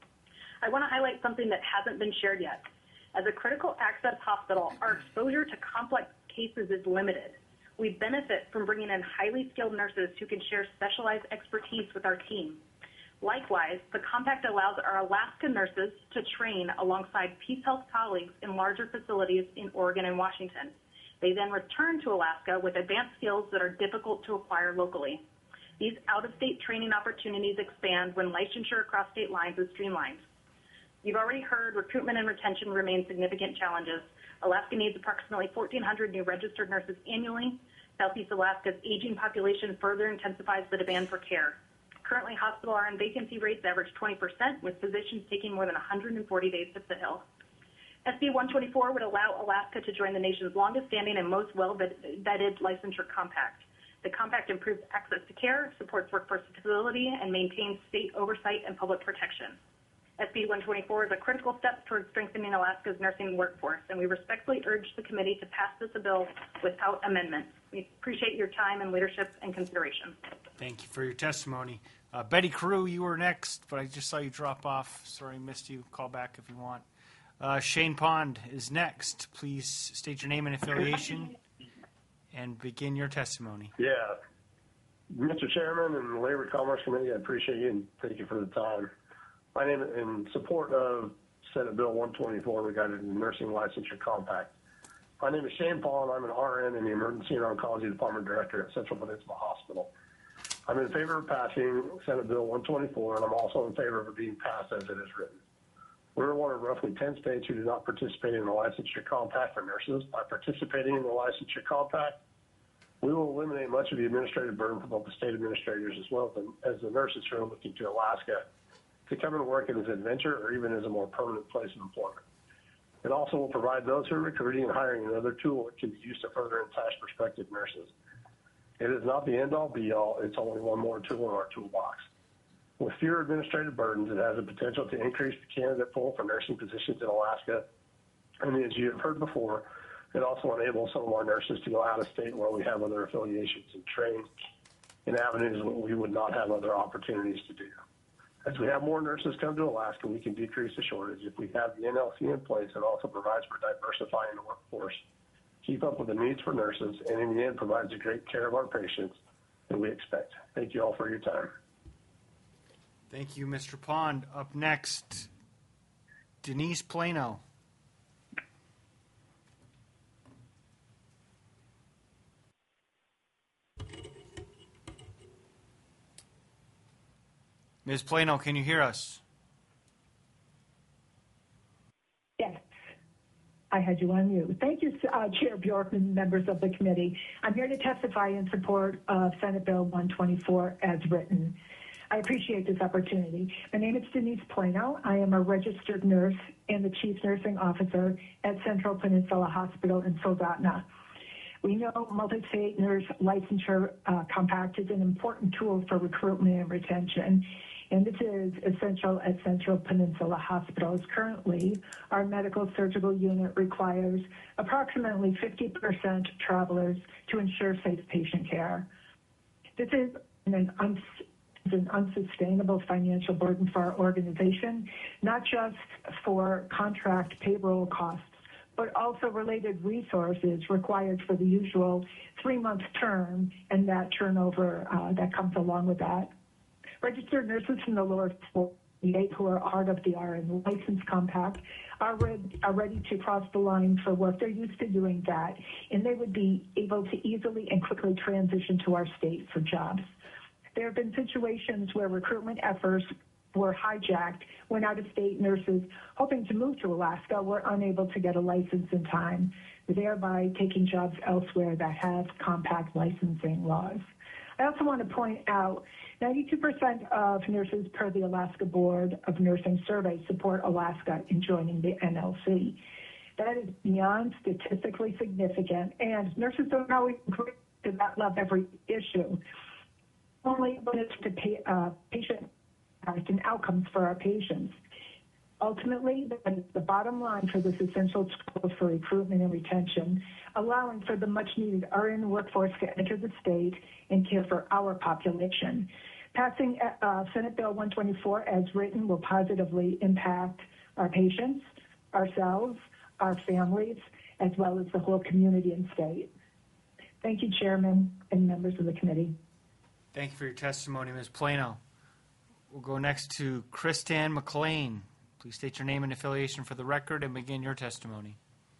[SPEAKER 10] I want to highlight something that hasn't been shared yet. As a critical access hospital, our exposure to complex cases is limited. We benefit from bringing in highly skilled nurses who can share specialized expertise with our team. Likewise, the compact allows our Alaska nurses to train alongside Peace Health colleagues in larger facilities in Oregon and Washington. They then return to Alaska with advanced skills that are difficult to acquire locally. These out-of-state training opportunities expand when licensure across state lines is streamlined. You've already heard recruitment and retention remain significant challenges. Alaska needs approximately 1,400 new registered nurses annually. Southeast Alaska's aging population further intensifies the demand for care. Currently, hospital RN vacancy rates average 20%, with physicians taking more than 140 days to fill. SB 124 would allow Alaska to join the nation's longest-standing and most well-vetted licensure compact. The compact improves access to care, supports workforce stability, and maintains state oversight and public protection. SB 124 is a critical step towards strengthening Alaska's nursing workforce, and we respectfully urge the committee to pass this bill without amendment. We appreciate your time and leadership and consideration.
[SPEAKER 1] Thank you for your testimony. Betty Carew, you were next, but I just saw you drop off. Sorry I missed you. Call back if you want. Shane Pond is next. Please state your name and affiliation and begin your testimony.
[SPEAKER 11] Yeah. Mr. Chairman and the Labor and Commerce Committee, I appreciate you and thank you for the time. My name is in support of Senate Bill 124 regarding the Nursing Licensure Compact. My name is Shane Pond. I'm an RN and the Emergency and Oncology Department Director at Central Peninsula Hospital. I'm in favor of passing Senate Bill 124, and I'm also in favor of it being passed as it is written. We're one of roughly 10 states who do not participate in the licensure compact for nurses. By participating in the licensure compact, we will eliminate much of the administrative burden for both the state administrators as well as the nurses who are looking to Alaska to come and work as an adventure or even as a more permanent place of employment. It also will provide those who are recruiting and hiring another tool that can be used to further entice prospective nurses. It is not the end-all, be-all. It's only one more tool in our toolbox. With fewer administrative burdens, it has the potential to increase the candidate pool for nursing positions in Alaska. And as you have heard before, it also enables some of our nurses to go out of state where we have other affiliations and train in avenues where we would not have other opportunities to do. As we have more nurses come to Alaska, we can decrease the shortage. If we have the NLC in place, it also provides for diversifying the workforce, keep up with the needs for nurses, and in the end provides a great care of our patients that we expect. Thank you all for your time.
[SPEAKER 1] Thank you, Mr. Pond. Up next, Denise Plano. Ms. Plano, can you hear us?
[SPEAKER 12] Yes, I had you on mute. Thank you, Chair Bjork and members of the committee. I'm here to testify in support of Senate Bill 124 as written. I appreciate this opportunity. My name is Denise Plano. I am a registered nurse and the Chief Nursing Officer at Central Peninsula Hospital in Soldotna. We know multi-state nurse licensure compact is an important tool for recruitment and retention, and this is essential at Central Peninsula Hospitals. Currently, our medical surgical unit requires approximately 50% travelers to ensure safe patient care. This is an unsustainable financial burden for our organization, not just for contract payroll costs, but also related resources required for the usual 3-month term and that turnover that comes along with that. Registered nurses from the lower who are part of the RN License Compact are ready to cross the line for work. They're used to doing that, and they would be able to easily and quickly transition to our state for jobs. There have been situations where recruitment efforts were hijacked when out-of-state nurses hoping to move to Alaska were unable to get a license in time, thereby taking jobs elsewhere that have compact licensing laws. I also want to point out 92% of nurses per the Alaska Board of Nursing survey support Alaska in joining the NLC. That is beyond statistically significant, and nurses don't always agree to that level every issue. Only when it's to patient and outcomes for our patients. Ultimately, that is the bottom line for this essential tool for recruitment and retention, allowing for the much-needed RN workforce to enter the state and care for our population. Passing Senate Bill 124 as written will positively impact our patients, ourselves, our families, as well as the whole community and state. Thank you, Chairman and members of the committee.
[SPEAKER 1] Thank you for your testimony, Ms. Plano. We'll go next to Kristan McLean. Please state your name and affiliation for the record and begin your testimony.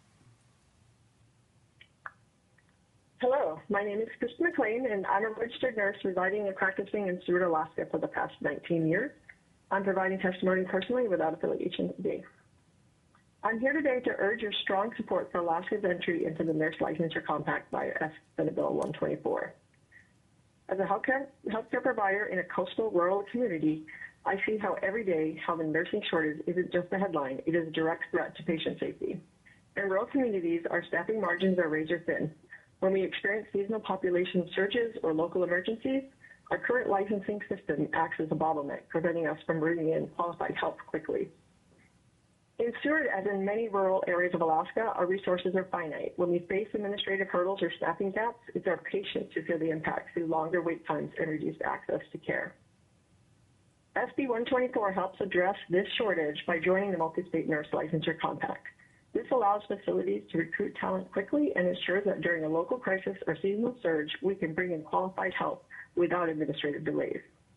[SPEAKER 13] Hello, my name is Kristen McLean, and I'm a registered nurse residing and practicing in Seward, Alaska for the past 19 years. I'm providing testimony personally without affiliation today. I'm here today to urge your strong support for Alaska's entry into the Nurse Licensure Compact via Senate Bill 124. As a healthcare provider in a coastal rural community, I see how every day how the nursing shortage isn't just a headline, it is a direct threat to patient safety. In rural communities, our staffing margins are razor thin. When we experience seasonal population surges or local emergencies, our current licensing system acts as a bottleneck, preventing us from bringing in qualified help quickly. In Seward, as in many rural areas of Alaska, our resources are finite. When we face administrative hurdles or staffing gaps, it's our patients who feel the impact through longer wait times and reduced access to care. SB 124 helps address this shortage by joining the Multi-State Nurse Licensure Compact. This allows facilities to recruit talent quickly and ensures that during a local crisis or seasonal surge, we can bring in qualified help without administrative delays.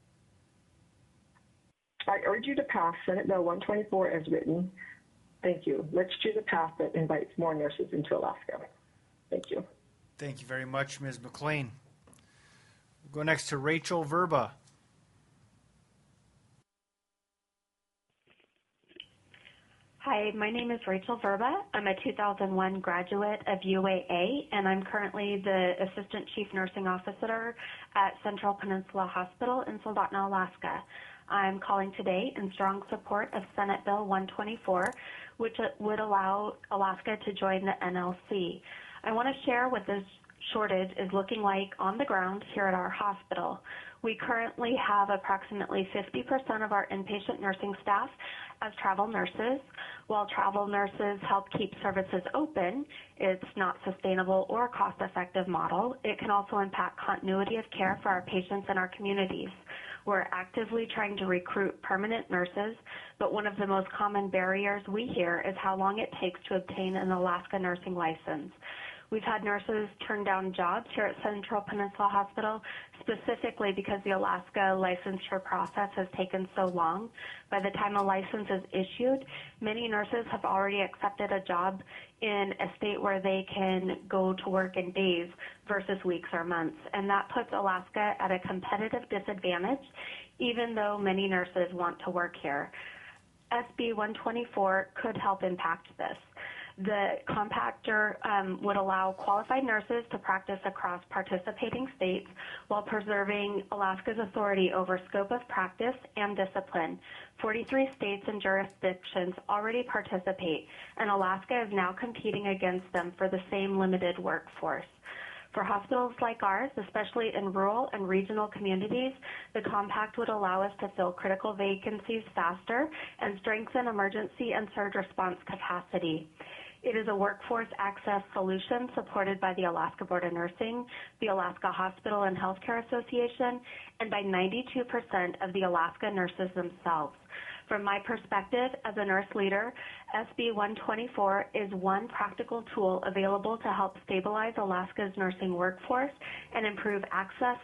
[SPEAKER 13] I urge you to pass Senate Bill 124 as written. Thank you. Let's choose a path that invites more nurses into Alaska. Thank you.
[SPEAKER 1] Thank you very much, Ms. McLean. We'll go next to Rachel Verba.
[SPEAKER 14] Hi, my name is Rachel Verba. I'm a 2001 graduate of UAA, and I'm currently the Assistant Chief Nursing Officer at Central Peninsula Hospital in Soldotna, Alaska. I'm calling today in strong support of Senate Bill 124, which would allow Alaska to join the NLC. I want to share what this shortage is looking like on the ground here at our hospital. We currently have approximately 50% of our inpatient nursing staff as travel nurses. While travel nurses help keep services open, it's not sustainable or cost-effective model. It can also impact continuity of care for our patients and our communities. We're actively trying to recruit permanent nurses, but one of the most common barriers we hear is how long it takes to obtain an Alaska nursing license. We've had nurses turn down jobs here at Central Peninsula Hospital specifically because the Alaska licensure process has taken so long. By the time a license is issued, many nurses have already accepted a job in a state where they can go to work in days versus weeks or months. And that puts Alaska at a competitive disadvantage, even though many nurses want to work here. SB 124 could help impact this. The compactor would allow qualified nurses to practice across participating states while preserving Alaska's authority over scope of practice and discipline. 43 states and jurisdictions already participate, and Alaska is now competing against them for the same limited workforce. For hospitals like ours, especially in rural and regional communities, the compact would allow us to fill critical vacancies faster and strengthen emergency and surge response capacity. It is a workforce access solution supported by the Alaska Board of Nursing, the Alaska Hospital and Healthcare Association, and by 92% of the Alaska nurses themselves. From my perspective as a nurse leader, SB 124 is one practical tool available to help stabilize Alaska's nursing workforce and improve access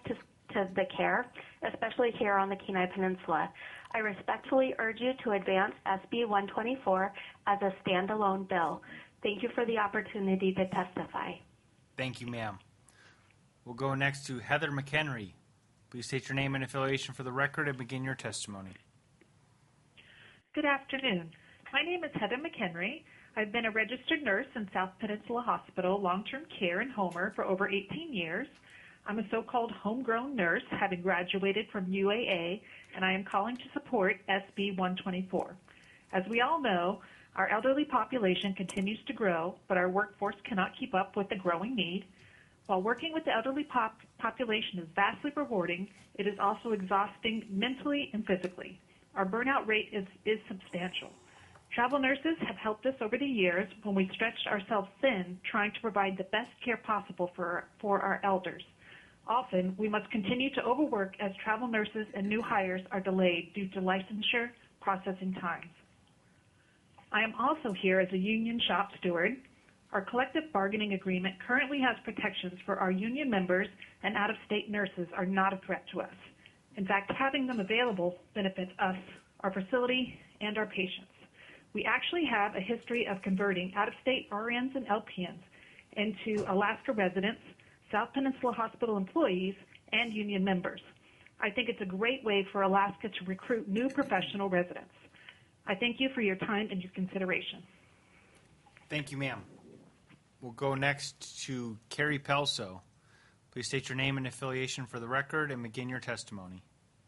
[SPEAKER 14] to the care, especially here on the Kenai Peninsula. I respectfully urge you to advance SB 124 as a standalone bill. Thank you for the opportunity to testify.
[SPEAKER 1] Thank you, ma'am. We'll go next to Heather McHenry. Please state your name and affiliation for the record and begin your testimony.
[SPEAKER 3] Good afternoon. My name is Heather McHenry. I've been a registered nurse in South Peninsula Hospital, long-term care in Homer for over 18 years. I'm a so-called homegrown nurse, having graduated from UAA, and I am calling to support SB 124. As we all know, our elderly population continues to grow, but our workforce cannot keep up with the growing need. While working with the elderly population is vastly rewarding, it is also exhausting mentally and physically. Our burnout rate is substantial. Travel nurses have helped us over the years when we stretched ourselves thin trying to provide the best care possible for our elders. Often, we must continue to overwork as travel nurses and new hires are delayed due to licensure processing times. I am also here as a union shop steward. Our collective bargaining agreement currently has protections for our union members, and out-of-state nurses are not a threat to us. In fact, having them available benefits us, our facility, and our patients. We actually have a history of converting out-of-state RNs and LPNs into Alaska residents, South Peninsula Hospital employees, and union members. I think it's a great way for Alaska to recruit new professional residents. I thank you for your time and your consideration.
[SPEAKER 1] Thank you, ma'am. We'll go next to Carrie Pelso. Please state your name and affiliation for the record and begin your testimony.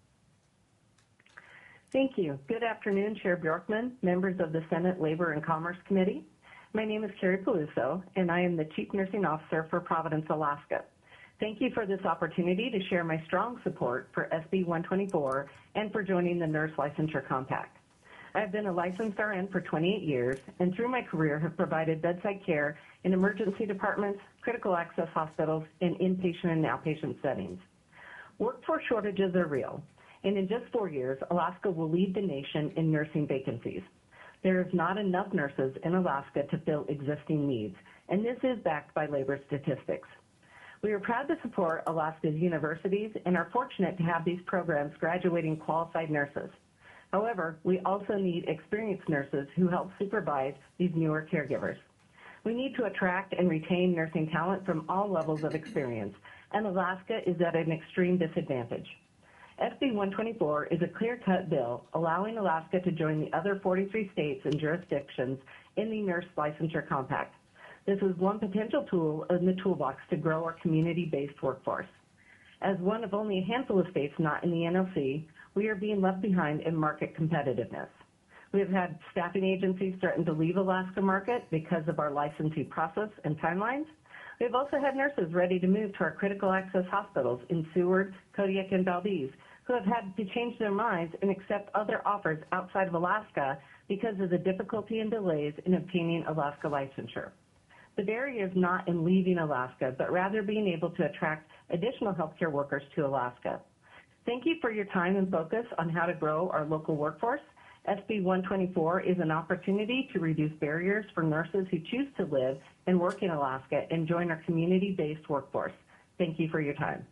[SPEAKER 5] Thank you. Good afternoon, Chair Bjorkman, members of the Senate Labor and Commerce Committee. My name is Carrie Peluso, and I am the Chief Nursing Officer for Providence, Alaska. Thank you for this opportunity to share my strong support for SB 124 and for joining the Nurse Licensure Compact. I have been a licensed RN for 28 years, and through my career have provided bedside care in emergency departments, critical access hospitals, and inpatient and outpatient settings. Workforce shortages are real, and in just 4 years, Alaska will lead the nation in nursing vacancies. There is not enough nurses in Alaska to fill existing needs, and this is backed by labor statistics. We are proud to support Alaska's universities and are fortunate to have these programs graduating qualified nurses. However, we also need experienced nurses who help supervise these newer caregivers. We need to attract and retain nursing talent from all levels of experience, and Alaska is at an extreme disadvantage. SB 124 is a clear-cut bill allowing Alaska to join the other 43 states and jurisdictions in the Nurse Licensure Compact. This is one potential tool in the toolbox to grow our community-based workforce. As one of only a handful of states not in the NLC, we are being left behind in market competitiveness. We have had staffing agencies threaten to leave Alaska market because of our licensing process and timelines. We have also had nurses ready to move to our critical access hospitals in Seward, Kodiak, and Valdez who have had to change their minds and accept other offers outside of Alaska because of the difficulty and delays in obtaining Alaska licensure. The barrier is not in leaving Alaska, but rather being able to attract additional healthcare workers to Alaska. Thank you for your time and focus on how to grow our local workforce. SB 124 is an opportunity to reduce barriers for nurses who choose to live and work in Alaska and join our community-based workforce. Thank you for your time.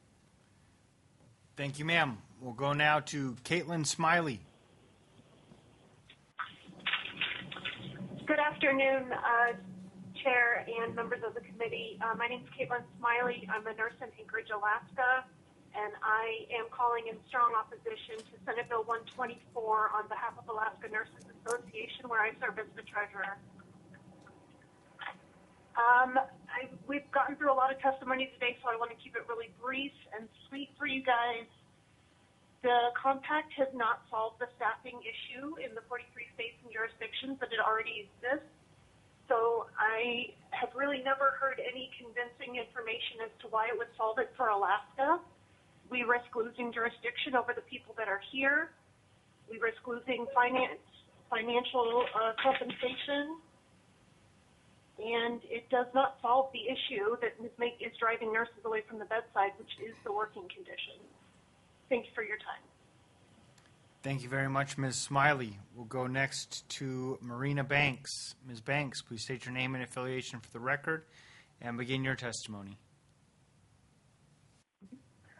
[SPEAKER 1] Thank you, ma'am. We'll go now to Caitlin Smiley.
[SPEAKER 15] Good afternoon, Chair and members of the committee. My name is Caitlin Smiley. I'm a nurse in Anchorage, Alaska, and I am calling in strong opposition to Senate Bill 124 on behalf of Alaska Nurses Association, where I serve as the treasurer. We've gotten through a lot of testimony today, so I want to keep it really brief and sweet for you guys. The compact has not solved the staffing issue in the 43 states and jurisdictions that it already exists. So I have really never heard any convincing information as to why it would solve it for Alaska. We risk losing jurisdiction over the people that are here. We risk losing financial compensation. And it does not solve the issue that is driving nurses away from the bedside, which is the working conditions. Thank you for your time.
[SPEAKER 1] Thank you very much, Ms. Smiley. We'll go next to Marina Banks. Ms. Banks, please state your name and affiliation for the record and begin your testimony.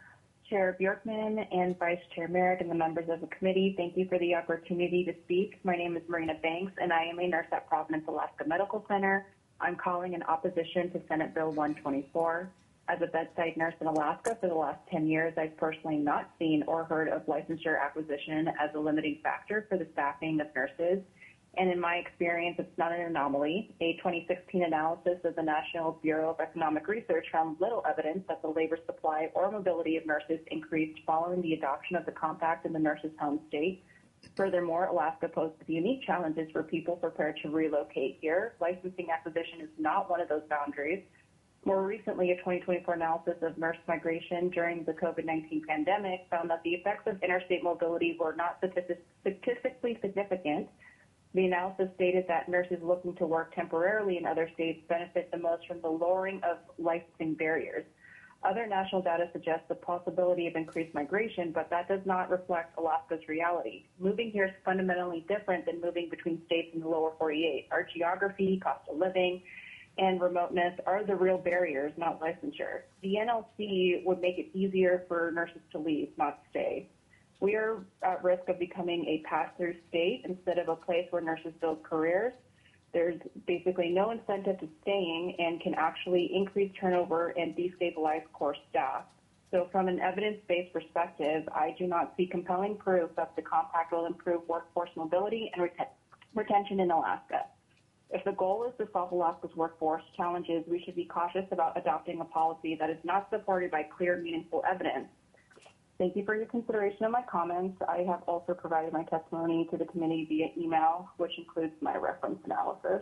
[SPEAKER 17] Chair Bjorkman and Vice Chair Merrick and the members of the committee, thank you for the opportunity to speak. My name is Marina Banks, and I am a nurse at Providence Alaska Medical Center. I'm calling in opposition to Senate Bill 124. As a bedside nurse in Alaska for the last 10 years, I've personally not seen or heard of licensure acquisition as a limiting factor for the staffing of nurses. And in my experience, it's not an anomaly. A 2016 analysis of the National Bureau of Economic Research found little evidence that the labor supply or mobility of nurses increased following the adoption of the compact in the nurses' home state. Furthermore, Alaska poses unique challenges for people prepared to relocate here. Licensing acquisition is not one of those boundaries. More recently, a 2024 analysis of nurse migration during the COVID-19 pandemic found that the effects of interstate mobility were not statistically significant. The analysis stated that nurses looking to work temporarily in other states benefit the most from the lowering of licensing barriers. Other national data suggests the possibility of increased migration, but that does not reflect Alaska's reality. Moving here is fundamentally different than moving between states in the lower 48. Our geography, cost of living, and remoteness are the real barriers, not licensure. The NLC would make it easier for nurses to leave, not stay. We are at risk of becoming a pass-through state instead of a place where nurses build careers. There's basically no incentive to staying and can actually increase turnover and destabilize core staff. So from an evidence-based perspective, I do not see compelling proof that the compact will improve workforce mobility and retention in Alaska. If the goal is to solve Alaska's workforce challenges, we should be cautious about adopting a policy that is not supported by clear, meaningful evidence. Thank you for your consideration of my comments. I have also provided my testimony to the committee via email, which includes my reference analysis.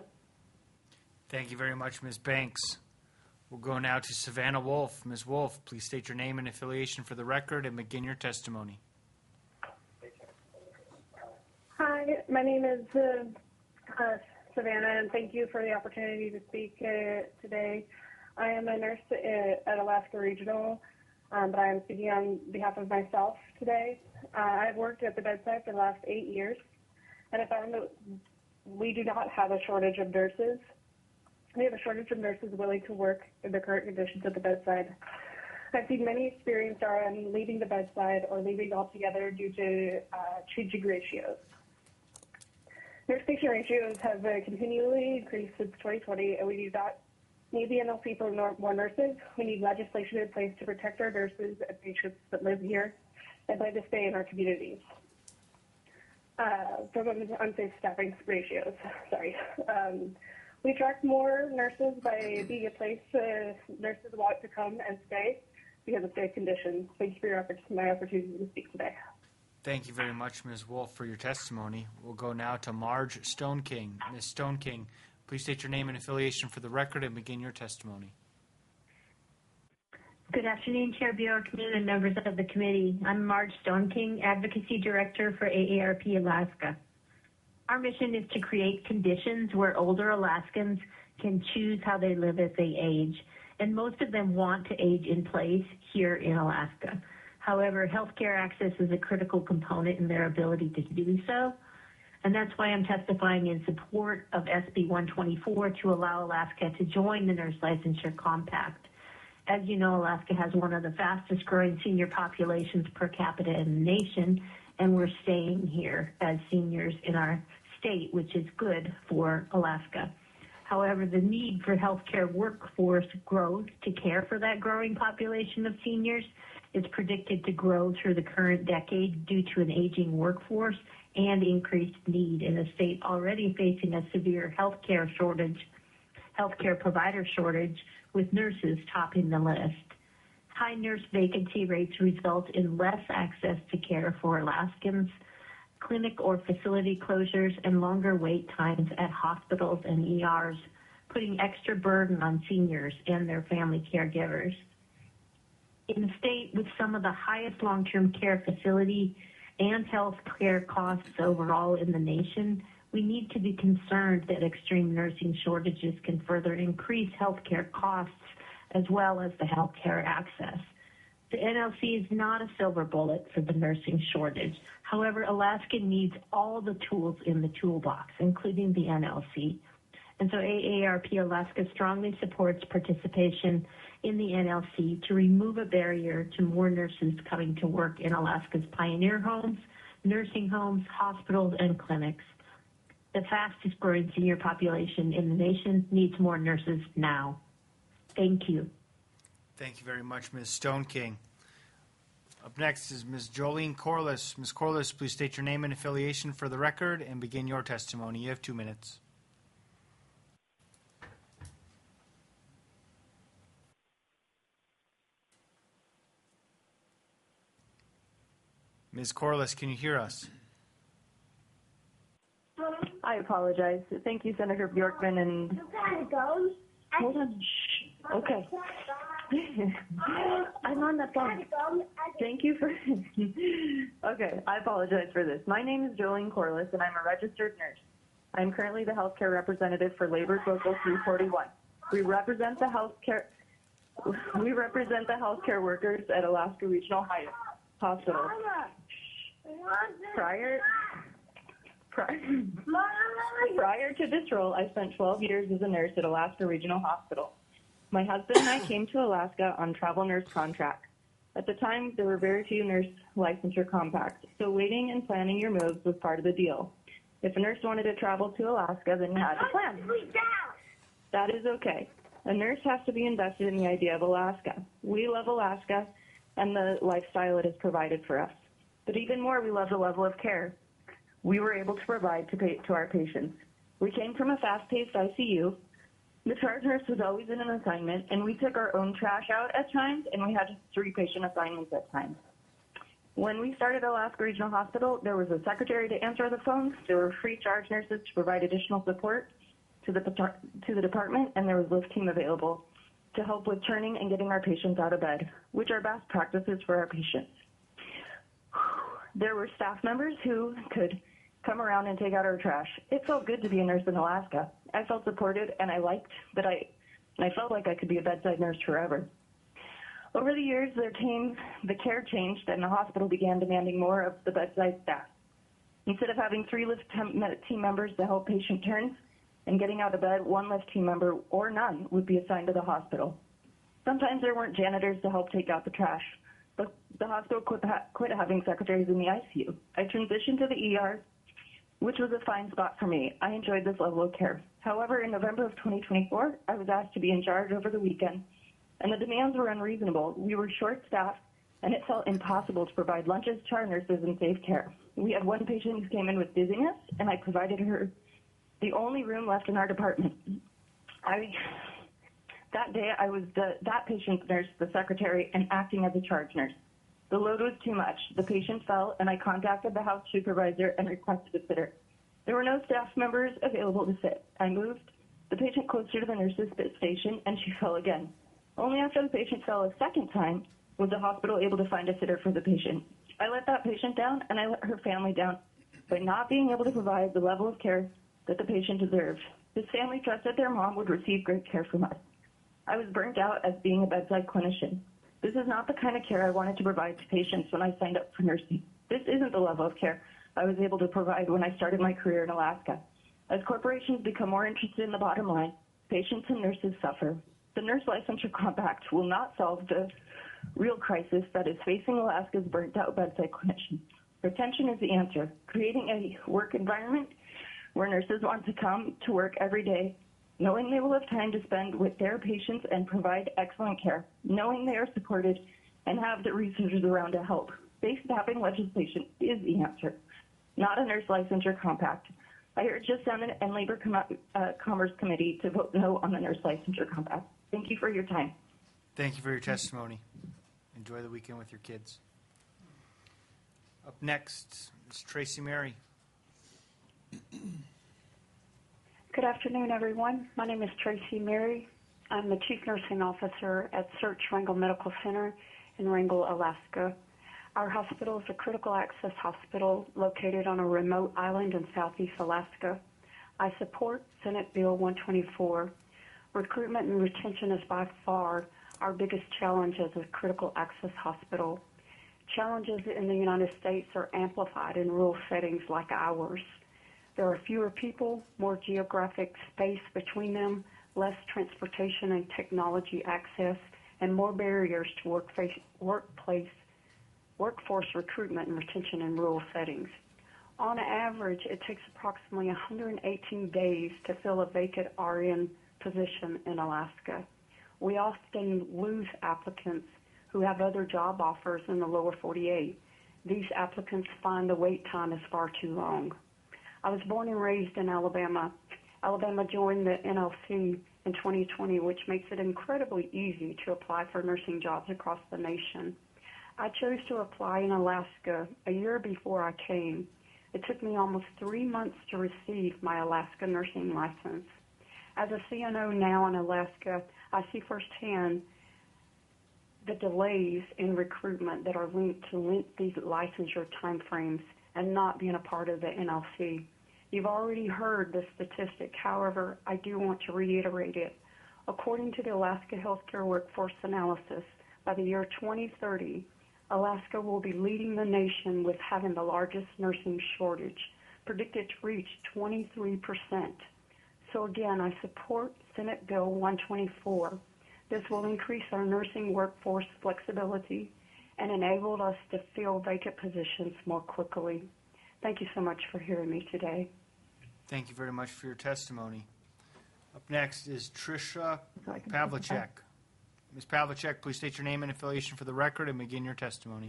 [SPEAKER 1] Thank you very much, Ms. Banks. We'll go now to Savannah Wolf. Ms. Wolf, please state your name and affiliation for the record and begin your testimony.
[SPEAKER 18] Hi, my name is Savannah, and thank you for the opportunity to speak today. I am a nurse at Alaska Regional, but I am speaking on behalf of myself today. I've worked at the bedside for the last 8 years, and I found that we do not have a shortage of nurses. We have a shortage of nurses willing to work in the current conditions at the bedside. I've seen many experienced RN leaving the bedside or leaving altogether due to changing ratios. Nurse-patient ratios have continually increased since 2020, and we do not need the NLC for more nurses. We need legislation in place to protect our nurses and patients that live here and plan to stay in our communities. From unsafe staffing ratios, we attract more nurses by being a place nurses want to come and stay because of safe conditions. Thank you for my opportunity to speak today.
[SPEAKER 1] Thank you very much, Ms. Wolf, for your testimony. We'll go now to Marge Stoneking. Ms. Stoneking, please state your name and affiliation for the record and begin your testimony.
[SPEAKER 19] Good afternoon, Chair Bjorkman and members of the committee. I'm Marge Stoneking, Advocacy Director for AARP Alaska. Our mission is to create conditions where older Alaskans can choose how they live as they age, and most of them want to age in place here in Alaska. However, healthcare access is a critical component in their ability to do so, and that's why I'm testifying in support of SB 124 to allow Alaska to join the Nurse Licensure Compact. As you know, Alaska has one of the fastest growing senior populations per capita in the nation, and we're staying here as seniors in our state, which is good for Alaska. However, the need for healthcare workforce growth to care for that growing population of seniors is predicted to grow through the current decade due to an aging workforce and increased need in a state already facing a severe healthcare provider shortage, with nurses topping the list. High nurse vacancy rates result in less access to care for Alaskans, clinic or facility closures, and longer wait times at hospitals and ERs, putting extra burden on seniors and their family caregivers. In a state with some of the highest long-term care facility and health care costs overall in the nation, we need to be concerned that extreme nursing shortages can further increase healthcare costs as well as the healthcare access. The NLC is not a silver bullet for the nursing shortage. However, Alaska needs all the tools in the toolbox, including the NLC. And so AARP Alaska strongly supports participation in the NLC to remove a barrier to more nurses coming to work in Alaska's pioneer homes, nursing homes, hospitals, and clinics. The fastest growing senior population in the nation needs more nurses now. Thank you.
[SPEAKER 1] Thank you very much, Ms. Stone King. Up next is Ms. Jolene Corliss. Ms. Corliss, please state your name and affiliation for the record and begin your testimony. You have 2 minutes. Ms. Corliss, can you hear us?
[SPEAKER 16] I apologize. Thank you, Senator Bjorkman. And hold on. Shh. Okay. I'm on the phone. Thank you for. Okay, I apologize for this. My name is Jolene Corliss, and I'm a registered nurse. I'm currently the healthcare representative for Labor's Local 341. We represent the healthcare workers at Alaska Regional Hospital. Prior to this role, I spent 12 years as a nurse at Alaska Regional Hospital. My husband and I came to Alaska on travel nurse contract. At the time, there were very few nurse licensure compacts, so waiting and planning your moves was part of the deal. If a nurse wanted to travel to Alaska, then you had to plan. That is okay. A nurse has to be invested in the idea of Alaska. We love Alaska and the lifestyle it has provided for us. But even more, we love the level of care we were able to provide to our patients. We came from a fast-paced ICU. The charge nurse was always in an assignment, and we took our own trash out at times, and we had 3 patient assignments at times. When we started Alaska Regional Hospital, there was a secretary to answer the phone. There were free charge nurses to provide additional support to the department, and there was lift team available to help with turning and getting our patients out of bed, which are best practices for our patients. There were staff members who could come around and take out our trash. It felt good to be a nurse in Alaska. I felt supported, and I liked that I felt like I could be a bedside nurse forever. Over the years, the care changed, and the hospital began demanding more of the bedside staff. Instead of having 3 lift team members to help patient turns and getting out of bed, 1 lift team member or none would be assigned to the hospital. Sometimes there weren't janitors to help take out the trash, but the hospital quit having secretaries in the ICU. I transitioned to the ER, which was a fine spot for me. I enjoyed this level of care. However, in November of 2024, I was asked to be in charge over the weekend, and the demands were unreasonable. We were short-staffed, and it felt impossible to provide lunches, charge nurses, and safe care. We had 1 patient who came in with dizziness, and I provided her the only room left in our department. That day, I was that patient's nurse, the secretary, and acting as a charge nurse. The load was too much. The patient fell, and I contacted the house supervisor and requested a sitter. There were no staff members available to sit. I moved the patient closer to the nurse's station, and she fell again. Only after the patient fell a second time was the hospital able to find a sitter for the patient. I let that patient down, and I let her family down by not being able to provide the level of care that the patient deserved. This family trusted their mom would receive great care from us. I was burnt out as being a bedside clinician. This is not the kind of care I wanted to provide to patients when I signed up for nursing. This isn't the level of care I was able to provide when I started my career in Alaska. As corporations become more interested in the bottom line, patients and nurses suffer. The Nurse Licensure Compact will not solve the real crisis that is facing Alaska's burnt-out bedside clinicians. Retention is the answer. Creating a work environment where nurses want to come to work every day, knowing they will have time to spend with their patients and provide excellent care, knowing they are supported and have the resources around to help. Base staffing legislation is the answer, not a Nurse Licensure Compact. I urge the Senate and Labor Commerce Committee to vote no on the Nurse Licensure Compact. Thank you for your time.
[SPEAKER 1] Thank you for your testimony. Enjoy the weekend with your kids. Up next is Tracy Mary.
[SPEAKER 20] Good afternoon, everyone. My name is Tracy Mary. I'm the Chief Nursing Officer at Search Wrangell Medical Center in Wrangell, Alaska. Our hospital is a critical access hospital located on a remote island in southeast Alaska. I support Senate Bill 124. Recruitment and retention is by far our biggest challenge as a critical access hospital. Challenges in the United States are amplified in rural settings like ours.
[SPEAKER 9] There are fewer people, more geographic space between them, less transportation and technology access, and more barriers to workforce recruitment and retention in rural settings. On average, it takes approximately 118 days to fill a vacant RN position in Alaska. We often lose applicants who have other job offers in the lower 48. These applicants find the wait time is far too long. I was born and raised in Alabama. Alabama joined the NLC in 2020, which makes it incredibly easy to apply for nursing jobs across the nation. I chose to apply in Alaska a year before I came. It took me almost 3 months to receive my Alaska nursing license. As a CNO now in Alaska, I see firsthand the delays in recruitment that are linked to lengthy licensure timeframes and not being a part of the NLC. You've already heard the statistic. However, I do want to reiterate it. According to the Alaska Healthcare Workforce Analysis, by the year 2030, Alaska will be leading the nation with having the largest nursing shortage, predicted to reach 23%. So again, I support Senate Bill 124. This will increase our nursing workforce flexibility and enable us to fill vacant positions more quickly. Thank you so much for hearing me today.
[SPEAKER 1] Thank you very much for your testimony. Up next is Tricia Pavlicek. Ms. Pavlicek, please state your name and affiliation for the record and begin your testimony.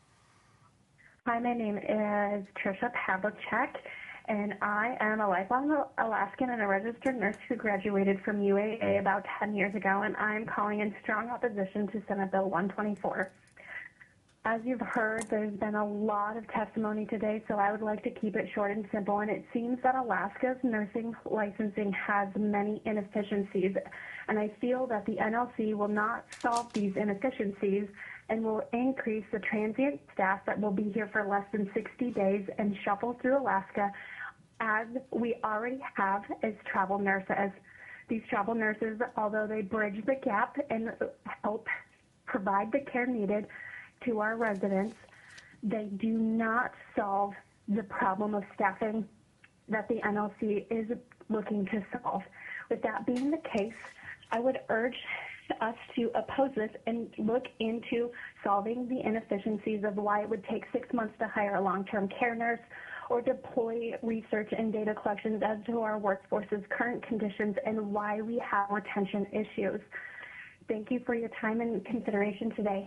[SPEAKER 4] Hi, my name is Tricia Pavlicek, and I am a lifelong Alaskan and a registered nurse who graduated from UAA about 10 years ago, and I am calling in strong opposition to Senate Bill 124. As you've heard, there's been a lot of testimony today, so I would like to keep it short and simple, and it seems that Alaska's nursing licensing has many inefficiencies, and I feel that the NLC will not solve these inefficiencies and will increase the transient staff that will be here for less than 60 days and shuffle through Alaska as we already have as travel nurses. These travel nurses, although they bridge the gap and help provide the care needed to our residents, they do not solve the problem of staffing that the NLC is looking to solve. With that being the case, I would urge us to oppose this and look into solving the inefficiencies of why it would take 6 months to hire a long-term care nurse or deploy research and data collections as to our workforce's current conditions and why we have retention issues. Thank you for your time and consideration today.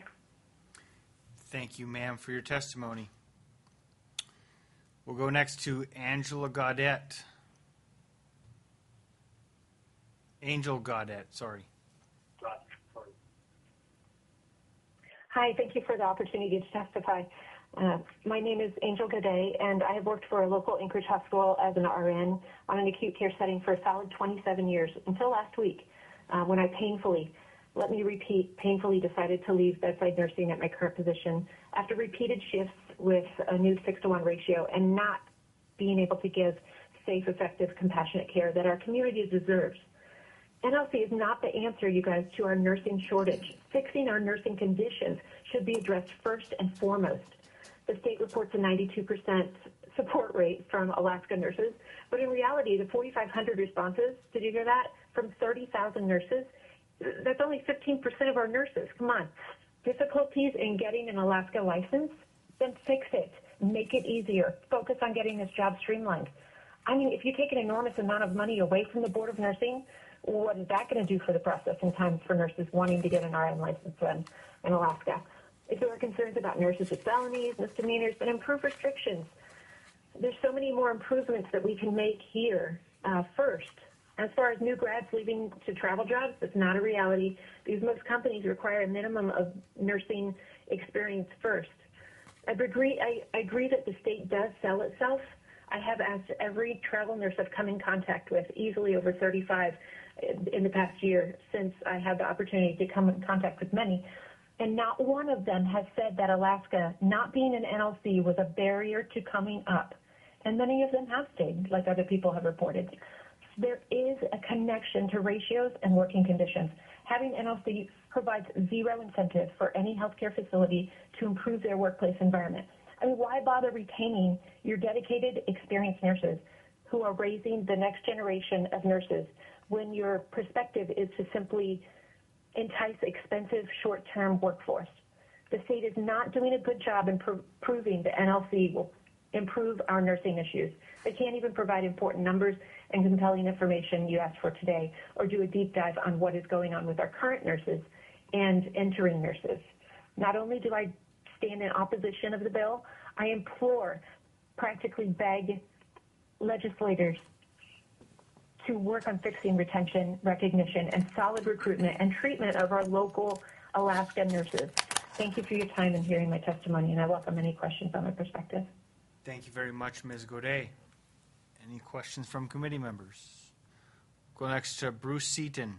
[SPEAKER 1] Thank you, ma'am, for your testimony. We'll go next to Angela Gaudette. Angel Gaudette, sorry.
[SPEAKER 7] Hi, thank you for the opportunity to testify. My name is Angel Gaudette, and I have worked for a local Anchorage hospital as an RN on an acute care setting for a solid 27 years until last week when I painfully decided to leave bedside nursing at my current position after repeated shifts with a new 6-to-1 ratio and not being able to give safe, effective, compassionate care that our community deserves. NLC is not the answer, you guys, to our nursing shortage. Fixing our nursing conditions should be addressed first and foremost. The state reports a 92% support rate from Alaska nurses, but in reality, the 4,500 responses, did you hear that, from 30,000 nurses, that's only 15% of our nurses. Come on. Difficulties in getting an Alaska license? Then fix it. Make it easier. Focus on getting this job streamlined. I mean, if you take an enormous amount of money away from the Board of Nursing, what is that going to do for the processing time for nurses wanting to get an RN license in Alaska? If there are concerns about nurses with felonies, misdemeanors, then improve restrictions. There's so many more improvements that we can make here first. As far as new grads leaving to travel jobs, it's not a reality because most companies require a minimum of nursing experience first. I agree that the state does sell itself. I have asked every travel nurse I've come in contact with, easily over 35 in the past year since I had the opportunity to come in contact with many, and not one of them has said that Alaska, not being an NLC, was a barrier to coming up. And many of them have stayed, like other people have reported. There is a connection to ratios and working conditions. Having NLC provides zero incentive for any healthcare facility to improve their workplace environment. I mean, why bother retaining your dedicated, experienced nurses
[SPEAKER 10] who are raising the next generation of nurses when your perspective is to simply entice expensive short-term workforce. The state is not doing a good job in proving the NLC will improve our nursing issues. They can't even provide important numbers and compelling information you asked for today, or do a deep dive on what is going on with our current nurses and entering nurses. Not only do I stand in opposition of the bill, I implore, practically beg legislators to work on fixing retention, recognition, and solid recruitment and treatment of our local Alaska nurses. Thank you for your time and hearing my testimony, and I welcome any questions on my perspective.
[SPEAKER 1] Thank you very much, Ms. Godet. Any questions from committee members? Go next to Bruce Seaton.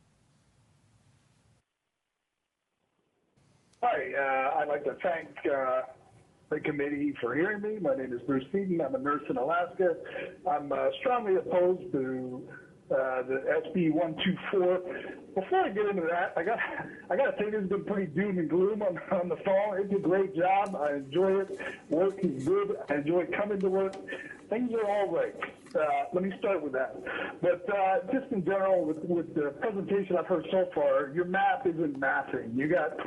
[SPEAKER 6] Hi, I'd like to thank the committee for hearing me. My name is Bruce Seaton. I'm a nurse in Alaska. I'm strongly opposed to the SB 124. Before I get into that, I got to say this has been pretty doom and gloom on the phone. It's a great job. I enjoy it. Work is good. I enjoy coming to work. Things are all right. Let me start with that. But just in general, with the presentation I've heard so far, your math isn't mathing. You got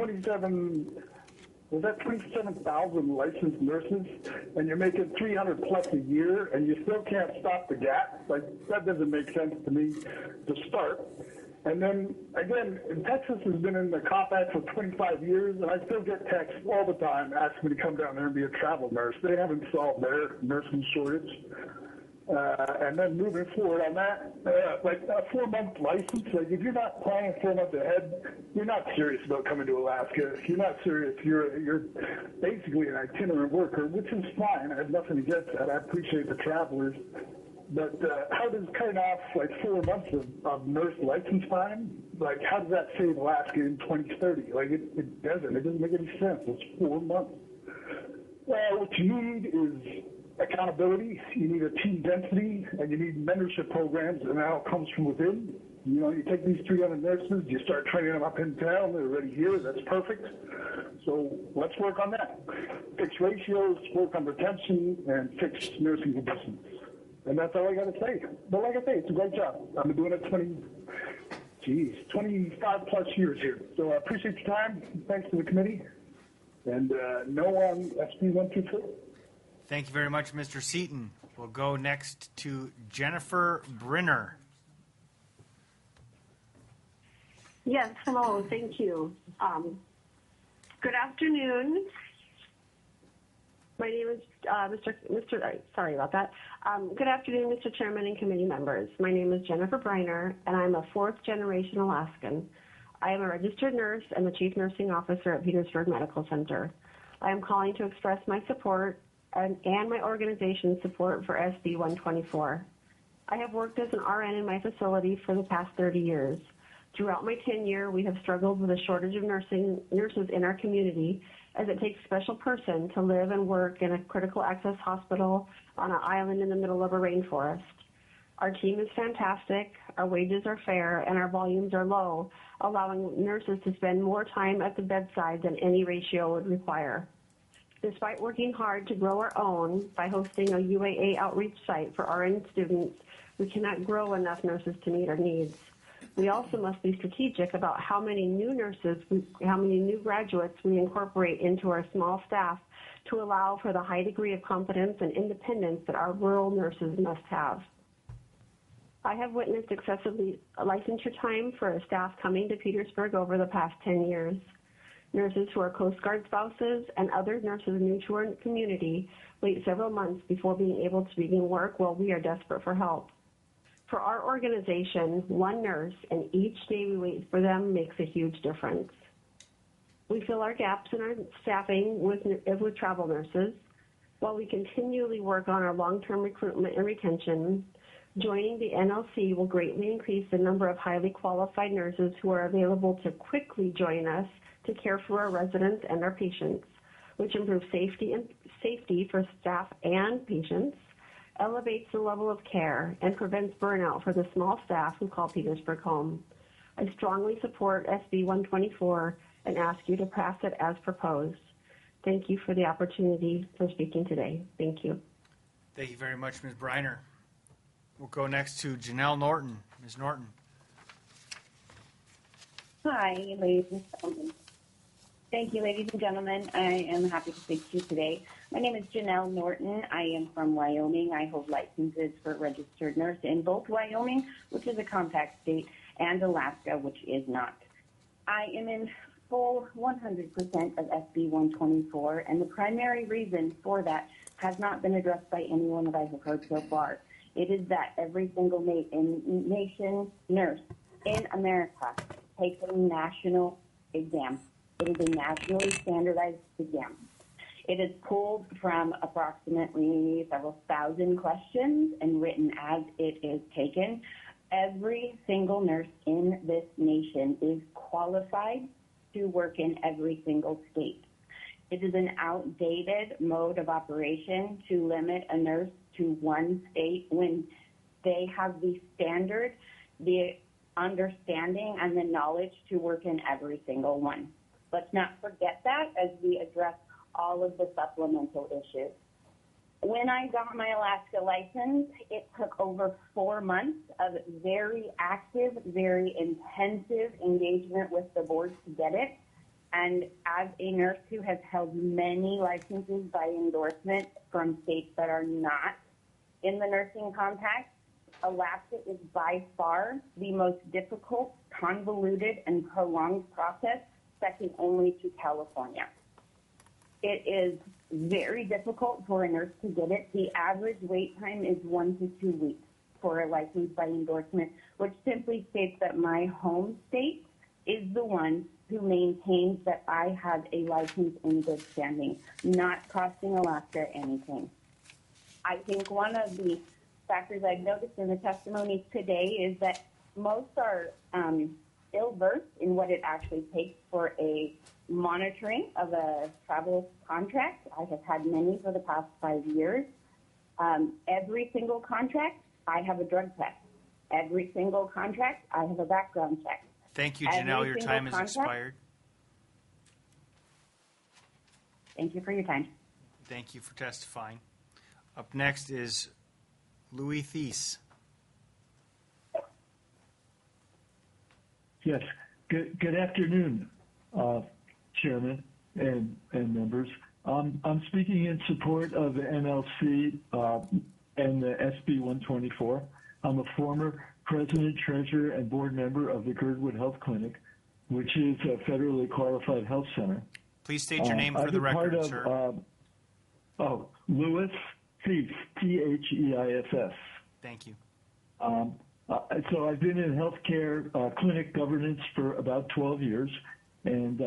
[SPEAKER 6] 27,000 licensed nurses, and you're making 300 plus a year, and you still can't stop the gap? Like, that doesn't make sense to me to start. And then, again, Texas has been in the COP Act for 25 years, and I still get texts all the time asking me to come down there and be a travel nurse. They haven't solved their nursing shortage. And then moving forward on that, like a 4-month license, like if you're not planning 4 months ahead, you're not serious about coming to Alaska. If you're not serious, you're basically an itinerant worker, which is fine. I have nothing against that. I appreciate the travelers. But how does cutting off like 4 months of nurse license time, like how does that save Alaska in 2030? Like it doesn't. It doesn't make any sense. It's 4 months. Well, what you need is accountability, you need a team density, and you need mentorship programs, and that all comes from within. You know, you take these 300 nurses, you start training them up in town, they're already here, that's perfect. So let's work on that. Fix ratios, work on retention, and fix nursing conditions. And that's all I got to say. But like I say, it's a great job. I've been doing it 25 plus years here. So I appreciate your time. Thanks to the committee. And no on SB 124.
[SPEAKER 1] Thank you very much, Mr. Seaton. We'll go next to Jennifer Brinner.
[SPEAKER 22] Yes, hello, thank you. Good afternoon. My name is sorry about that. Good afternoon, Mr. Chairman and committee members. My name is Jennifer Brinner, and I'm a 4th-generation Alaskan. I am a registered nurse and the chief nursing officer at Petersburg Medical Center. I am calling to express my support and my organization's support for SB 124. I have worked as an RN in my facility for the past 30 years. Throughout my tenure, we have struggled with a shortage of nurses in our community, as it takes a special person to live and work in a critical access hospital on an island in the middle of a rainforest. Our team is fantastic, our wages are fair, and our volumes are low, allowing nurses to spend more time at the bedside than any ratio would require. Despite working hard to grow our own by hosting a UAA outreach site for RN students, we cannot grow enough nurses to meet our needs. We also must be strategic about how many new graduates we incorporate into our small staff to allow for the high degree of competence and independence that our rural nurses must have. I have witnessed excessive licensure time for staff coming to Petersburg over the past 10 years. Nurses who are Coast Guard spouses and other nurses new to our community wait several months before being able to begin work while we are desperate for help. For our organization, one nurse and each day we wait for them makes a huge difference. We fill our gaps in our staffing with travel nurses. While we continually work on our long-term recruitment and retention, joining the NLC will greatly increase the number of highly qualified nurses who are available to quickly join us to care for our residents and our patients, which improves safety for staff and patients, elevates the level of care, and prevents burnout for the small staff who call Petersburg home. I strongly support SB 124 and ask you to pass it as proposed. Thank you for the opportunity for speaking today. Thank you.
[SPEAKER 1] Thank you very much, Ms. Brinner. We'll go next to Janelle Norton. Ms. Norton.
[SPEAKER 17] Hi, ladies and gentlemen. Thank you, ladies and gentlemen. I am happy to speak to you today. My name is Janelle Norton. I am from Wyoming. I hold licenses for registered nurse in both Wyoming, which is a compact state, and Alaska, which is not. I am in full 100% of SB 124, and the primary reason for that has not been addressed by anyone that I have heard so far. It is that every single nation nurse in America takes a national exam. It is a nationally standardized exam. It is pulled from approximately several thousand questions and written as it is taken. Every single nurse in this nation is qualified to work in every single state. It is an outdated mode of operation to limit a nurse to one state when they have the standard, the understanding, and the knowledge to work in every single one. Let's not forget that as we address all of the supplemental issues. When I got my Alaska license, it took over 4 months of very active, very intensive engagement with the board to get it. And as a nurse who has held many licenses by endorsement from states that are not in the nursing compact, Alaska is by far the most difficult, convoluted, and prolonged process, second only to California. It is very difficult for a nurse to get it. The average wait time is 1 to 2 weeks for a license by endorsement, which simply states that my home state is the one who maintains that I have a license in good standing, not costing Alaska anything. I think one of the factors I've noticed in the testimonies today is that most are ill-versed in what it actually takes for a monitoring of a travel contract. I have had many for the past 5 years. Every single contract, I have a drug test. Every single contract, I have a background check.
[SPEAKER 1] Thank you, Janelle. Your time has expired.
[SPEAKER 17] Thank you for your time.
[SPEAKER 1] Thank you for testifying. Up next is Louis Thies.
[SPEAKER 8] Yes. Good afternoon, Chairman and members. I'm speaking in support of the NLC and the SB 124. I'm a former president, treasurer, and board member of the Girdwood Health Clinic, which is a federally qualified health center.
[SPEAKER 1] Please state your name for the record, sir.
[SPEAKER 8] Louis Thies, T-H-E-I-S-S.
[SPEAKER 1] Thank you.
[SPEAKER 8] So I've been in healthcare clinic governance for about 12 years, and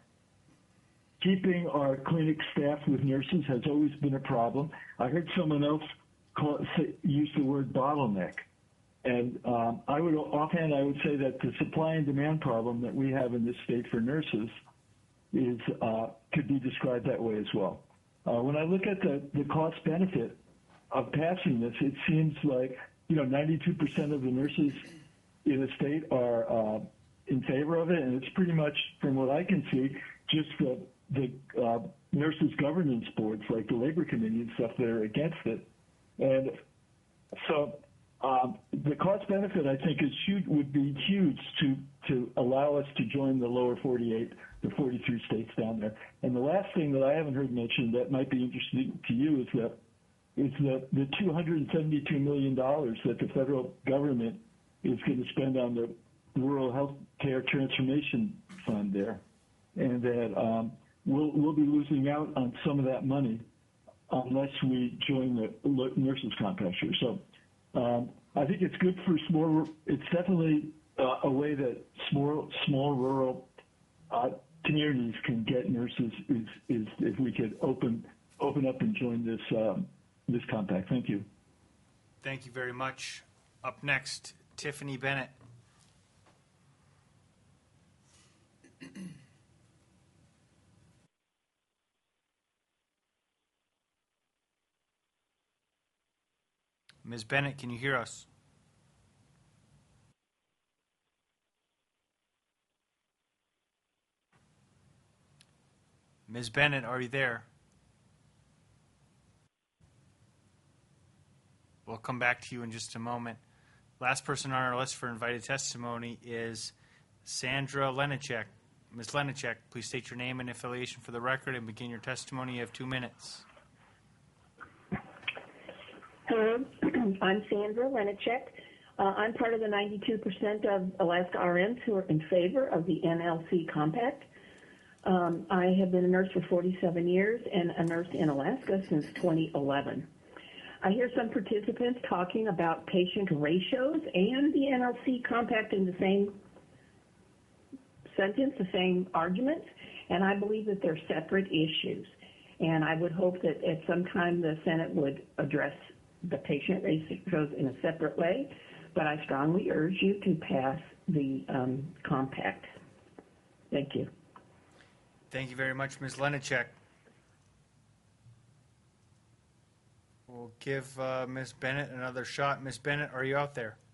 [SPEAKER 8] keeping our clinic staffed with nurses has always been a problem. I heard someone else use the word bottleneck, and I would say that the supply and demand problem that we have in this state for nurses is could be described that way as well. When I look at the cost benefit of passing this, it seems like 92% of the nurses in the state are in favor of it, and it's pretty much, from what I can see, just the nurses governance boards, like the labor committee and stuff, that are against it. And so the cost benefit, I think, would be huge to allow us to join the lower 48, the 43 states down there. And the last thing that I haven't heard mentioned that might be interesting to you is the $272 million that the federal government is going to spend on the Rural Health Care Transformation Fund there, and that we'll be losing out on some of that money unless we join the Nurses Compact here. So I think it's good for it's definitely a way that small rural communities can get nurses is if we could open up and join this compact. Thank you.
[SPEAKER 1] Thank you very much. Up next, Tiffany Bennett. Ms. Bennett, can you hear us? Ms. Bennett, are you there? we'll come back to you in just a moment. Last person on our list for invited testimony is Sandra Lenacek. Ms. Lenacek, please state your name and affiliation for the record and begin your testimony. You have 2 minutes.
[SPEAKER 2] Hello, I'm Sandra Lenacek. I'm part of the 92% of Alaska RNs who are in favor of the NLC Compact. I have been a nurse for 47 years and a nurse in Alaska since 2011. I hear some participants talking about patient ratios and the NLC Compact in the same sentence, the same arguments, and I believe that they're separate issues. And I would hope that at some time the Senate would address the patient ratios in a separate way, but I strongly urge you to pass the compact. Thank you.
[SPEAKER 1] Thank you very much, Ms. Lenacek. We'll give Ms. Bennett another shot. Ms. Bennett, are you out there?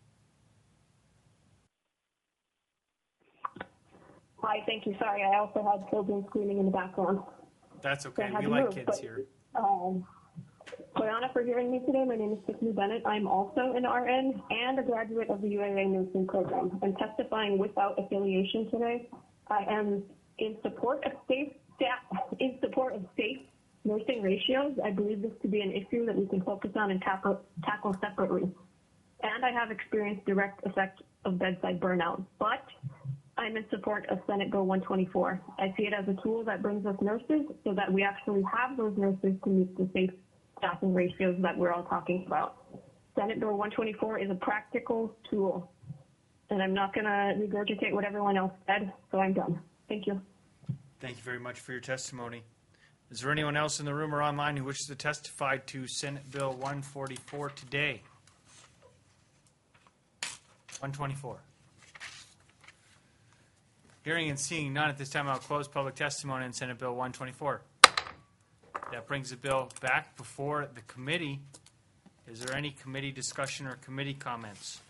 [SPEAKER 22] Hi, thank you. Sorry, I also had children screaming in the background.
[SPEAKER 1] That's okay.
[SPEAKER 22] So
[SPEAKER 1] We like kids here.
[SPEAKER 22] Koyana for hearing me today. My name is Tiffany Bennett. I'm also an RN and a graduate of the UAA nursing program. I'm testifying without affiliation today. I am in support of safe nursing ratios. I believe this to be an issue that we can focus on and tackle separately. And I have experienced direct effect of bedside burnout, but I'm in support of Senate Bill 124. I see it as a tool that brings us nurses so that we actually have those nurses to meet the safe staffing ratios that we're all talking about. Senate Bill 124 is a practical tool, and I'm not going to regurgitate what everyone else said, so I'm done. Thank you.
[SPEAKER 1] Thank you very much for your testimony. Is there anyone else in the room or online who wishes to testify to Senate Bill 144 today? 124. Hearing and seeing none at this time, I'll close public testimony on Senate Bill 124. That brings the bill back before the committee. Is there any committee discussion or committee comments?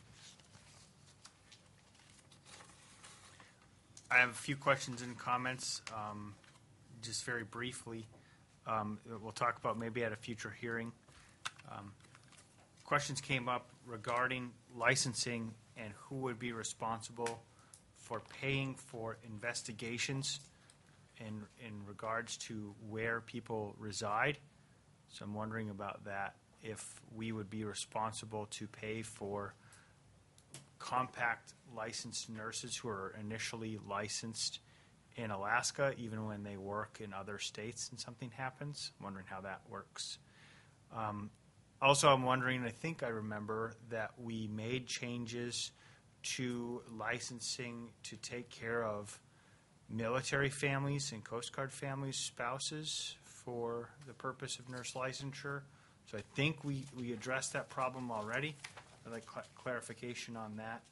[SPEAKER 1] I have a few questions and comments, just very briefly. We'll talk about maybe at a future hearing. Questions came up regarding licensing and who would be responsible for paying for investigations in regards to where people reside. So I'm wondering about that, if we would be responsible to pay for compact licensed nurses who are initially licensed in Alaska, even when they work in other states and something happens. I'm wondering how that works. Also, I'm wondering, I think I remember that we made changes to licensing to take care of military families and Coast Guard families' spouses for the purpose of nurse licensure. So I think we addressed that problem already. I'd like clarification on that.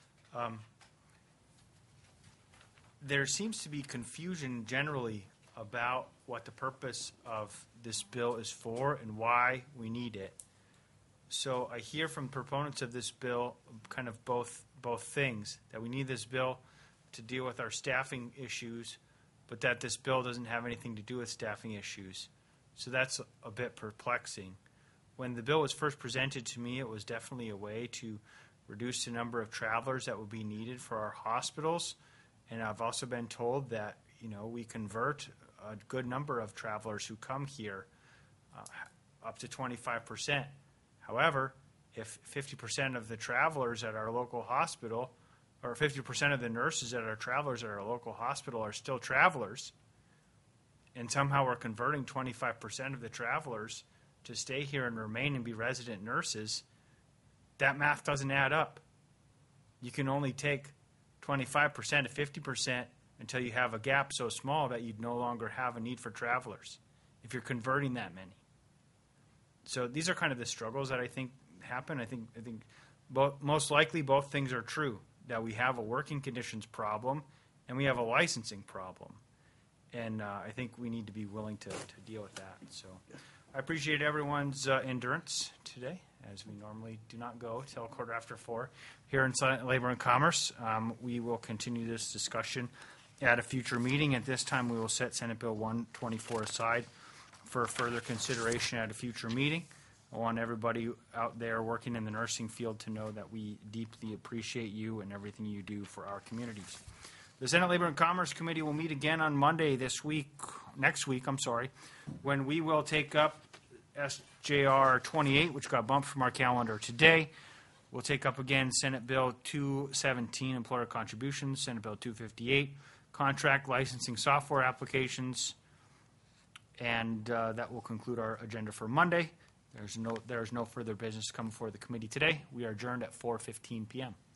[SPEAKER 1] There seems to be confusion generally about what the purpose of this bill is for and why we need it. So I hear from proponents of this bill kind of both things, that we need this bill to deal with our staffing issues, but that this bill doesn't have anything to do with staffing issues. So that's a bit perplexing. When the bill was first presented to me, it was definitely a way to reduce the number of travelers that would be needed for our hospitals. And I've also been told that, we convert a good number of travelers who come here, up to 25%. However, if 50% of the travelers at our local hospital, or 50% of the nurses that are travelers at our local hospital are still travelers, and somehow we're converting 25% of the travelers to stay here and remain and be resident nurses, that math doesn't add up. You can only take 25% to 50% until you have a gap so small that you'd no longer have a need for travelers if you're converting that many. So these are kind of the struggles that I think happen. I think most likely both things are true, that we have a working conditions problem and we have a licensing problem. And I think we need to be willing to deal with that. So I appreciate everyone's endurance today, as we normally do not go till 4:15 here in Senate Labor and Commerce. We will continue this discussion at a future meeting. At this time, we will set Senate Bill 124 aside for further consideration at a future meeting. I want everybody out there working in the nursing field to know that we deeply appreciate you and everything you do for our communities. The Senate Labor and Commerce Committee will meet again on Monday next week, when we will take up SJR 28, which got bumped from our calendar today. We'll take up again Senate Bill 217, employer contributions, Senate Bill 258, contract licensing software applications, and that will conclude our agenda for Monday. There's no further business to come before the committee today. We are adjourned at 4:15 p.m.